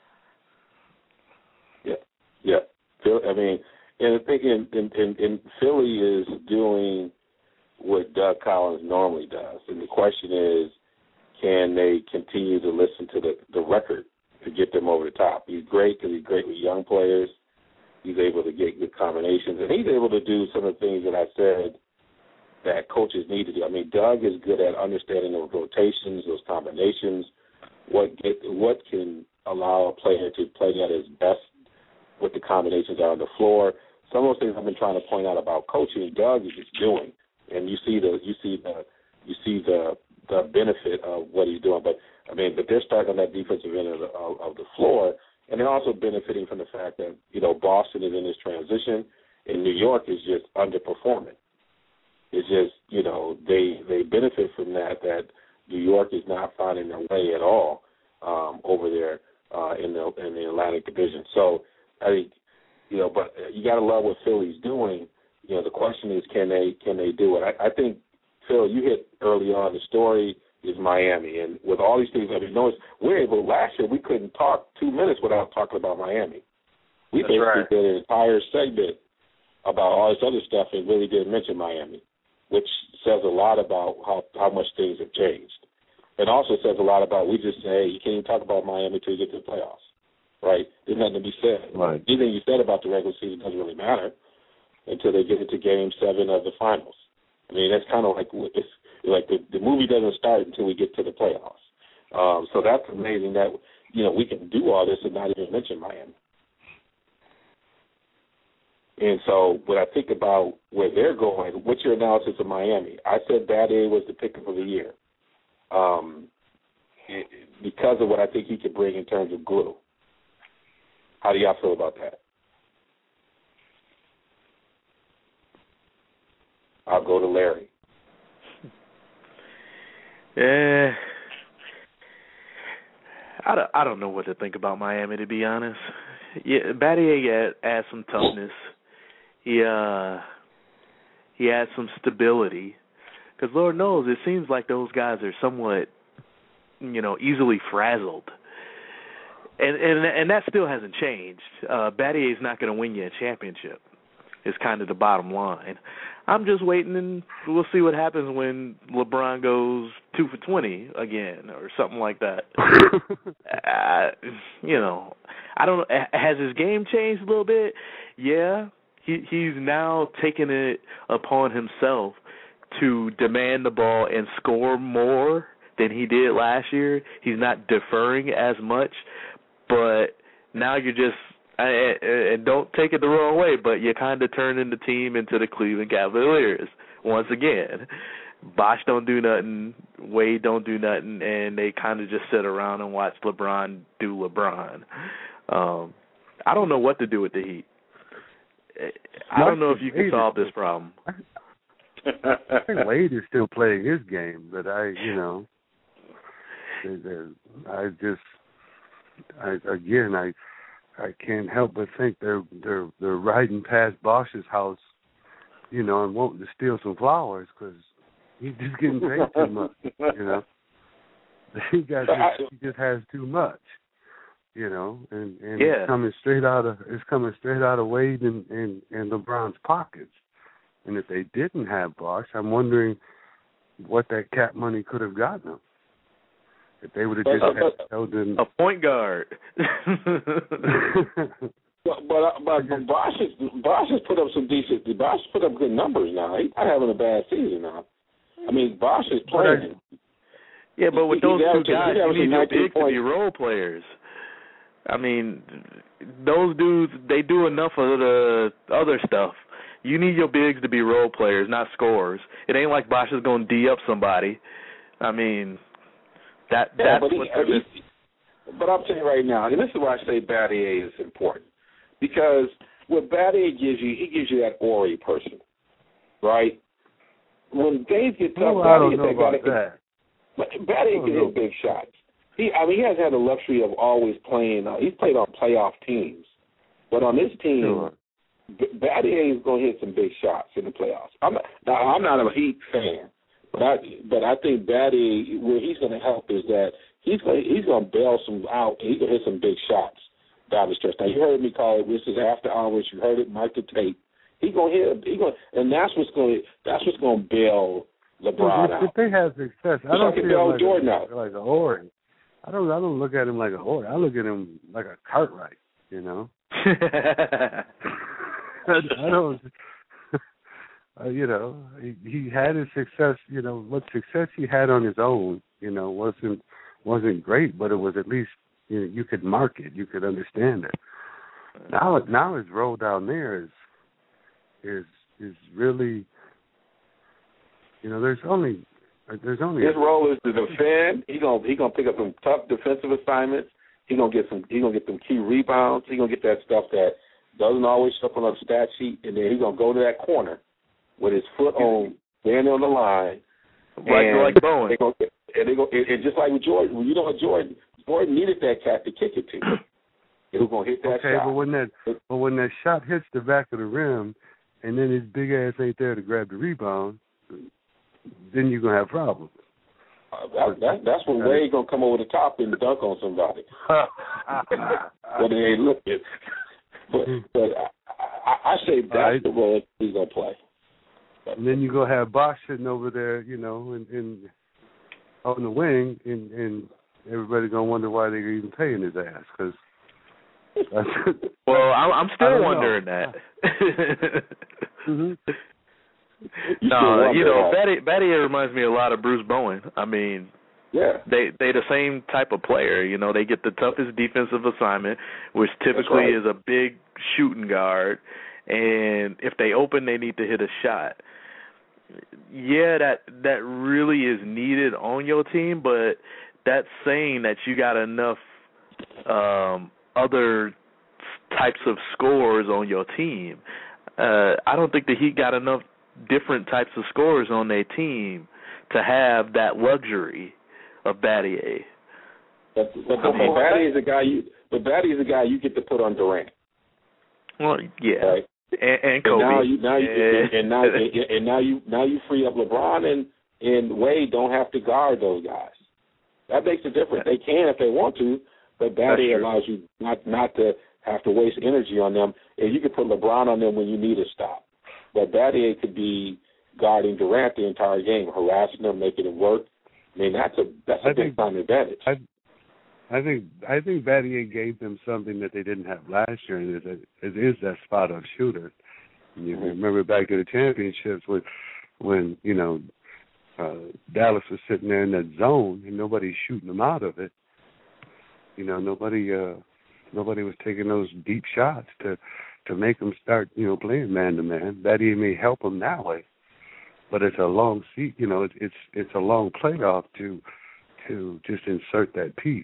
Yeah. I mean, and I think in Philly is doing what Doug Collins normally does, and the question is, can they continue to listen to the record to get them over the top? He's great because he's great with young players. He's able to get good combinations, and he's able to do some of the things that I said that coaches need to do. I mean, Doug is good at understanding those rotations, those combinations, what can allow a player to play at his best, what the combinations are on the floor. Some of those things I've been trying to point out about coaching, Doug is just doing, and you see the benefit of what he's doing. But they're starting on that defensive end of the floor, and they're also benefiting from the fact that Boston is in this transition, and New York is just underperforming. It's just, they benefit from that New York is not finding their way at all over there in the Atlantic Division. So I think, but you got to love what Philly's doing. The question is, can they do it? I think, Phil, you hit early on, the story is Miami. And with all these things, last year we couldn't talk 2 minutes without talking about Miami. We basically did an entire segment about all this other stuff and really didn't mention Miami, which says a lot about how much things have changed. It also says a lot about, we just say, hey, you can't even talk about Miami until you get to the playoffs, right? There's nothing to be said. Right. Anything you said about the regular season doesn't really matter until they get into Game 7 of the finals. I mean, that's kind of like the movie doesn't start until we get to the playoffs. So that's amazing that, we can do all this and not even mention Miami. And so when I think about where they're going, what's your analysis of Miami? I said Battier was the pick of the year because of what I think he could bring in terms of glue. How do y'all feel about that? I'll go to Larry. Yeah, I don't know what to think about Miami, to be honest. Yeah, Battier adds some toughness. He adds some stability. Because Lord knows, it seems like those guys are somewhat, easily frazzled. And that still hasn't changed. Battier's not going to win you a championship. Is kind of the bottom line. I'm just waiting, and we'll see what happens when LeBron goes 2 for 20 again or something like that. I don't know. Has his game changed a little bit? Yeah. He's now taken it upon himself to demand the ball and score more than he did last year. He's not deferring as much, but now you're just and don't take it the wrong way, but you're kind of turning the team into the Cleveland Cavaliers once again. Bosh don't do nothing, Wade don't do nothing, and they kind of just sit around and watch LeBron do LeBron. I don't know what to do with the Heat. I don't know if you can solve this problem. I think Wade is still playing his game, but I can't help but think they're riding past Bosh's house, and wanting to steal some flowers because he's just getting paid too much, He just has too much, and it's coming straight out of Wade and LeBron's pockets. And if they didn't have Bosh, I'm wondering what that cap money could have gotten them. If they would have just held in a point guard. But Bosh has put up some decent. Bosh put up good numbers now. He's not having a bad season now. I mean, Bosh is playing. Yeah, but with those two guys, you need your bigs to be role players. I mean, those dudes, they do enough of the other stuff. You need your bigs to be role players, not scorers. It ain't like Bosh is going to D up somebody. I mean, that's what But I'm saying right now, and this is why I say Battier is important. Because what Battier gives you, he gives you that Ori person, right? When games get tough, Battier can hit big shots. He hasn't had the luxury of always playing. He's played on playoff teams. But on this team, Battier is going to hit some big shots in the playoffs. I'm not a Heat fan, but I think Battier, where he's going to help is that he's going to bail some out. And he's going to hit some big shots down the stretch. Now you heard me call it. This is after hours. You heard it, Mike the Tape. He's going to hit. And that's what's going to bail LeBron out. If they have success, I don't see him Jordan like a Horton. I don't look at him like a Horton. I look at him like a Cartwright. I don't. He had his success. What success he had on his own, wasn't great, but it was at least you could mark it, you could understand it. Now his role down there is really, there's only his role is to defend. He gonna pick up some tough defensive assignments. He gonna get some key rebounds. He gonna get that stuff that doesn't always show up on a stat sheet, and then he's going to go to that corner with his foot on, standing on the line. Like Bowen. And just like with Jordan, Jordan needed that cat to kick it to. He was going to hit that shot. But when that shot hits the back of the rim, and then his big ass ain't there to grab the rebound, then you're going to have problems. That's when Wade going to come over the top and dunk on somebody. When they ain't looking. But I say that's the role he's going to play. And then you're going to have Bosh sitting over there, in on the wing, and everybody's going to wonder why they're even paying his ass. Cause well, I'm still wondering that. Mm-hmm. No, Battier reminds me a lot of Bruce Bowen. I mean, they the same type of player. They get the toughest defensive assignment, which typically is a big shooting guard, and if they open, they need to hit a shot. Yeah, that really is needed on your team, but that's saying that you got enough other types of scores on your team. I don't think the Heat got enough different types of scores on their team to have that luxury of Battier. But Battier is a guy you get to put on Durant. Well, yeah, right? and Kobe. Now you free up LeBron and Wade don't have to guard those guys. That makes a difference. They can if they want to, but Battier allows you not to have to waste energy on them. And you can put LeBron on them when you need a stop. But Battier could be guarding Durant the entire game, harassing them, making it work. I mean, that's a big time advantage. I think Battier gave them something that they didn't have last year, and it is that spot-up shooter. You remember back to the championships when Dallas was sitting there in that zone and nobody's shooting them out of it. Nobody was taking those deep shots to make them start playing man to man. That even may help them that way, but it's a long it's a long playoff to just insert that piece.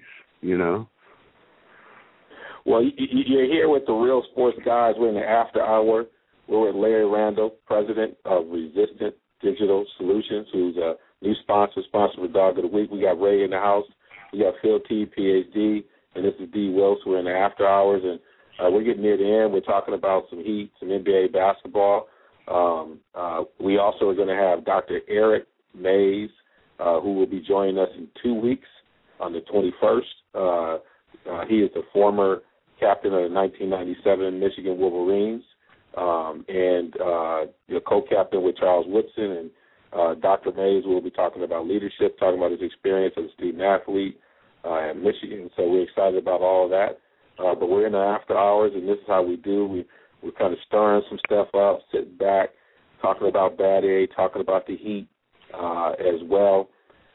Well, you're here with the Real Sports Guys. We're in the after hour. We're with Larry Randall, president of Resistant Digital Solutions, who's a new sponsor for Dog of the Week. We got Ray in the house. We got Phil T, PhD, and this is D. Wills. We're in the after hours, and we're getting near the end. We're talking about some Heat, some NBA basketball. We also are going to have Dr. Eric Mays, who will be joining us in 2 weeks on the 21st. He is the former captain of the 1997 Michigan Wolverines, and co-captain with Charles Woodson. And Dr. Mays will be talking about leadership, talking about his experience as a student athlete at Michigan. So we're excited about all of that. But we're in the after hours, and this is how we do. We're kind of stirring some stuff up, sitting back, talking about Bad A, talking about the Heat as well.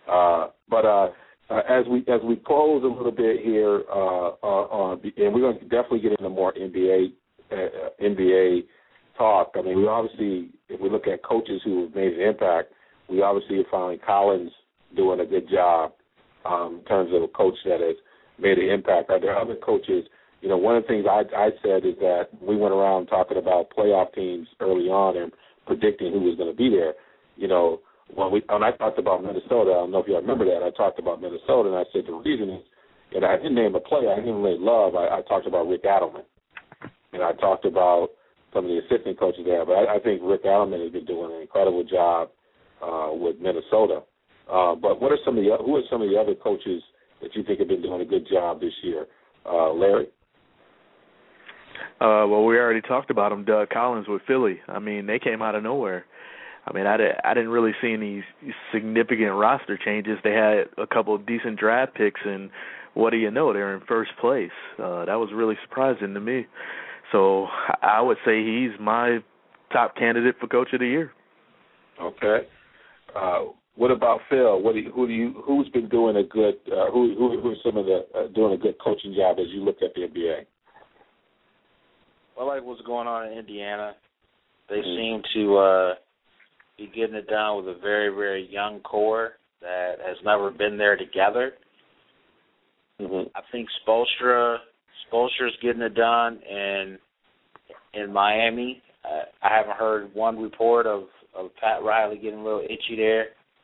As we close a little bit here, and we're going to definitely get into more NBA talk. I mean, we obviously, if we look at coaches who have made an impact, we obviously are finding Collins doing a good job in terms of a coach that has made an impact. Are there other coaches? One of the things I said is that we went around talking about playoff teams early on and predicting who was going to be there. When I talked about Minnesota, I don't know if you remember that, I talked about Minnesota, and I said the reason is, and I didn't name a player, I didn't really love, I talked about Rick Adelman, and I talked about some of the assistant coaches there, but I think Rick Adelman has been doing an incredible job with Minnesota. But who are some of the other coaches that you think have been doing a good job this year? Larry? Well, we already talked about him, Doug Collins with Philly. I mean, they came out of nowhere. I mean, I didn't really see any significant roster changes. They had a couple of decent draft picks, and what do you know? They're in first place. That was really surprising to me. So I would say he's my top candidate for Coach of the Year. Okay. What about Phil? Who's been doing a good? Who are some of the doing a good coaching job as you look at the NBA? Well, like what's going on in Indiana, they seem to be getting it done with a very, very young core that has never been there together. I think Spoelstra's getting it done in Miami. I haven't heard one report of Pat Riley getting a little itchy there.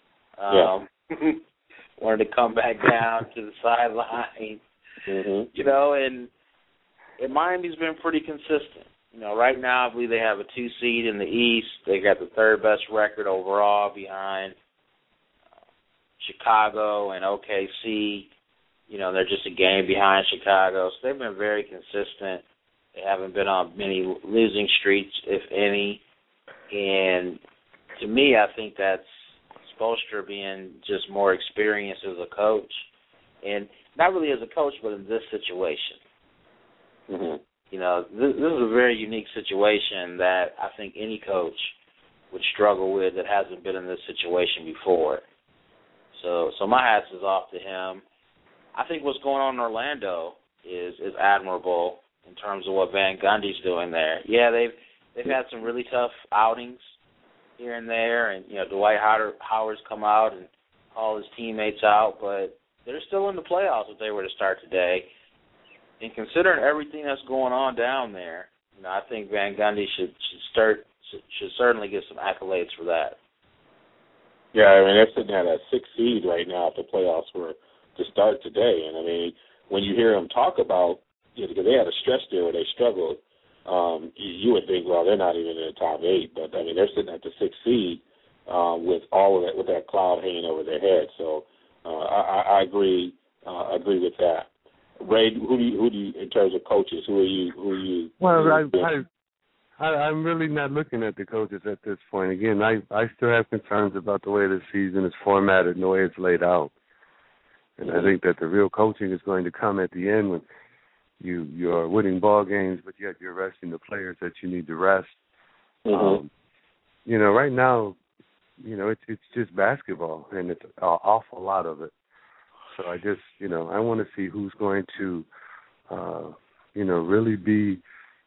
Wanted to come back down to the sideline. And Miami's been pretty consistent. Right now I believe they have a 2 seed in the East. They got the third best record overall behind Chicago and OKC. They're just a game behind Chicago. So they've been very consistent. They haven't been on many losing streaks, if any. And to me, I think that's Spoelstra being just more experienced as a coach. And not really as a coach, but in this situation. This is a very unique situation that I think any coach would struggle with that hasn't been in this situation before. So my hats is off to him. I think what's going on in Orlando is admirable in terms of what Van Gundy's doing there. Yeah, they've had some really tough outings here and there, and Dwight Howard's come out and call his teammates out, but they're still in the playoffs if they were to start today. And considering everything that's going on down there, I think Van Gundy should certainly get some accolades for that. Yeah, I mean, they're sitting at a 6 seed right now if the playoffs were to start today. And, I mean, when you hear them talk about, because they had a stretch there where they struggled, you would think, well, they're not even in the top 8. But, I mean, they're sitting at the 6th seed with all of that, with that cloud hanging over their head. So I agree with that. Ray, who do you in terms of coaches? Who are you? Well, I'm really not looking at the coaches at this point. Again, I still have concerns about the way the season is formatted and the way it's laid out. And I think that the real coaching is going to come at the end when you're winning ball games, but yet you're resting the players that you need to rest. Right now, it's just basketball, and it's an awful lot of it. So I just, I want to see who's going to, really be,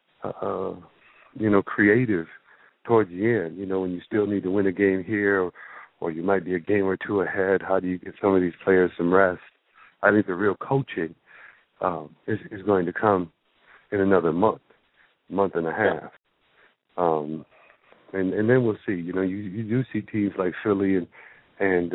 creative towards the end. When you still need to win a game here, or you might be a game or two ahead. How do you get some of these players some rest? I think the real coaching is going to come in another month and a half. And then we'll see. You do see teams like Philly and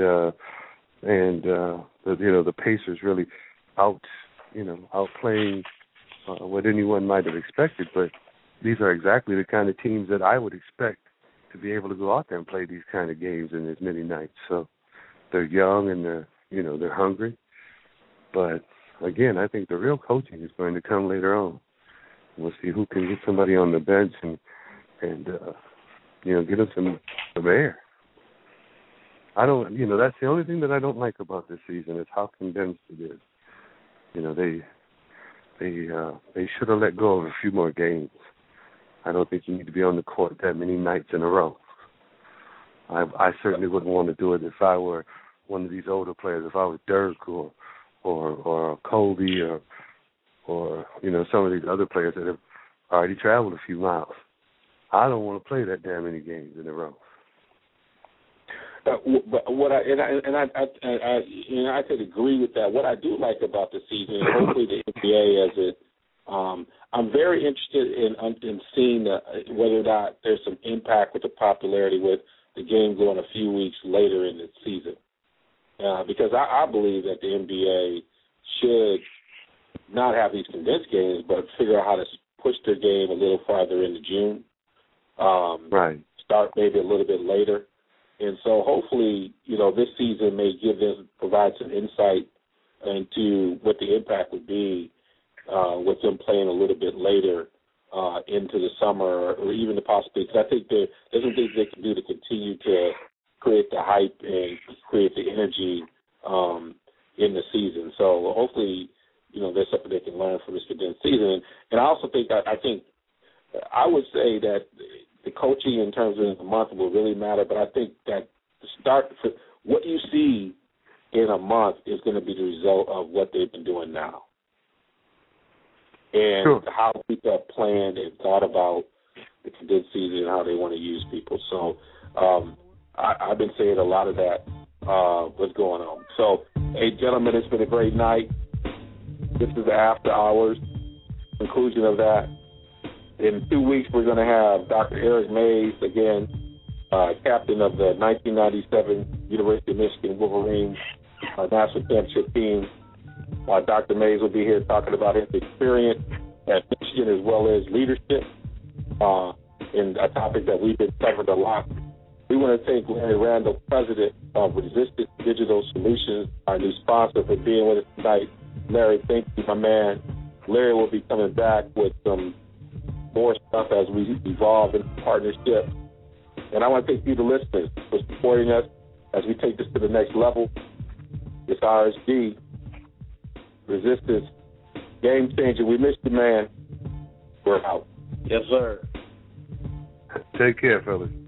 the Pacers really outplaying what anyone might have expected. But these are exactly the kind of teams that I would expect to be able to go out there and play these kind of games in as many nights. So they're young and they're hungry. But again, I think the real coaching is going to come later on. We'll see who can get somebody on the bench and get them some air. That's the only thing that I don't like about this season is how condensed it is. They should have let go of a few more games. I don't think you need to be on the court that many nights in a row. I certainly wouldn't want to do it if I were one of these older players. If I was Dirk or Kobe or some of these other players that have already traveled a few miles. I don't want to play that damn many games in a row. But what I could agree with that. What I do like about the season, and hopefully the NBA as it, I'm very interested in seeing whether or not there's some impact with the popularity with the game going a few weeks later in the season. Because I believe that the NBA should not have these condensed games, but figure out how to push their game a little farther into June. Right. Start maybe a little bit later. And so hopefully, this season may provide some insight into what the impact would be with them playing a little bit later into the summer or even the possibility. Because I think there's some things they can do to continue to create the hype and create the energy in the season. So hopefully, there's something they can learn from this condensed season. And I also think I would say that the coaching in terms of the month will really matter, but I think that what you see in a month is going to be the result of what they've been doing now. And sure. How people have planned and thought about the condensed season and how they want to use people. So I've been saying a lot of that, what's going on. So, hey, gentlemen, it's been a great night. This is the After Hours conclusion of that. In 2 weeks, we're going to have Dr. Eric Mays, again, captain of the 1997 University of Michigan Wolverines national championship team. Dr. Mays will be here talking about his experience at Michigan as well as leadership, and a topic that we've been covered a lot. We want to thank Larry Randall, president of Resistance Digital Solutions, our new sponsor, for being with us tonight. Larry, thank you, my man. Larry will be coming back with some more stuff as we evolve in partnership. And I want to thank you, the listeners, for supporting us as we take this to the next level. It's RSG, Resistance, Game Changer. We missed you, man. We're out. Yes, sir. Take care, fellas.